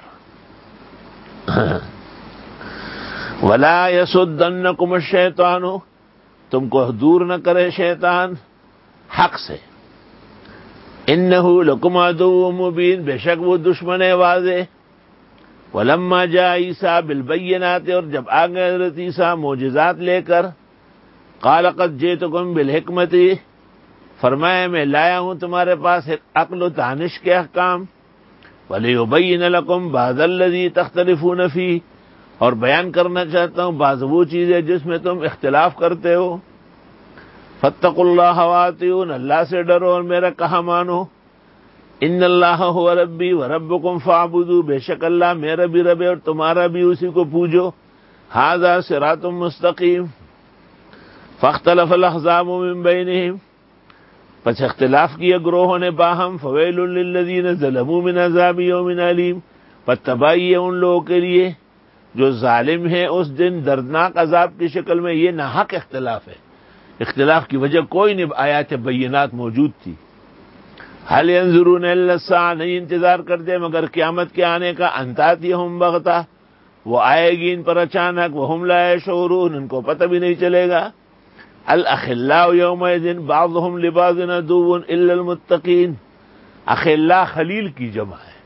Speaker 1: ولا یصدنکم الشیطان، تم کو دور نہ کرے شیطان حق سے. انہ لکم عدو مبین، بے شک وہ دشمن ہے واضح. ولما جاء عیسیٰ بالبینات، اور جب آ گئے حضرت عیسیٰ معجزات لے کر، قال قد جئتکم بالحکمت، فرمایا میں لایا ہوں تمہارے پاس عقل و دانش کے احکام. ولیبین لکم بعض الذی تختلفون فیہ، اور بیان کرنا چاہتا ہوں بعض وہ چیزیں جس میں تم اختلاف کرتے ہو. فاتقوا اللہ واطیعون، اللہ سے ڈرو اور میرا کہا مانو. ان اللہ هو ربی وربکم فاعبدوا، بے شک اللہ میرا بھی رب ہے اور تمہارا بھی اسی کو پوجو. ھذا صراط مستقیم. فاختلف الاحزاب من بینہم، پس اختلاف کیا گروہوں نے باہم. فویل للذین ظلموا من عذاب یوم علیم، پس تباہی ہے ان لوگوں کے لیے جو ظالم ہے اس دن دردناک عذاب کی شکل میں. یہ ناحق اختلاف ہے، اختلاف کی وجہ کوئی نہیں، آیات بینات موجود تھی. حل ينظرون الا الساعة، نہیں انتظار کرتے مگر قیامت کے آنے کا. ان تأتیہم بغتہ، وہ آئے گی ان پر اچانک. وہم لا یشعرون، ان کو پتہ بھی نہیں چلے گا. الاخلاء یومئذ بعضهم لبعض عدو الا المتقین. اخلاء خلیل کی جمع ہے.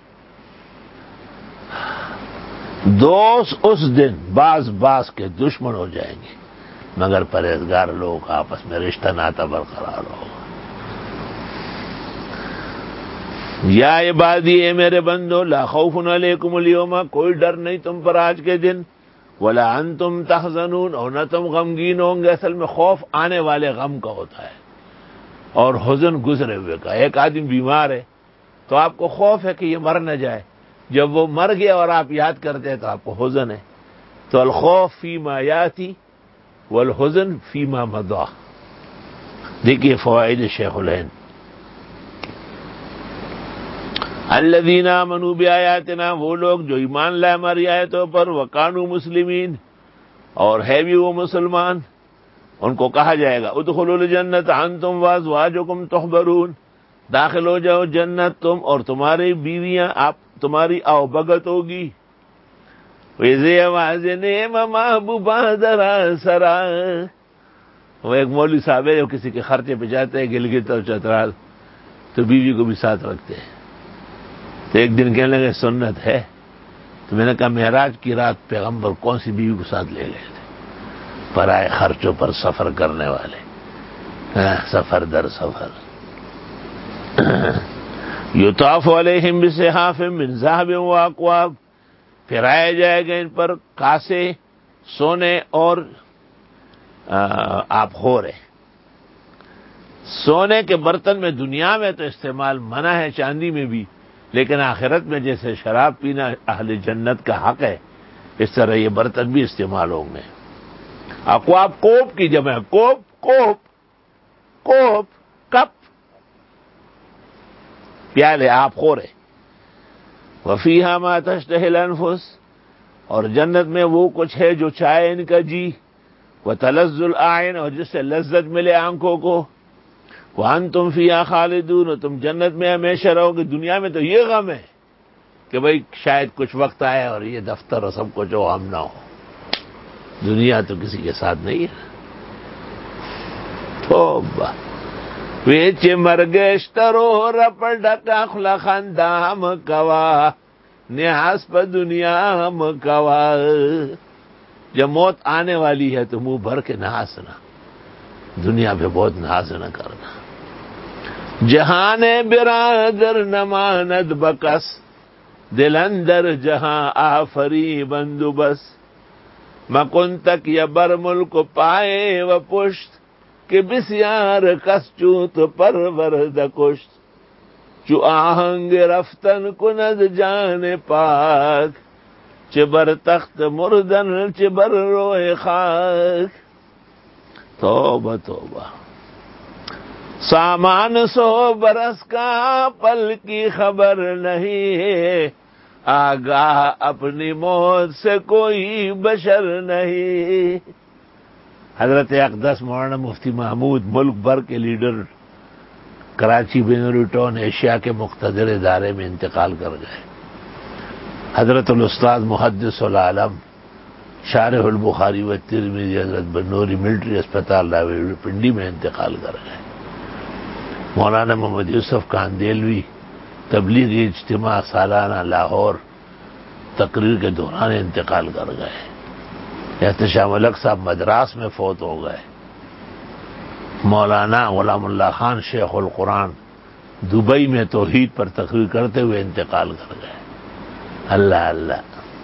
Speaker 1: دوست اس دن بعض بعض کے دشمن ہو جائیں گے مگر پرہیزگار لوگ آپس میں رشتہ ناتا برقرار ہوگا. یا عبادی، اے میرے بندو، لا خوف علیکم اليوم، کوئی ڈر نہیں تم پر آج کے دن. ولا انتم تحزنون، اور نہ تم غمگین ہوں گے. اصل میں خوف آنے والے غم کا ہوتا ہے اور حزن گزرے ہوئے کا. ایک آدمی بیمار ہے تو آپ کو خوف ہے کہ یہ مر نہ جائے، جب وہ مر گیا اور آپ یاد کرتے ہیں تو آپ کو حزن ہے. تو الخوف فیما یاتی والحزن فیما مضی. دیکھیے فوائد شیخ الہند. الذین آمنوا بآیاتنا، وہ لوگ جو ایمان لائے ہماری آیتوں پر. وکانوا مسلمین، اور ہے بھی وہ مسلمان. ان کو کہا جائے گا ادخلوا الجنۃ انتم وازواجکم تحبرون، داخل ہو جاؤ جنت تم اور تمہاری بیویاں، آپ تمہاری آؤ بگت ہوگی. ویزے واضح محبوبہ درا سرا. وہ ایک مولوی صاحب ہے جو کسی کے خرچے پہ جاتے ہیں گلگت اور چترال، تو بیوی کو بھی ساتھ رکھتے ہیں. تو ایک دن کہنے لگے سنت ہے. تو میں نے کہا معراج کی رات پیغمبر کون سی بیوی کو ساتھ لے گئے تھے؟ پرائے خرچوں پر سفر کرنے والے، سفر در سفر. یطاف علیہم بصحاف من ذہب واکواب، پھرائے جائے گا ان پر کاسے سونے اور آپ خورے. سونے کے برتن میں دنیا میں تو استعمال منع ہے، چاندی میں بھی، لیکن آخرت میں جیسے شراب پینا اہل جنت کا حق ہے، اس طرح یہ برتن بھی استعمال ہوں گے. اقواب کوپ کی جمع، کوپ کوپ کوپ کپ، پیالے آپ خورے. وفیہا ما تشتہی الانفس، اور جنت میں وہ کچھ ہے جو چاہے ان کا جی. وتلذ الاعین، اور جس سے لذت ملے آنکھوں کو. وانتم فیہا خالدون، تم جنت میں ہمیشہ رہو گے. دنیا میں تو یہ غم ہے کہ بھئی شاید کچھ وقت آئے اور یہ دفتر اور سب کچھ ہو، ہم نہ ہو. دنیا تو کسی کے ساتھ نہیں ہے. توبہ ویچ مرگشترو رپ ڈکا خلخندام کوا، نیاز پہ دنیا ہم کوا. جب موت آنے والی ہے تو منہ بھر کے نہ ہنسنا، دنیا پہ بہت ناز نہ کرنا. جہان برادر نماند بکس، دل اندر جہاں آفری بندوبس. مکن تک یا بر ملک پائے و پشت، کہ بسیار کس چوت پرورد کشت. چو آہنگ رفتن کند جان پاک، چبر تخت مردن چبر روئے خاک. توبہ توبہ. سامان سو برس کا پل کی خبر نہیں، آگاہ اپنی موت سے کوئی بشر نہیں. حضرت اقدس مولانا مفتی محمود ملک بھر کے leader Karachi Binori town Asia کے مقتدر ادارے میں انتقال کر گئے. حضرت الاستاذ محدث العالم شارح البخاری و ترمذی حضرت بنوری ملٹری اسپتال راولپنڈی میں انتقال کر گئے. مولانا محمد یوسف کاندیلوی تبلیغی اجتماع سالانہ لاہور تقریر کے دوران انتقال کر گئے. احتشام الحق صاحب مدراس میں فوت ہو گئے. مولانا غلام اللہ خان شیخ القرآن دبئی میں توحید پر تقریر کرتے ہوئے انتقال کر گئے. اللہ اللہ.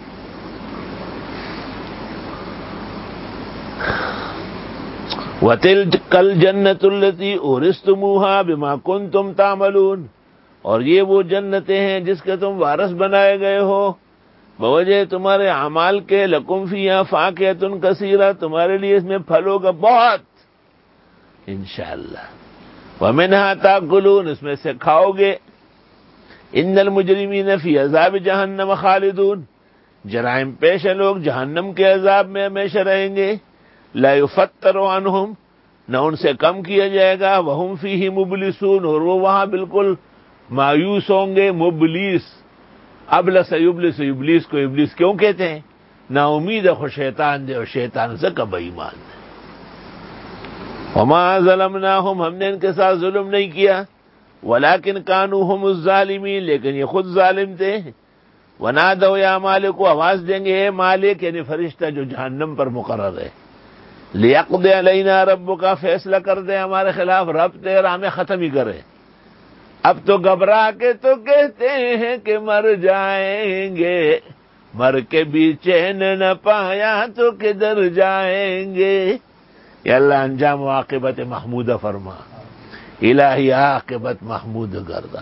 Speaker 1: وَتِلْكَ الْجَنَّةُ الَّتِي أُورِثْتُمُوهَا بِمَا كُنْتُمْ تَعْمَلُونَ، اور یہ وہ جنتیں ہیں جس کے تم وارث بنائے گئے ہو بوجہ تمہارے اعمال کے. لکم فیہا فاکہۃ کثیرہ، تمہارے لیے اس میں پھل ہوگا بہت انشاءاللہ. وَمِنْهَا تَأْكُلُونَ، اس میں سے کھاؤ گے. ان المجرمین فی عذاب جہنم خالدون، جرائم پیش لوگ جہنم کے عذاب میں ہمیشہ رہیں گے. لا یفتر عنہم، نہ ان سے کم کیا جائے گا. وہم فیہ مبلسون، اور وہ وہاں بالکل مایوس ہوں گے. مبلیس، ابلس یبلس، ابلیس کو ابلیس کیوں کہتے ہیں؟ نا امید خو شیطان دے، اور شیطان سے کب ایمان دے. وما ظلمناہم، ہم نے ان کے ساتھ ظلم نہیں کیا. ولکن کانوا ہم الظالمین، لیکن یہ خود ظالم تھے. ونادوا یا مالک، کو آواز دیں گے اے مالک، یعنی فرشتہ جو جہنم پر مقرر ہے. لیقضی علینا ربک، فیصلہ کر دے ہمارے خلاف رب تیرا، ہمیں ختم ہی کرے. اب تو گھبرا کے تو کہتے ہیں کہ مر جائیں گے، مر کے بھی چین نہ پایا تو کدھر جائیں گے. یا اللہ انجام و عاقبت محمودہ فرما، الہی عاقبت محمود گردہ.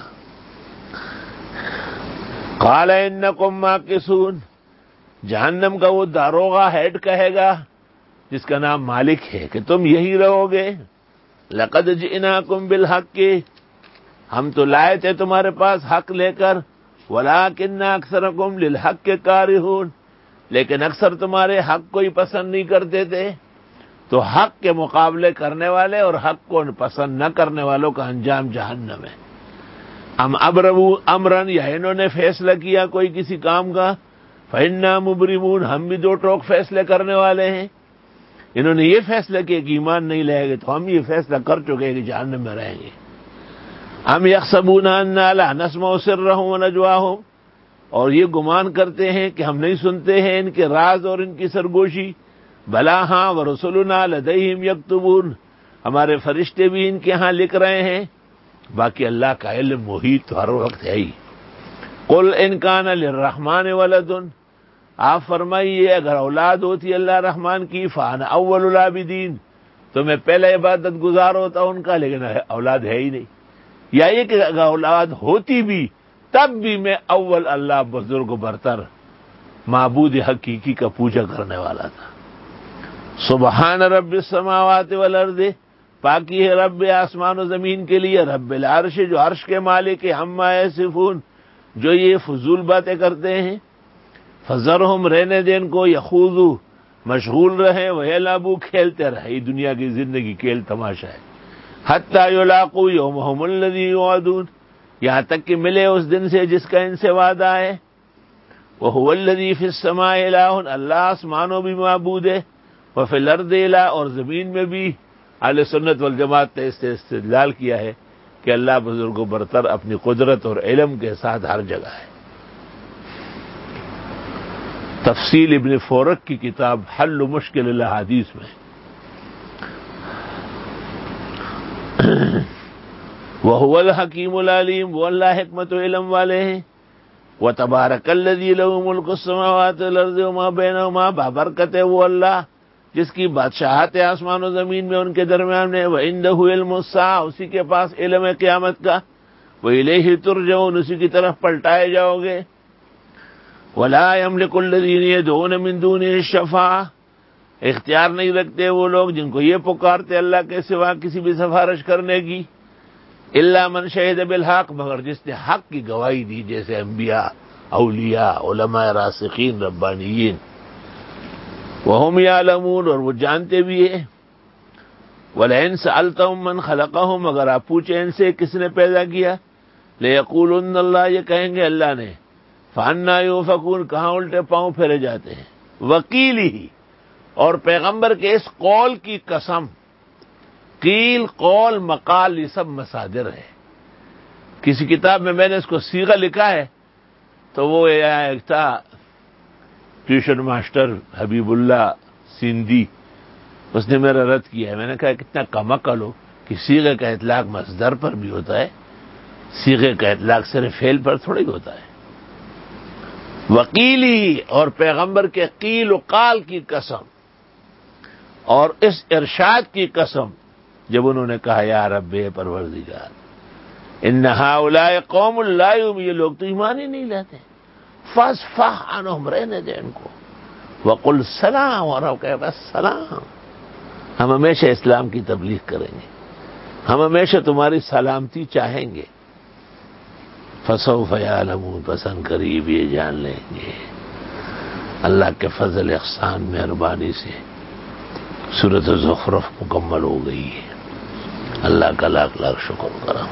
Speaker 1: قال انکم ماکثون، جہنم کا وہ داروغہ ہیڈ کہے گا جس کا نام مالک ہے کہ تم یہی رہو گے. لقد جئناکم بالحق، ہم تو لائے تھے تمہارے پاس حق لے کر. ولکن اکثرکم للحق کارہون، لیکن اکثر تمہارے حق کو ہی پسند نہیں کرتے تھے. تو حق کے مقابلے کرنے والے اور حق کو پسند نہ کرنے والوں کا انجام جہنم ہے. ام ابرموا امرا، یا انہوں نے فیصلہ کیا کوئی کسی کام کا. فإنا مبرمون، ہم بھی دو ٹوک فیصلے کرنے والے ہیں. انہوں نے یہ فیصلہ کیا کہ ایمان نہیں لائے گے، تو ہم یہ فیصلہ کر چکے ہیں کہ جہنم میں رہیں گے. ام یحسبون انا لا نسمع سرهم ونجواهم، اور یہ گمان کرتے ہیں کہ ہم نہیں سنتے ہیں ان کے راز اور ان کی سرگوشی. بلا ہاں، ورسلنا لدیہم یکتبون، ہمارے فرشتے بھی ان کے ہاں لکھ رہے ہیں. باقی اللہ کا علم محیط تو ہر وقت ہے ہی. قل ان کان للرحمن ولد، آپ فرمائیے اگر اولاد ہوتی اللہ رحمان کی، فانا اول العابدین، تو میں پہلا عبادت گزار ہوتا ان کا، لیکن اولاد ہے ہی نہیں. یا یہ کہ اگر اولاد ہوتی بھی تب بھی میں اول اللہ بزرگ و برتر معبود حقیقی کا پوجا کرنے والا تھا. سبحان رب السماوات والارض، پاکی ہے رب آسمان و زمین کے لیے. رب العرش، جو عرش کے مالک ہے. عما یصفون، جو یہ فضول باتیں کرتے ہیں. فذرہم، رہنے دیں ان کو. یخوضوا، مشغول رہے. ویلعبوا، کھیلتے رہے. یہ دنیا کی زندگی کھیل تماشا ہے. حتی یلاقوا یومہم الذی یوعدون، یہاں تک کہ ملے اس دن سے جس کا ان سے وعدہ ہے. وہو الذی فی السماء الہ، اللہ آسمانوں بھی معبود ہے. وفی الارض الہ، اور زمین میں بھی. اہل سنت والجماعت نے اس سے استدلال کیا ہے کہ اللہ بزرگ و برتر اپنی قدرت اور علم کے ساتھ ہر جگہ ہے. تفصیل ابن فورک کی کتاب حل مشکل الاحادیث میں. وَهُوَ الْحَكِيمُ الْعَلِيمُ، وہ اللہ حکمت و علم والے ہیں. وَتَبَارَكَ الَّذِي لَهُ مُلْكُ السَّمَاوَاتِ وَالْأَرْضِ وَمَا بَيْنَهُمَا، بابرکت ہے وہ اللہ جس کی بادشاہت ہے آسمان و زمین میں ان کے درمیان میں. وَعِندَهُ عِلْمُ السَّاعَةِ، اسی کے پاس علم ہے قیامت کا. وَإِلَيْهِ تُرْجَعُونَ، اسی کی طرف پلٹائے جاؤ گے. وَلَا يَمْلِكُ الَّذِينَ يَدْعُونَ مِن دُونِهِ الشَّفَاعَةَ، اختیار نہیں رکھتے وہ لوگ جن کو یہ پکارتے اللہ کے سوا کسی بھی سفارش کرنے کی. الا من شہد بالحق، مگر جس نے حق کی گواہی دی، جیسے انبیاء، اولیاء، علماء راسخین، ربانیین. وہم یعلمون، اور وہ جانتے بھی ہیں. ولئن سألتهم من خلقهم، اگر آپ پوچھیں ان سے کس نے پیدا کیا. لیقولن اللہ، یہ کہیں گے اللہ نے. فانا یؤفکون، کہاں الٹے پاؤں پھیرے جاتے ہیں. وکیلی ہی، اور پیغمبر کے اس قول کی قسم. قیل، قول، مقال، یہ سب مصادر ہے. کسی کتاب میں میں نے اس کو صیغہ لکھا ہے تو وہ ایک تھا tuition master Habibullah Sindhi, اس نے میرا رد کیا ہے. میں نے کہا کتنا کم عقل ہو کہ صیغے کا اطلاق مصدر پر بھی ہوتا ہے، صیغے کا اطلاق صرف فعل پر تھوڑی ہوتا ہے. وکیلی، اور پیغمبر کے قیل و قال کی قسم، اور اس ارشاد کی قسم جب انہوں نے کہا یا رب پروردگار، ان ہؤلاء قوم لا یؤمنون، یہ لوگ تو ایمان ہی نہیں لاتے. فاصفح عنہم، رہنے دے ان کو. وقل سلام، اور آپ کہے بس سلام. ہم ہمیشہ اسلام کی تبلیغ کریں گے، ہم ہمیشہ تمہاری سلامتی چاہیں گے. فسوف یعلمون، پسند قریب یہ جان لیں گے. اللہ کے فضل احسان مہربانی سے سورۃ زخرف مکمل ہو گئی ہے. اللہ کا لاکھ لاکھ شکر کرا.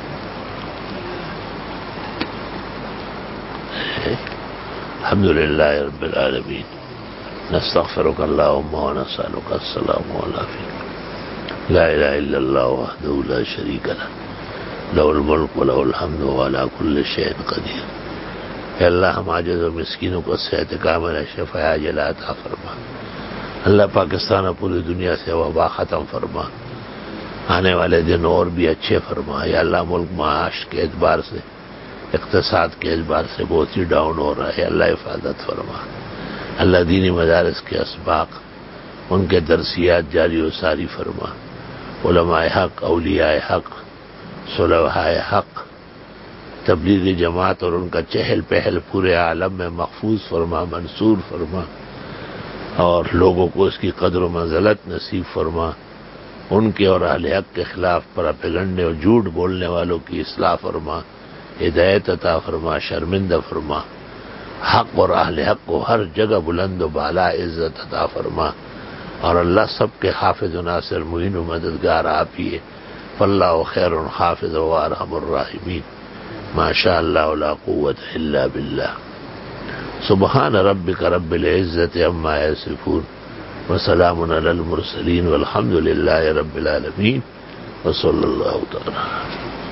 Speaker 1: الحمد للہ رب العالمین. نستغفرک اللہم ونسألک السلام والعافیہ. لا الہ الا اللہ وحدہ لا شریک لہ لہ الملک ولہ الحمد وعلی کل شیء قدیر. اے اللہ ہم عاجز و مسکینوں کو صحت کاملہ شفا عاجلہ عطا فرما. اللہ پاکستان اور پوری دنیا سے وبا ختم فرما. آنے والے دن اور بھی اچھے فرما. یا اللہ ملک معاش کے اعتبار سے اقتصاد کے اعتبار سے بہت ہی ڈاؤن ہو رہا ہے. اللہ حفاظت فرما. اللہ دینی مدارس کے اسباق ان کے درسیات جاری و ساری فرما. علماء حق، اولیاء حق، صلحاء حق، تبلیغی جماعت اور ان کا چہل پہل پورے عالم میں محفوظ فرما، منصور فرما، اور لوگوں کو اس کی قدر و منزلت نصیب فرما. ان کے اور اہل حق کے خلاف پراپیگنڈے اور جھوٹ بولنے والوں کی اصلاح فرما، ہدایت عطا فرما، شرمندہ فرما. حق اور اہل حق کو ہر جگہ بلند و بالا عزت عطا فرما. اور اللہ سب کے حافظ و ناصر معین و مددگار آپ ہی ہے. فاللہ خیر حافظ و ارحم الراحمین. ما شاء اللہ لا قوت الا باللہ. سبحان ربک رب العزت عما یصفون وسلام علی المرسلین والحمد للہ رب العالمین وصلی اللہ تعالی.